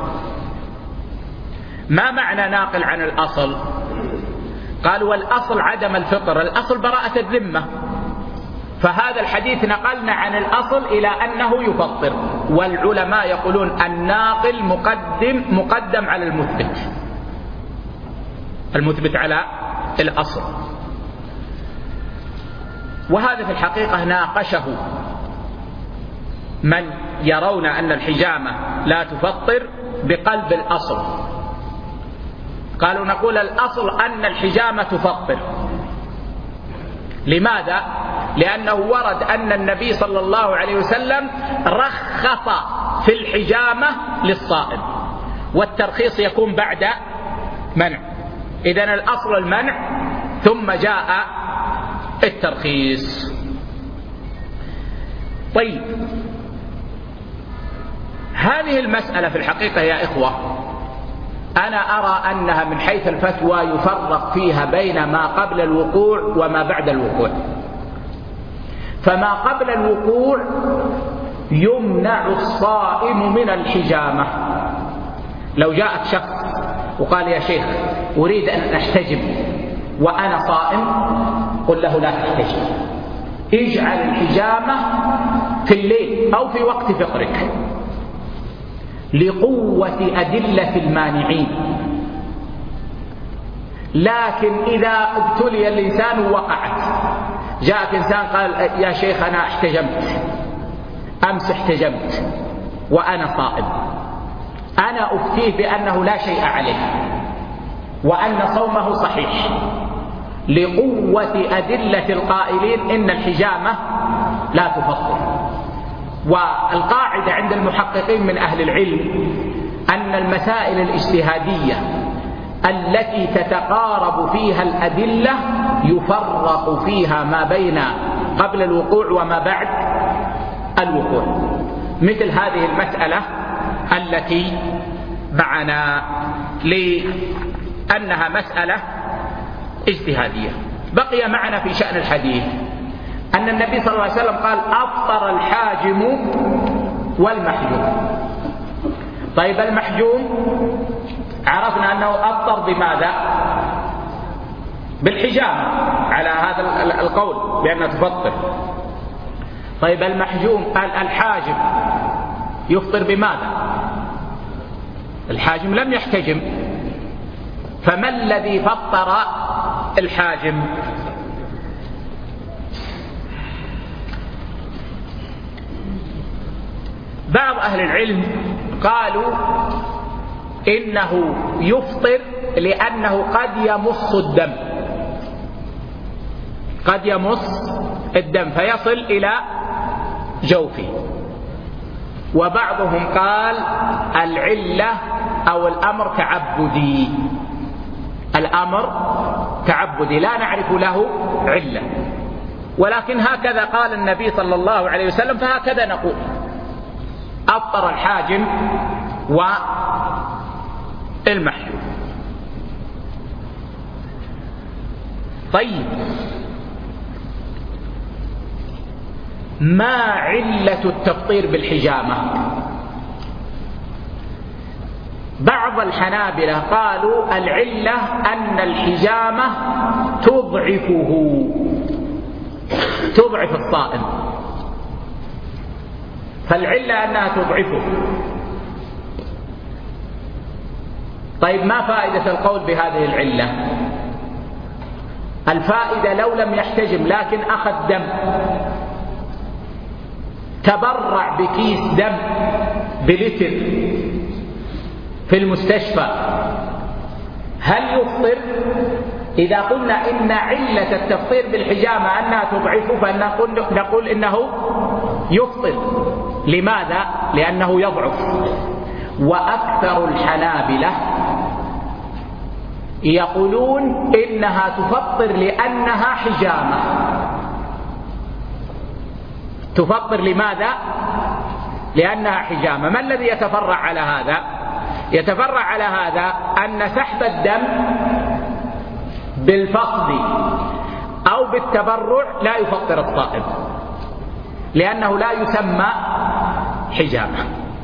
ما معنى ناقل عن الأصل؟ قالوا والأصل عدم الفطر، الأصل براءة الذمة، فهذا الحديث نقلنا عن الأصل إلى أنه يفطر. والعلماء يقولون الناقل مقدم على المثبت على الأصل. وهذا في الحقيقة ناقشه من يرون أن الحجامة لا تفطر بقلب الأصل. قالوا نقول الأصل أن الحجامة تفطر. لماذا؟ لأنه ورد أن النبي صلى الله عليه وسلم رخص في الحجامة للصائم، والترخيص يكون بعد منع. إذن الأصل المنع ثم جاء الترخيص. طيب، هذه المسألة في الحقيقة يا إخوة أنا أرى أنها من حيث الفتوى يفرق فيها بين ما قبل الوقوع وما بعد الوقوع. فما قبل الوقوع يمنع الصائم من الحجامة. لو جاءك شخص وقال يا شيخ أريد أن أحتجم وأنا صائم، قل له لا تحتجم، اجعل الحجامة في الليل أو في وقت فطرك لقوة أدلة المانعين. لكن إذا ابتلي الإنسان ووقعت، جاءك إنسان قال يا شيخ أنا احتجمت، أمس احتجمت وأنا صائم، أنا أفتيه بأنه لا شيء عليه وأن صومه صحيح لقوة أدلة القائلين إن الحجامة لا تفطر. والقاعدة عند المحققين من أهل العلم أن المسائل الاجتهادية التي تتقارب فيها الأدلة يفرق فيها ما بين قبل الوقوع وما بعد الوقوع، مثل هذه المسألة التي معنا لأنها مسألة اجتهادية. بقي معنا في شأن الحديث أن النبي صلى الله عليه وسلم قال أفطر الحاجم والمحجوم. طيب المحجوم عرفنا أنه أفطر بماذا؟ بالحجامة على هذا القول بأنها تفطر. طيب المحجوم قال الحاجم يفطر بماذا؟ الحاجم لم يحتجم، فما الذي فطر الحاجم؟ بعض أهل العلم قالوا إنه يفطر لأنه قد يمص الدم، قد يمص الدم فيصل إلى جوفه. وبعضهم قال العلة أو الأمر تعبدي، الأمر تعبدي لا نعرف له علة. ولكن هكذا قال النبي صلى الله عليه وسلم فهكذا نقول: أفطر الحاجم والمحجوم. طيب، ما علة التفطير بالحجامة؟ بعض الحنابلة قالوا العلة أن الحجامة تضعف الصائم، فالعلة أنها تضعفه. طيب، ما فائدة القول بهذه العلة؟ الفائدة لو لم يحتجم لكن أخذ دم، تبرع بكيس دم بلتر في المستشفى، هل يفطر؟ إذا قلنا إن علة التفطير بالحجامة أنها تضعفه فنقول إنه يفطر. لماذا؟ لأنه يضعف. وأكثر الحنابلة يقولون إنها تفطر لأنها حجامة. تفطر لماذا؟ لأنها حجامة. ما الذي يتفرع على هذا؟ يتفرع على هذا أن سحب الدم بالفصد أو بالتبرع لا يفطر الصائم، لأنه لا يسمى حجامة.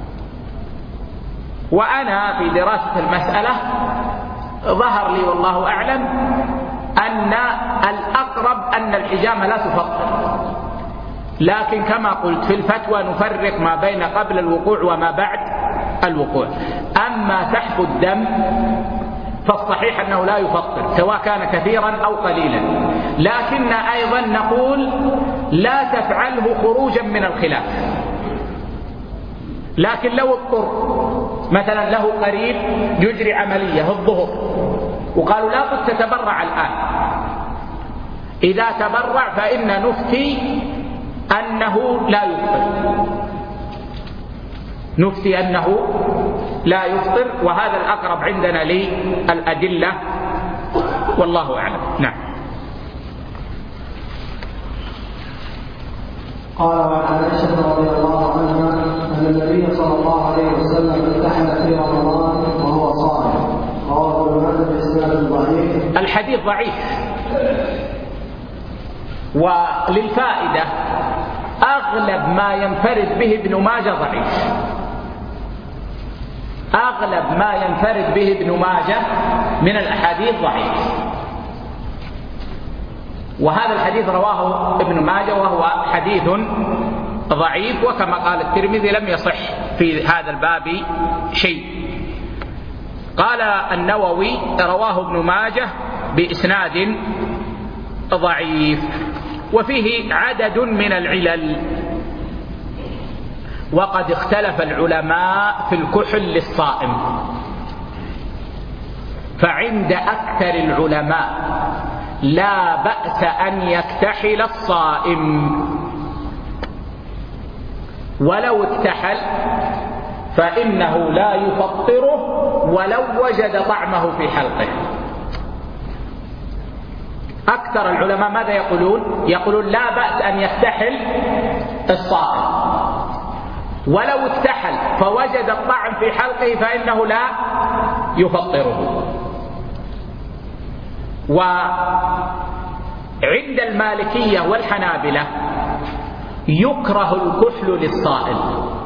وأنا في دراسة المسألة ظهر لي والله أعلم أن الأقرب أن الحجامة لا تفطر، لكن كما قلت في الفتوى نفرق ما بين قبل الوقوع وما بعد الوقوع. أما سحب الدم فالصحيح أنه لا يفطر سواء كان كثيرا أو قليلا، لكن أيضا نقول لا تفعله خروجا من الخلاف. لكن لو اضطر مثلا له قريب يجري عملية الظهر وقالوا لا بد تتبرع الآن، إذا تبرع فإن نفتي أنه لا يفطر، نفتي أنه لا يفطر، وهذا الأقرب عندنا للأدلة والله أعلم. نعم. قال: وعن عائشة رضي الله عنها أن النبي صلى الله عليه وسلم امتحن في رمضان وهو صائم. رواه ابن ماجه بإسناد ضعيف. الحديث ضعيف، وللفائدة أغلب ما ينفرد به ابن ماجه ضعيف. أغلب ما ينفرد به ابن ماجه من الأحاديث ضعيف، وهذا الحديث رواه ابن ماجه وهو حديث ضعيف، وكما قال الترمذي لم يصح في هذا الباب شيء. قال النووي: رواه ابن ماجه بإسناد ضعيف، وفيه عدد من العلل، وقد اختلف العلماء في الكحل للصائم، فعند أكثر العلماء لا بأس أن يكتحل الصائم، ولو اكتحل فإنه لا يفطره ولو وجد طعمه في حلقه. أكثر العلماء ماذا يقولون؟ يقولون لا بأس أن يكتحل الصائم، ولو اكتحل فوجد الطعم في حلقه فإنه لا يفطره. وعند المالكية والحنابلة يكره الكحل للصائم،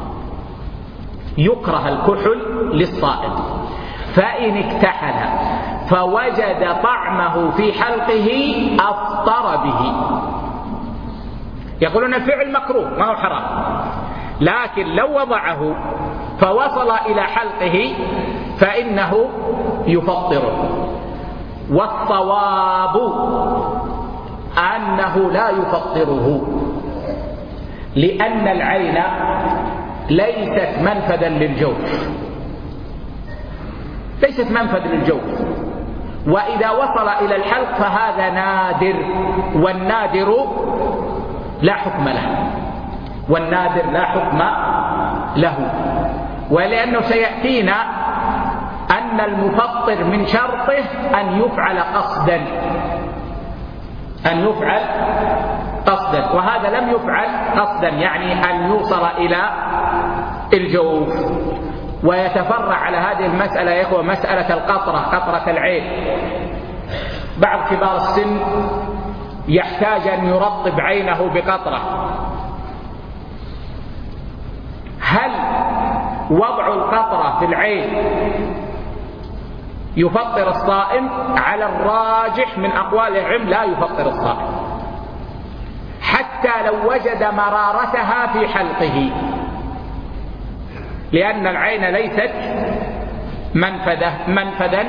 يكره الكحل للصائم، فإن اكتحل فوجد طعمه في حلقه أفطر به. يقولون الفعل مكروه ما هو حرام، لكن لو وضعه فوصل إلى حلقه فإنه يفطره. والصواب أنه لا يفطره، لأن العين ليست منفذا للجوف، ليست منفذ للجوف، وإذا وصل إلى الحلق فهذا نادر، والنادر لا حكم له، والنادر لا حكم له. ولأنه سيأتينا أن المفطر من شرطه أن يفعل قصدا، أن يفعل قصدا، وهذا لم يفعل قصدا، يعني أن يوصل إلى الجوف. ويتفرع على هذه المسألة يا إخوة مسألة القطرة، قطرة العين. بعض كبار السن يحتاج أن يرطب عينه بقطرة. هل وضع القطرة في العين يفطر الصائم؟ على الراجح من أقوال العلم لا يفطر الصائم، حتى لو وجد مرارتها في حلقه، لأن العين ليست منفذا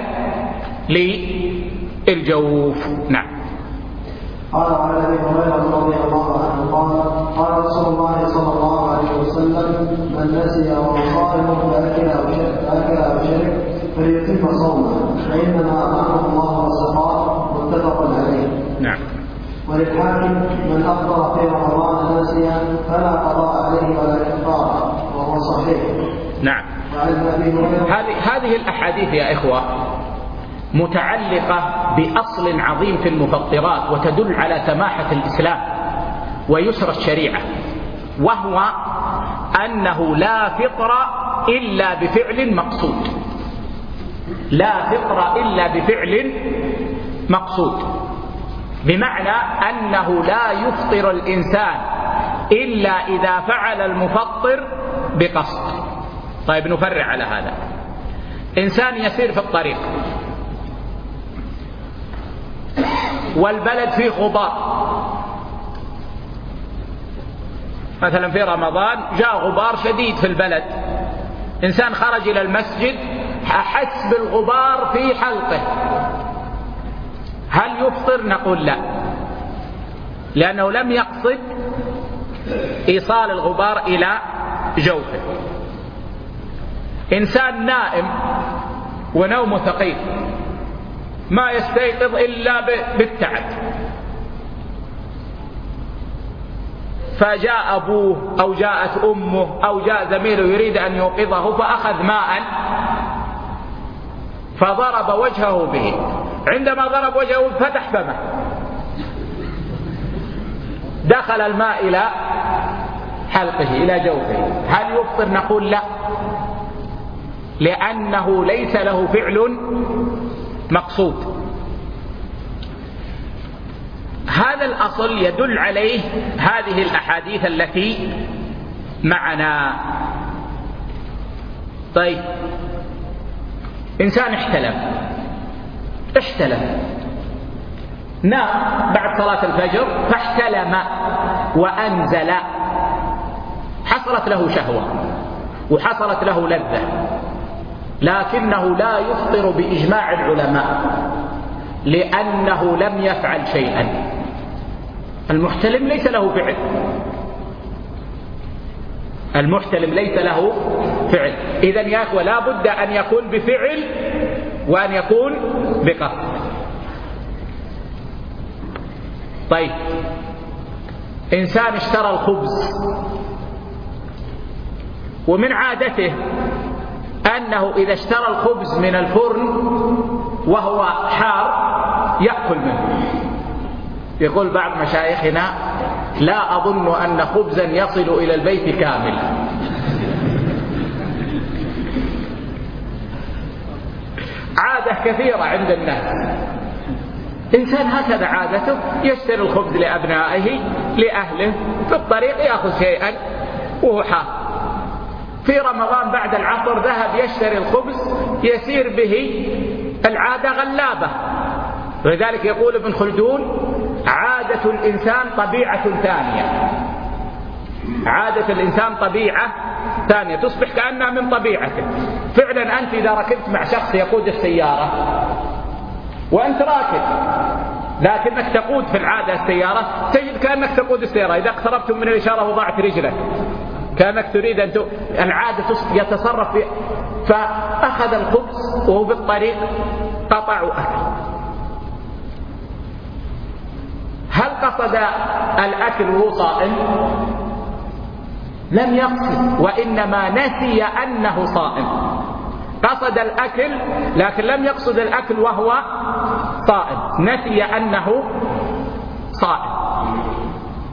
للجوف. نعم. قال عن ابي هريره رضي الله عنه قال رسول الله صلى الله عليه وسلم: من نسي وهو صائم فاكل او شرب فليتم صومه فانما اطعمه الله وسقاه، متفق عليه. نعم. وللحاكم: من افطر في رمضان ناسيا فلا قضاء عليه ولا كفاره، وهو صحيح. نعم. هذه الأحاديث يا إخوة متعلقة بأصل عظيم في المفطرات، وتدل على سماحة الإسلام ويسر الشريعة، وهو أنه لا فطر إلا بفعل مقصود. لا فطر إلا بفعل مقصود، بمعنى أنه لا يفطر الإنسان إلا إذا فعل المفطر بقصد. طيب نفرع على هذا. إنسان يسير في الطريق والبلد فيه غبار، مثلا في رمضان جاء غبار شديد في البلد، إنسان خرج إلى المسجد أحس بالغبار في حلقه، هل يفطر؟ نقول لا، لأنه لم يقصد إيصال الغبار إلى جوفه. إنسان نائم ونومه ثقيل ما يستيقظ إلا بالتعب، فجاء أبوه أو جاءت أمه أو جاء زميله يريد أن يوقظه فأخذ ماء فضرب وجهه به، عندما ضرب وجهه فتح فمه، دخل الماء إلى حلقه إلى جوفه، هل يفطر؟ نقول لا، لأنه ليس له فعل مقصود. هذا الأصل يدل عليه هذه الأحاديث التي معنا. طيب إنسان احتلم نام بعد صلاة الفجر فاحتلم وأنزل، حصلت له شهوة وحصلت له لذة، لكنه لا يفطر بإجماع العلماء لأنه لم يفعل شيئا. المحتلم ليس له فعل، المحتلم ليس له فعل. إذن يا أخوة لا بد أن يكون بفعل وأن يكون بقصد. طيب إنسان اشترى الخبز ومن عادته أنه إذا اشترى الخبز من الفرن وهو حار يأكل منه. يقول بعض مشايخنا: لا أظن أن خبزا يصل إلى البيت كامل. عادة كثيرة عند الناس، إنسان هكذا عادته، يشتري الخبز لأبنائه لأهله، في الطريق يأخذ شيئا وهو حار. في رمضان بعد العصر ذهب يشتري الخبز يسير به، العادة غلابة. ولذلك يقول ابن خلدون: عادة الإنسان طبيعة ثانية. عادة الإنسان طبيعة ثانية تصبح كأنها من طبيعته. فعلا أنت إذا ركبت مع شخص يقود السيارة وأنت راكب لكنك تقود في العادة السيارة، تجد كأنك تقود السيارة، إذا اقتربتم من الإشارة وضعت رجلك كأنك تريد أن العادة يتصرف فيها. فأخذ الخبز وهو بالطريق قطع أكل. هل قصد الأكل وهو صائم؟ لم يقصد، وإنما نسي أنه صائم. قصد الأكل لكن لم يقصد الأكل وهو صائم، نسي أنه صائم.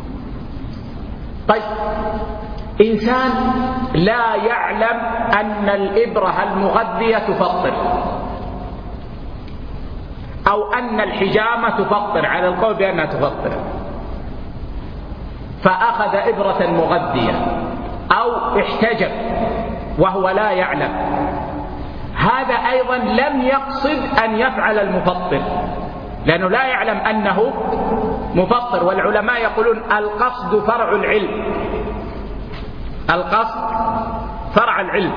طيب، إنسان لا يعلم أن الإبرة المغذية تفطر، أو أن الحجامة تفطر، على القول بأنها تفطر، فأخذ إبرة مغذية أو احتجب وهو لا يعلم، هذا أيضا لم يقصد أن يفعل المفطر، لأنه لا يعلم أنه مفطر. والعلماء يقولون القصد فرع العلم، القصد فرع العلم،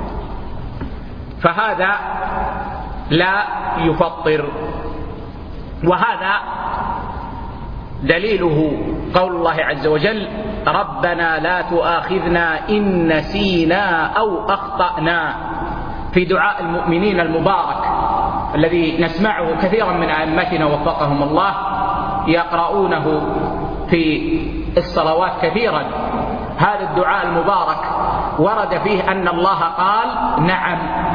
فهذا لا يفطر. وهذا دليله قول الله عز وجل: ربنا لا تؤاخذنا إن نسينا أو أخطأنا، في دعاء المؤمنين المبارك الذي نسمعه كثيرا من أئمتنا وفقهم الله يقرؤونه في الصلوات كثيرا. هذا الدعاء المبارك ورد فيه أن الله قال نعم،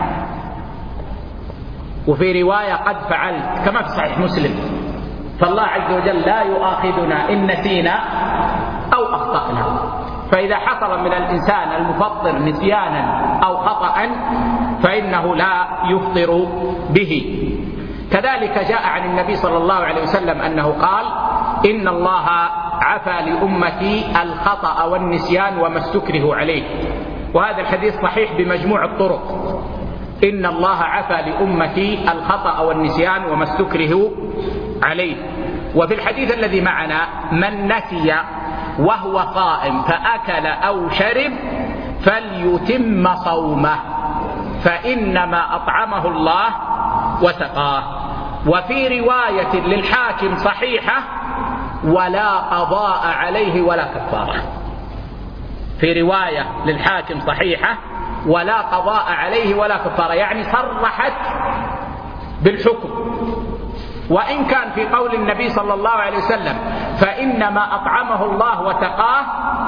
وفي رواية قد فعلت، كما في صحيح مسلم. فالله عز وجل لا يؤاخذنا إن نسينا أو أخطأنا، فإذا حصل من الإنسان المفطر نسيانا أو خطأ فإنه لا يفطر به. كذلك جاء عن النبي صلى الله عليه وسلم أنه قال: إن الله عفى لأمتي الخطأ والنسيان وما استكرهوا عليه. وهذا الحديث صحيح بمجموع الطرق: إن الله عفى لأمتي الخطأ والنسيان وما استكرهوا عليه. وفي الحديث الذي معنا: من نسي وهو قائم فأكل أو شرب فليتم صومه فإنما أطعمه الله وسقاه. وفي رواية للحاكم صحيحة: ولا قضاء عليه ولا كفارة. في رواية للحاكم صحيحة: ولا قضاء عليه ولا كفارة، يعني صرحت بالحكم. وإن كان في قول النبي صلى الله عليه وسلم فإنما أطعمه الله وسقاه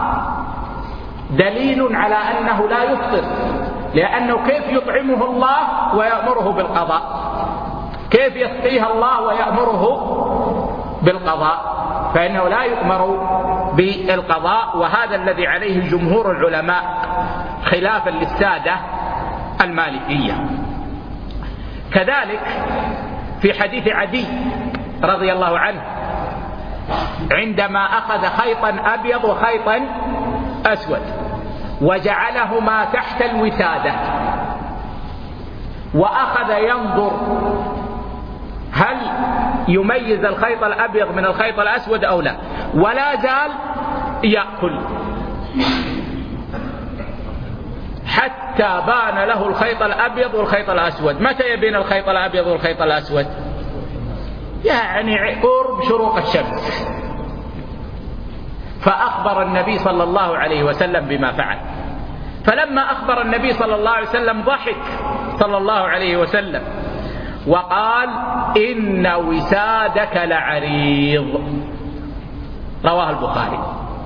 دليل على أنه لا يفطر، لأنه كيف يطعمه الله ويأمره بالقضاء؟ كيف يسقيه الله ويأمره بالقضاء؟ فإنه لا يؤمر بالقضاء، وهذا الذي عليه جمهور العلماء خلافا للسادة المالكية. كذلك في حديث عدي رضي الله عنه عندما أخذ خيطا أبيض وخيطا أسود وجعلهما تحت الوسادة وأخذ ينظر هل يميز الخيط الأبيض من الخيط الأسود أو لا، ولا زال يأكل حتى بان له الخيط الأبيض والخيط الأسود. متى يبين الخيط الأبيض والخيط الأسود؟ يعني قرب شروق الشمس. فأخبر النبي صلى الله عليه وسلم بما فعل. فلما أخبر النبي صلى الله عليه وسلم ضحك صلى الله عليه وسلم وقال: إن وسادك لعريض، رواه البخاري.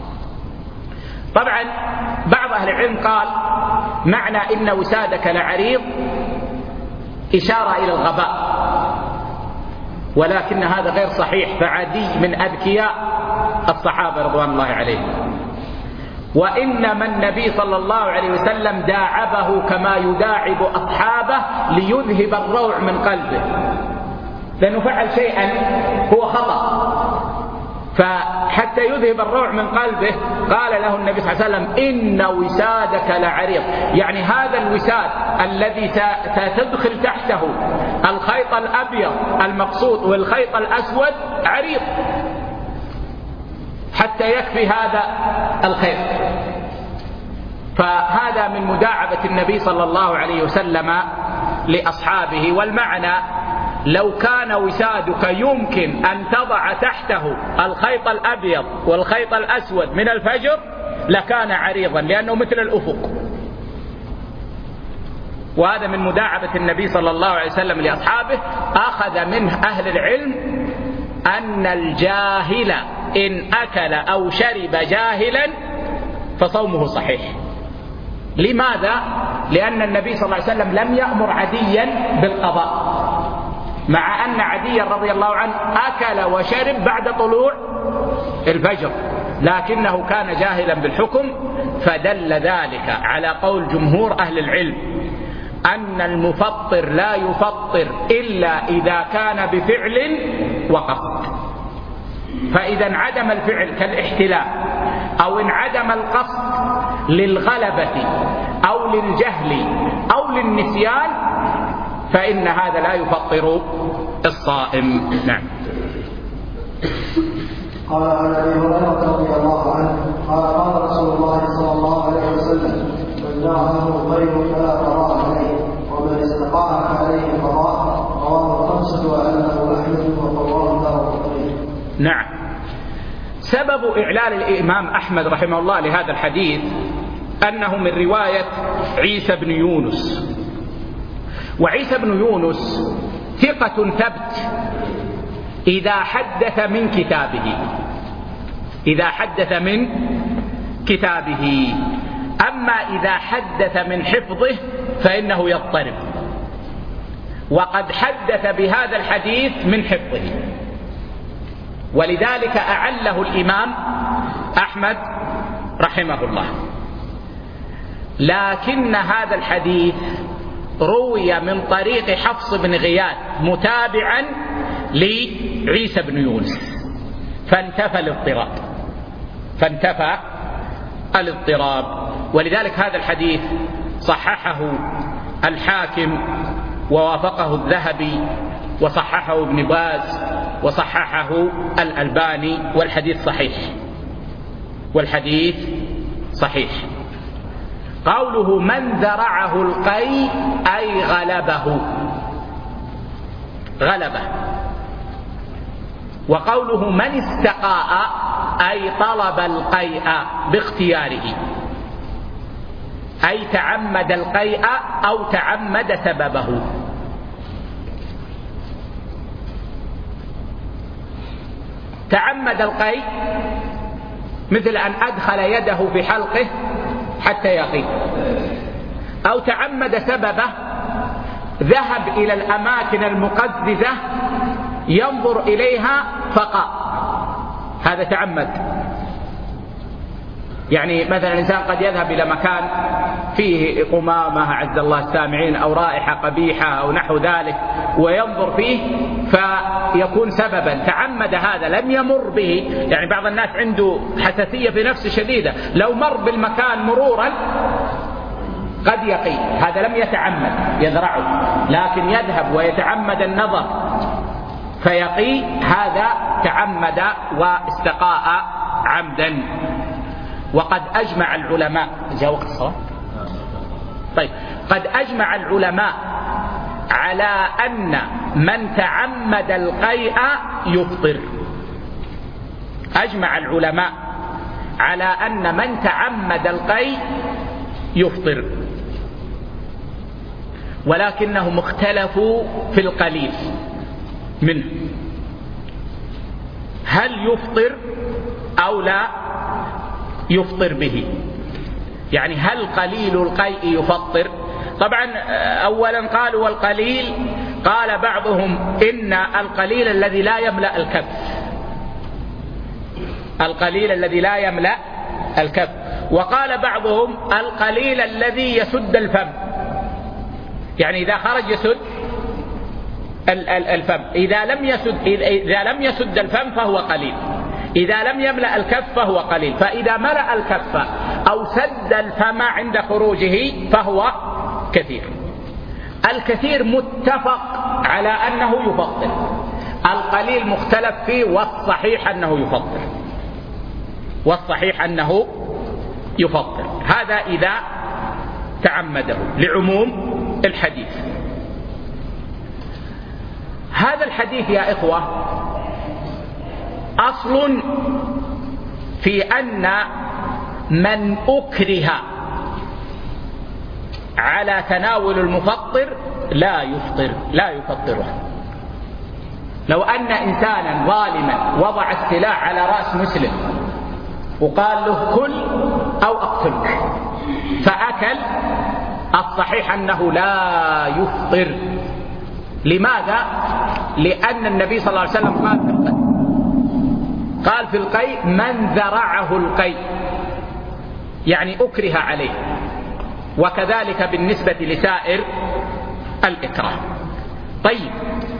طبعا بعض أهل العلم قال معنى إن وسادك لعريض إشارة إلى الغباء، ولكن هذا غير صحيح، فعدي من أذكياء الصحابة رضوان الله عليهم. وإنما النبي صلى الله عليه وسلم داعبه كما يداعب أصحابه ليذهب الروع من قلبه، لأنه فعل شيئا هو خطأ، فحتى يذهب الروع من قلبه قال له النبي صلى الله عليه وسلم: إن وسادك لعريض، يعني هذا الوساد الذي ستدخل تحته الخيط الأبيض المقصود والخيط الأسود عريض حتى يكفي هذا الخيط. فهذا من مداعبة النبي صلى الله عليه وسلم لأصحابه. والمعنى: لو كان وسادك يمكن أن تضع تحته الخيط الأبيض والخيط الأسود من الفجر لكان عريضا، لأنه مثل الأفق. وهذا من مداعبة النبي صلى الله عليه وسلم لأصحابه. أخذ منه أهل العلم أن الجاهل إن أكل أو شرب جاهلا فصومه صحيح. لماذا؟ لأن النبي صلى الله عليه وسلم لم يأمر عديا بالقضاء، مع أن عديا رضي الله عنه أكل وشرب بعد طلوع الفجر، لكنه كان جاهلا بالحكم، فدل ذلك على قول جمهور أهل العلم أن المفطر لا يفطر إلا إذا كان بفعل وقصد. فإذا انعدم الفعل كالاحتلام أو انعدم القصد للغلبة أو للجهل أو للنسيان فإن هذا لا يفطر الصائم. نعم. قال عن ابي هريره رضي الله عنه قال قال رسول الله صلى الله عليه وسلم من جاءه خير فلا قضاء عليه ومن استقاء فعليه قضاء. رواه الخمسه وانه احمد ورواه دارقطني. نعم. سبب إعلال الإمام أحمد رحمه الله لهذا الحديث أنه من رواية عيسى بن يونس، وعيسى بن يونس ثقة ثبت إذا حدث من كتابه، إذا حدث من كتابه، أما إذا حدث من حفظه فإنه يضطرب، وقد حدث بهذا الحديث من حفظه، ولذلك أعله الإمام أحمد رحمه الله. لكن هذا الحديث روي من طريق حفص بن غياث متابعا لعيسى بن يونس، فانتفى الاضطراب، ولذلك هذا الحديث صححه الحاكم ووافقه الذهبي وصححه ابن باز وصححه الألباني، والحديث صحيح. قوله من ذرعه القيء أي غلبه، وقوله من استقاء أي طلب القيء باختياره، أي تعمد القيء أو تعمد سببه. تعمد القيء مثل أن أدخل يده في حلقه حتى يقي، أو تعمد سببه ذهب إلى الأماكن المقززة ينظر إليها فقط، هذا تعمد. يعني مثلا الإنسان قد يذهب إلى مكان فيه قمامة عز الله السامعين أو رائحة قبيحة أو نحو ذلك وينظر فيه فيكون سببا، تعمد هذا، لم يمر به. يعني بعض الناس عنده حساسية في نفسه شديدة، لو مر بالمكان مرورا قد يقي، هذا لم يتعمد يذرعه، لكن يذهب ويتعمد النظر فيقي، هذا تعمد واستقاء عمدا. وقد أجمع العلماء، جاء وقت الصلاة؟ طيب، قد أجمع العلماء على أن من تعمد القيء يفطر. أجمع العلماء على أن من تعمد القيء يفطر، ولكنهم اختلفوا في القليل منه، هل يفطر أو لا يفطر به؟ يعني هل قليل القيء يفطر؟ طبعا أولا قالوا والقليل، قال بعضهم إن القليل الذي لا يملأ الكف، القليل الذي لا يملأ الكف، وقال بعضهم القليل الذي يسد الفم، يعني إذا خرج يسد الفم، إذا لم يسد الفم فهو قليل، إذا لم يملأ الكف فهو قليل، فإذا ملأ الكف أو سد الفم عند خروجه فهو كثير. الكثير متفق على أنه يفطر، القليل مختلف فيه، والصحيح أنه يفطر، هذا إذا تعمده لعموم الحديث. هذا الحديث يا إخوة أصل في أن من أكره على تناول المفطر لا يفطره. لو أن إنسانا ظالما وضع السلاح على رأس مسلم وقال له كل أو أقتلك فأكل، الصحيح أنه لا يفطر. لماذا؟ لأن النبي صلى الله عليه وسلم قال قال في القيء من ذرعه القيء، يعني أكره عليه، وكذلك بالنسبة لسائر الإكراه. طيب،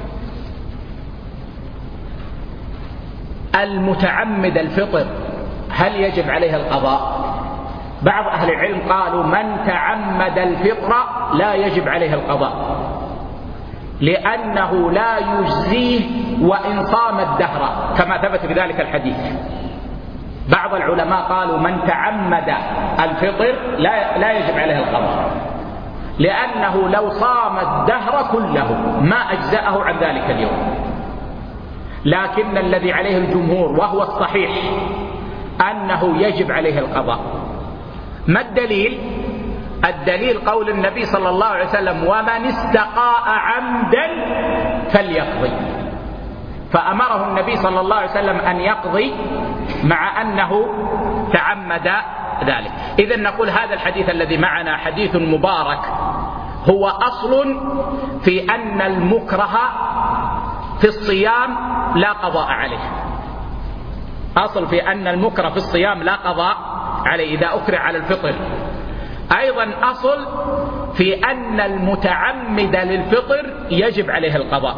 المتعمد الفطر هل يجب عليه القضاء؟ بعض أهل العلم قالوا من تعمد الفطر لا يجب عليه القضاء، لأنه لا يجزيه وإن صام الدهر، كما ثبت بذلك الحديث. بعض العلماء قالوا من تعمد الفطر لا يجب عليه القضاء، لأنه لو صام الدهر كله ما أجزأه عن ذلك اليوم. لكن الذي عليه الجمهور وهو الصحيح أنه يجب عليه القضاء. ما الدليل؟ الدليل قول النبي صلى الله عليه وسلم ومن استقاء عمدا فليقضي، فأمره النبي صلى الله عليه وسلم أن يقضي مع أنه تعمد ذلك. إذن نقول هذا الحديث الذي معنا حديث مبارك، هو أصل في أن المكره في الصيام لا قضاء عليه. أصل في أن المكره في الصيام لا قضاء عليه إذا أكره على الفطر. أيضا أصل في أن المتعمد للفطر يجب عليه القضاء.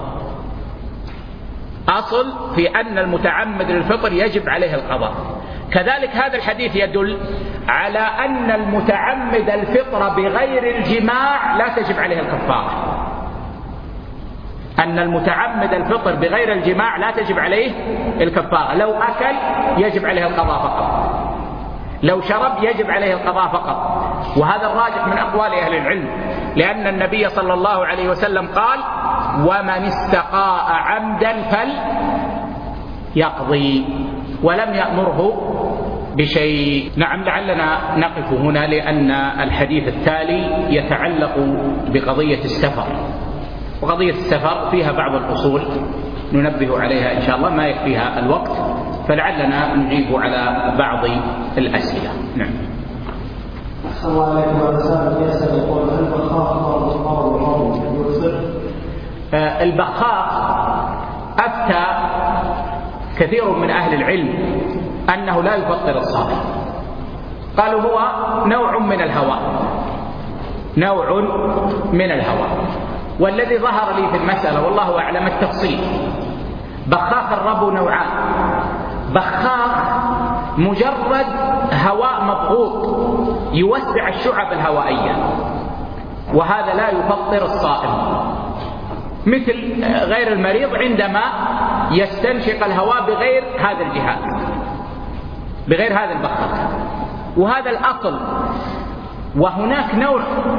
أصل في أن المتعمد للفطر يجب عليه القضاء. كذلك هذا الحديث يدل على أن المتعمد الفطر بغير الجماع لا تجب عليه الكفارة. أن المتعمد الفطر بغير الجماع لا تجب عليه الكفارة. لو أكل يجب عليه القضاء فقط، لو شرب يجب عليه القضاء فقط. وهذا الراجح من أقوال أهل العلم، لأن النبي صلى الله عليه وسلم قال ومن استقاء عمدا فليقضي، ولم يأمره بشيء. نعم، لعلنا نقف هنا لأن الحديث التالي يتعلق بقضية السفر، وقضية السفر فيها بعض الأصول ننبه عليها إن شاء الله، ما يكفيها الوقت، فلعلنا نجيب على بعض الأسئلة. نعم. أحسن الله عليكم. ورسالة يسأل يقول هل البخاخ يفطر؟ البخاخ أفتى كثير من أهل العلم أنه لا يفطر الصائم، قالوا هو نوع من الهواء، نوع من الهواء. والذي ظهر لي في المسألة والله أعلم التفصيل. بخاخ الربو نوعان: بخاخ مجرد هواء مضغوط يوسع الشعب الهوائية، وهذا لا يفطر الصائم، مثل غير المريض عندما يستنشق الهواء بغير هذا الجهاز، بغير هذا البخاخ، وهذا الأصل. وهناك نوع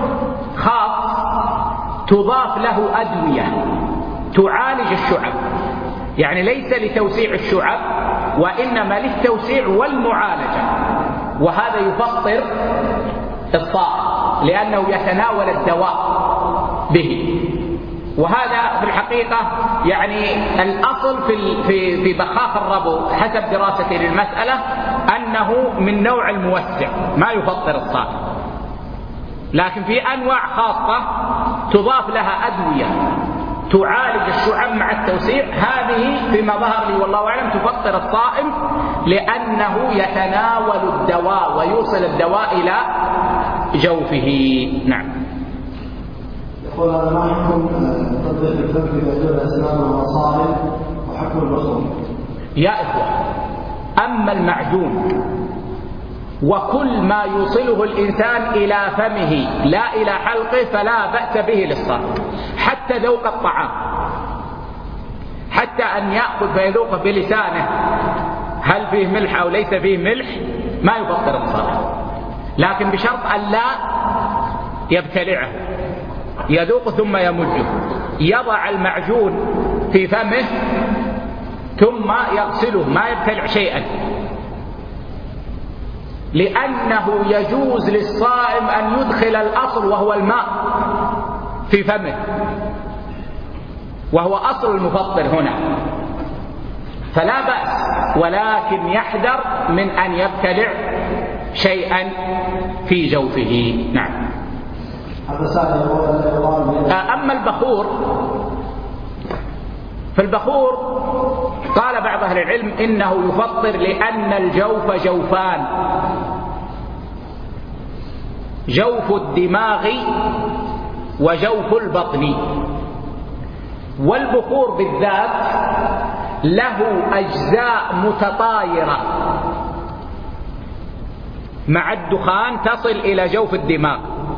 خاص تضاف له أدوية تعالج الشعب، يعني ليس لتوسيع الشعب وإنما للتوسيع والمعالجة، وهذا يفطر الصائم لأنه يتناول الدواء به. وهذا في الحقيقة يعني الأصل في بخاخ الربو حسب دراستي للمسألة أنه من نوع الموسع ما يفطر الصائم، لكن في أنواع خاصة تضاف لها أدوية تعالج الشعب مع التوسيع، هذه فيما ظهر لي والله أعلم تفطر الصائم لأنه يتناول الدواء ويوصل الدواء إلى جوفه. نعم. يقول هذا ما حكم تطبيق الفم بدون أسنان ومصائب وحكم البخور؟ يا إخوة، أما المعجون وكل ما يوصله الإنسان إلى فمه لا إلى حلقه فلا بأس به للصائم، حتى ذوق الطعام، حتى أن يأخذ فيذوق بلسانه هل فيه ملح أو ليس فيه ملح ما يفطر الصائم، لكن بشرط أن لا يبتلعه، يذوق ثم يمجه، يضع المعجون في فمه ثم يغسله، ما يبتلع شيئا، لأنه يجوز للصائم أن يدخل الأصل وهو الماء في فمه، وهو أصل المفطر هنا، فلا بأس، ولكن يحذر من أن يبتلع شيئا في جوفه. نعم. أما فالبخور قال بعض أهل العلم إنه يفطر لأن الجوف جوفان: جوف الدماغ وجوف البطن. والبخور بالذات له أجزاء متطايرة مع الدخان تصل إلى جوف الدماغ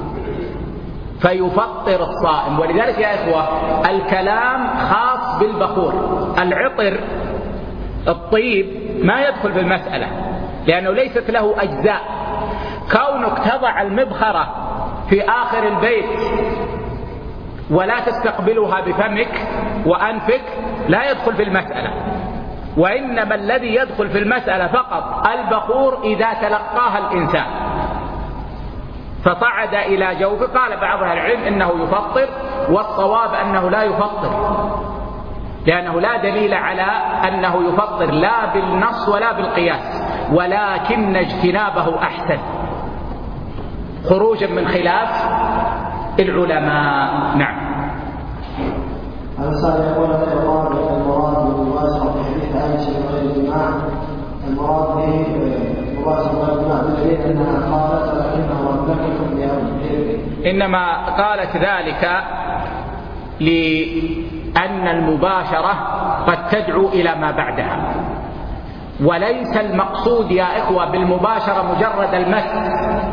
فيفطر الصائم. ولذلك يا إخوة الكلام خاص بالبخور. العطر الطيب ما يدخل في المسألة لأنه ليست له أجزاء. كونك تضع المبخرة في آخر البيت ولا تستقبلها بفمك وأنفك لا يدخل في المسألة، وإنما الذي يدخل في المسألة فقط البخور إذا تلقاها الإنسان فصعد إلى جوفه. قال بعض أهل العلم إنه يفطر، والصواب أنه لا يفطر لأنه لا دليل على أنه يفطر لا بالنص ولا بالقياس، ولكن اجتنابه أحسن خروجا من خلاف العلماء. نعم. هذا سائل يقول المراد بالمباشرة في حديث عائشة بغير الجماع المراد به مباشرة بغير الجماع بدليل أنها قالت ولكنه لم يكن بأمر. إنما قالت ذلك لأن المباشرة قد تدعو إلى ما بعدها، وليس المقصود يا إخوة بالمباشرة مجرد المس،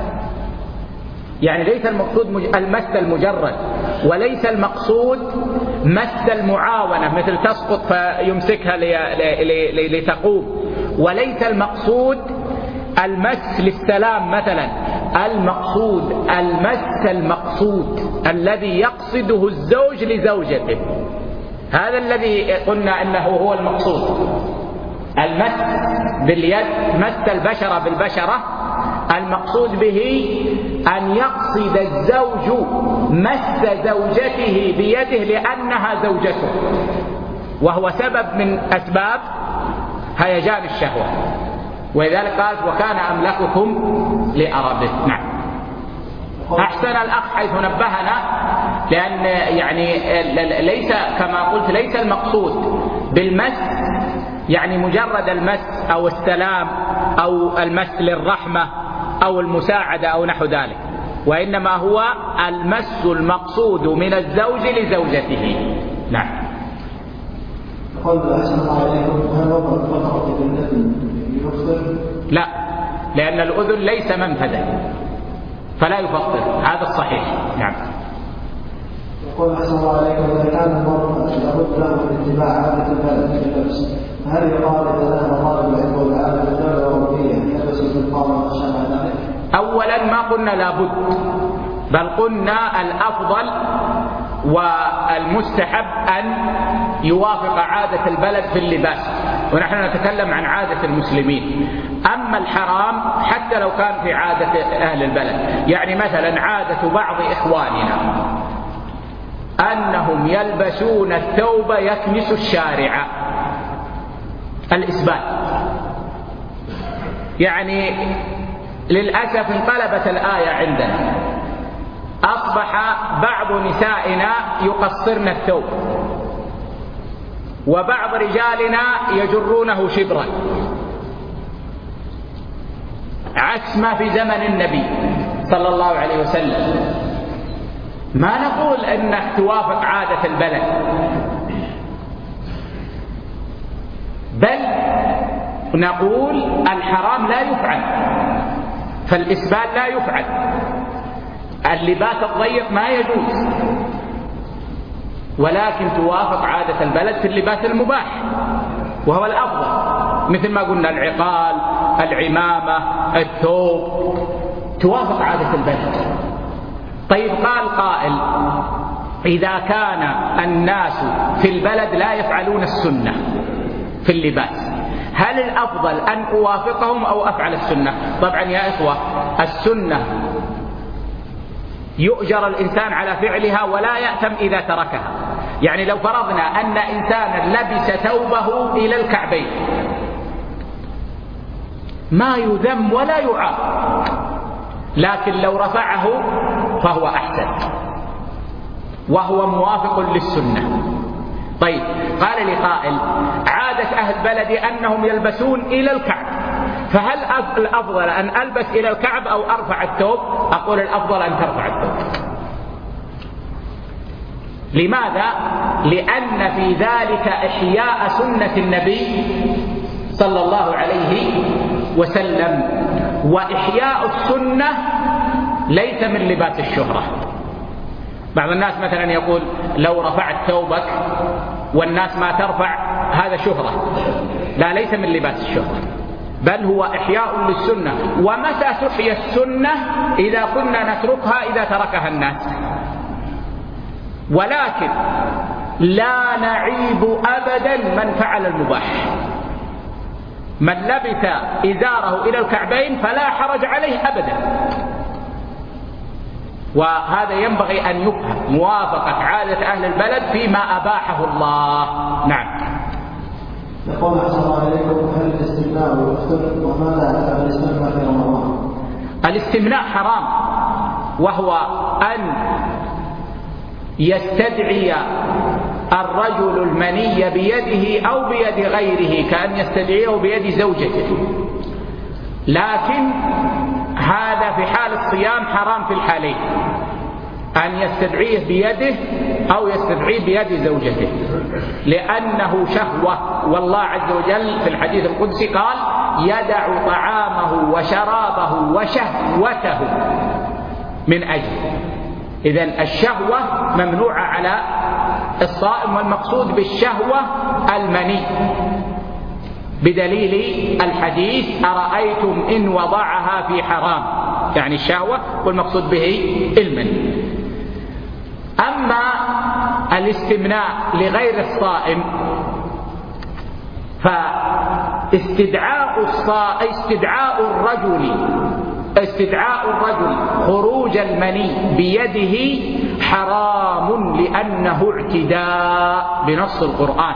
يعني ليس المقصود المس المجرد، وليس المقصود مس المعاونة مثل تسقط فيمسكها لتقوم، وليس المقصود المس للسلام مثلا. المقصود المس المقصود الذي يقصده الزوج لزوجته، هذا الذي قلنا أنه هو المقصود. المس باليد، مس البشرة بالبشرة، المقصود به أن يقصد الزوج مس زوجته بيده لأنها زوجته، وهو سبب من أسباب هيجان الشهوة. ولذلك قالت وكان أملككم لأربه. نعم. أحسن الأخ حيث نبهنا، لأن يعني ليس كما قلت ليس المقصود بالمس يعني مجرد المس أو السلام أو المس للرحمة أو المساعدة أو نحو ذلك، وإنما هو المس المقصود من الزوج لزوجته. نعم. لا، لأن الأذن ليس منفذا فلا يفطر، هذا الصحيح. نعم. يقول أحسن الله عليكم إذا كان المرء لابد له من اتباع عادة البلد في اللبس، هل يقال إذا ذهب طالب العلم والعادة الدولة الأوروبية يلبس بالطابع وشابه ذلك؟ أولا ما قلنا لابد، بل قلنا الأفضل والمستحب أن يوافق عادة البلد في اللباس، ونحن نتكلم عن عادة المسلمين. أما الحرام حتى لو كان في عادة أهل البلد، يعني مثلا عادة بعض إخواننا أنهم يلبسون الثوب يكنس الشارع، الإسبال، يعني للأسف انقلبت الآية عندنا، أصبح بعض نسائنا يقصرن الثوب وبعض رجالنا يجرونه شبرا، عكس ما في زمن النبي صلى الله عليه وسلم. ما نقول انك توافق عادة البلد، بل نقول الحرام لا يفعل، فالإسبال لا يفعل، اللباس الضيق ما يجوز، ولكن توافق عادة البلد في اللباس المباح وهو الأفضل، مثل ما قلنا العقال، العمامة، الثوب، توافق عادة البلد. طيب قال قائل إذا كان الناس في البلد لا يفعلون السنة في اللباس، هل الأفضل أن أوافقهم أو أفعل السنة؟ طبعا يا إخوة السنة يؤجر الإنسان على فعلها ولا يأثم إذا تركها. يعني لو فرضنا أن إنسانا لبس ثوبه إلى الكعبين ما يذم ولا يعاقب، لكن لو رفعه فهو أحسن وهو موافق للسنة. طيب، قال لي قائل: عادة أهل بلدي أنهم يلبسون إلى الكعب، فهل الأفضل أن ألبس إلى الكعب أو أرفع الثوب؟ أقول الأفضل أن ترفع الثوب. لماذا؟ لأن في ذلك إحياء سنة النبي صلى الله عليه وسلم، وإحياء السنة ليس من لباس الشهرة. بعض الناس مثلا يقول: لو رفعت ثوبك والناس ما ترفع هذا شهرة. لا، ليس من لباس الشهرة، بل هو إحياء للسنة. ومتى تحيي السنة؟ إذا كنا نتركها إذا تركها الناس. ولكن لا نعيب أبدا من فعل المباح. من لبث إزاره إلى الكعبين فلا حرج عليه أبدا، وهذا ينبغي أن يفهم موافقة عادة أهل البلد فيما أباحه الله. نعم. يقول: أحسن الله إليكم، هل الاستمناء يفطر؟ وماذا أفعل بالاستمناء في رمضان؟ الاستمناء حرام، وهو أن يستدعي الرجل المني بيده أو بيد غيره، كأن يستدعيه بيد زوجته، لكن هذا في حال الصيام حرام في الحالين، أن يستدعيه بيده أو يستدعيه بيد زوجته، لأنه شهوة. والله عز وجل في الحديث القدسي قال: يدع طعامه وشرابه وشهوته من أجله. إذن الشهوة ممنوعة على الصائم، والمقصود بالشهوة المني، بدليل الحديث: أرأيتم إن وضعها في حرام، يعني الشهوة، والمقصود به المني. أما الاستمناء لغير الصائم استدعاء الرجل خروج المني بيده حرام، لأنه اعتداء بنص القرآن: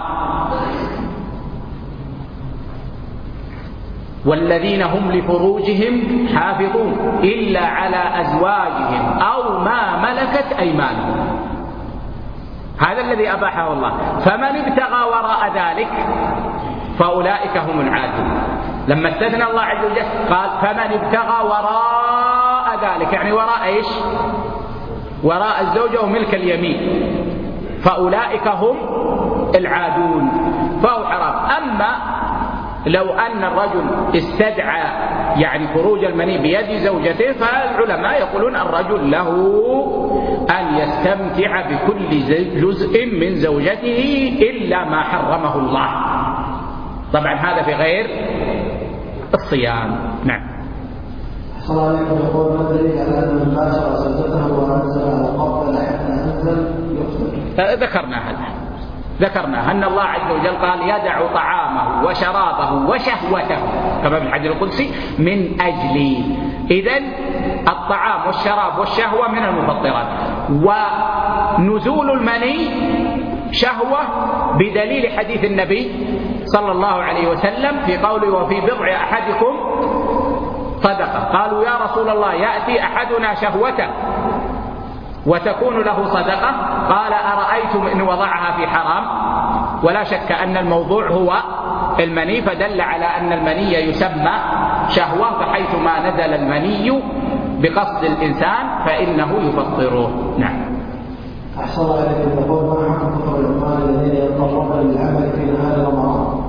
والذين هم لفروجهم حافظون إلا على أزواجهم أو ما ملكت أيمانهم. هذا الذي أباحه الله. فمن ابتغى وراء ذلك فأولئك هم العادون. لما استثنى الله عز وجل قال: فمن ابتغى وراء ذلك، يعني وراء إيش؟ وراء الزوجة وملك اليمين، فأولئك هم العادون، فهو حرام. أما لو أن الرجل استدعى يعني خروج المني بيد زوجته، فالعلماء يقولون الرجل له أن يستمتع بكل جزء من زوجته إلا ما حرمه الله. طبعا هذا في غير الصيام. نعم. صلى الله عليه وسلم يقول: ما الدليل على أن من باشر زوجته وأنزل قبل حتى أنزل يفطر؟ ذكرنا أن الله عز وجل قال: يدع طعامه وشرابه وشهوته، كما في الحديث القدسي: من أجلي. إذن الطعام والشراب والشهوة من المفطرات، ونزول المني شهوة بدليل حديث النبي صلى الله عليه وسلم في قوله: وفي بضع أحدكم صدقة. قالوا: يا رسول الله، يأتي أحدنا شهوته وتكون له صدقة؟ قال: أرأيتم إن وضعها في حرام؟ ولا شك أن الموضوع هو المني، فدل على أن المني يسمى شهوة، فحيثما نزل المني بقصد الإنسان فإنه يفطره. نعم. أحسن الله إليكم. يقول: ما حكم كفر العمال الذين يضطرون للعمل في نهار رمضان؟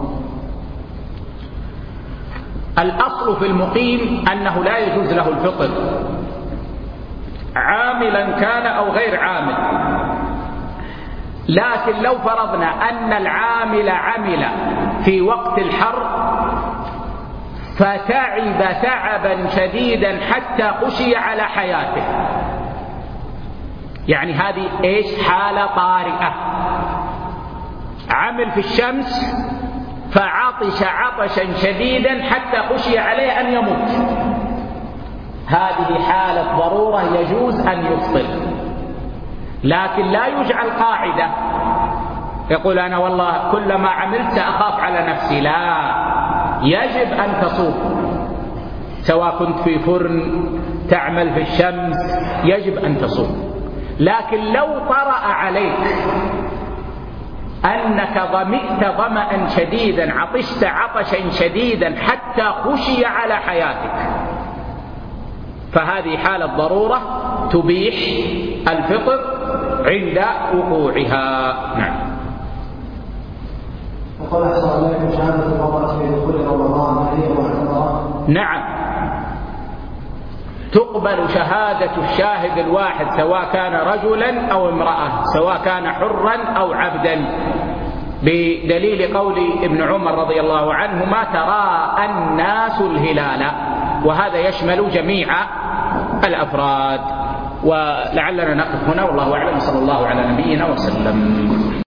الأصل في المقيم أنه لا يجوز له الفطر، عاملا كان أو غير عامل. لكن لو فرضنا أن العامل عمل في وقت الحر فتعب تعبا شديدا حتى خشي على حياته، يعني هذه إيش؟ حالة طارئة. عمل في الشمس فعطش عطشا شديدا حتى خشي عليه أن يموت، هذه حالة ضرورة يجوز أن يفطر، لكن لا يجعل قاعدة يقول: أنا والله كلما عملت سأخاف على نفسي. لا، يجب أن تصوم، سواء كنت في فرن تعمل في الشمس يجب أن تصوم. لكن لو طرأ عليك أنك ظمئت ظمأ شديدا، عطشت عطشا شديدا حتى خشي على حياتك، فهذه حالة ضرورة تبيح الفطر عند وقوعها. نعم. وقال أحسن الله شهادة المرأة في دخول رمضان هل هي معتبرة؟ نعم، تقبل شهادة الشاهد الواحد سواء كان رجلا أو امرأة، سواء كان حرا أو عبدا، بدليل قول ابن عمر رضي الله عنهما: تراءى الناس الهلال، وهذا يشمل جميع الأفراد. ولعلنا نقف هنا، والله أعلم، صلى الله على نبينا وسلم.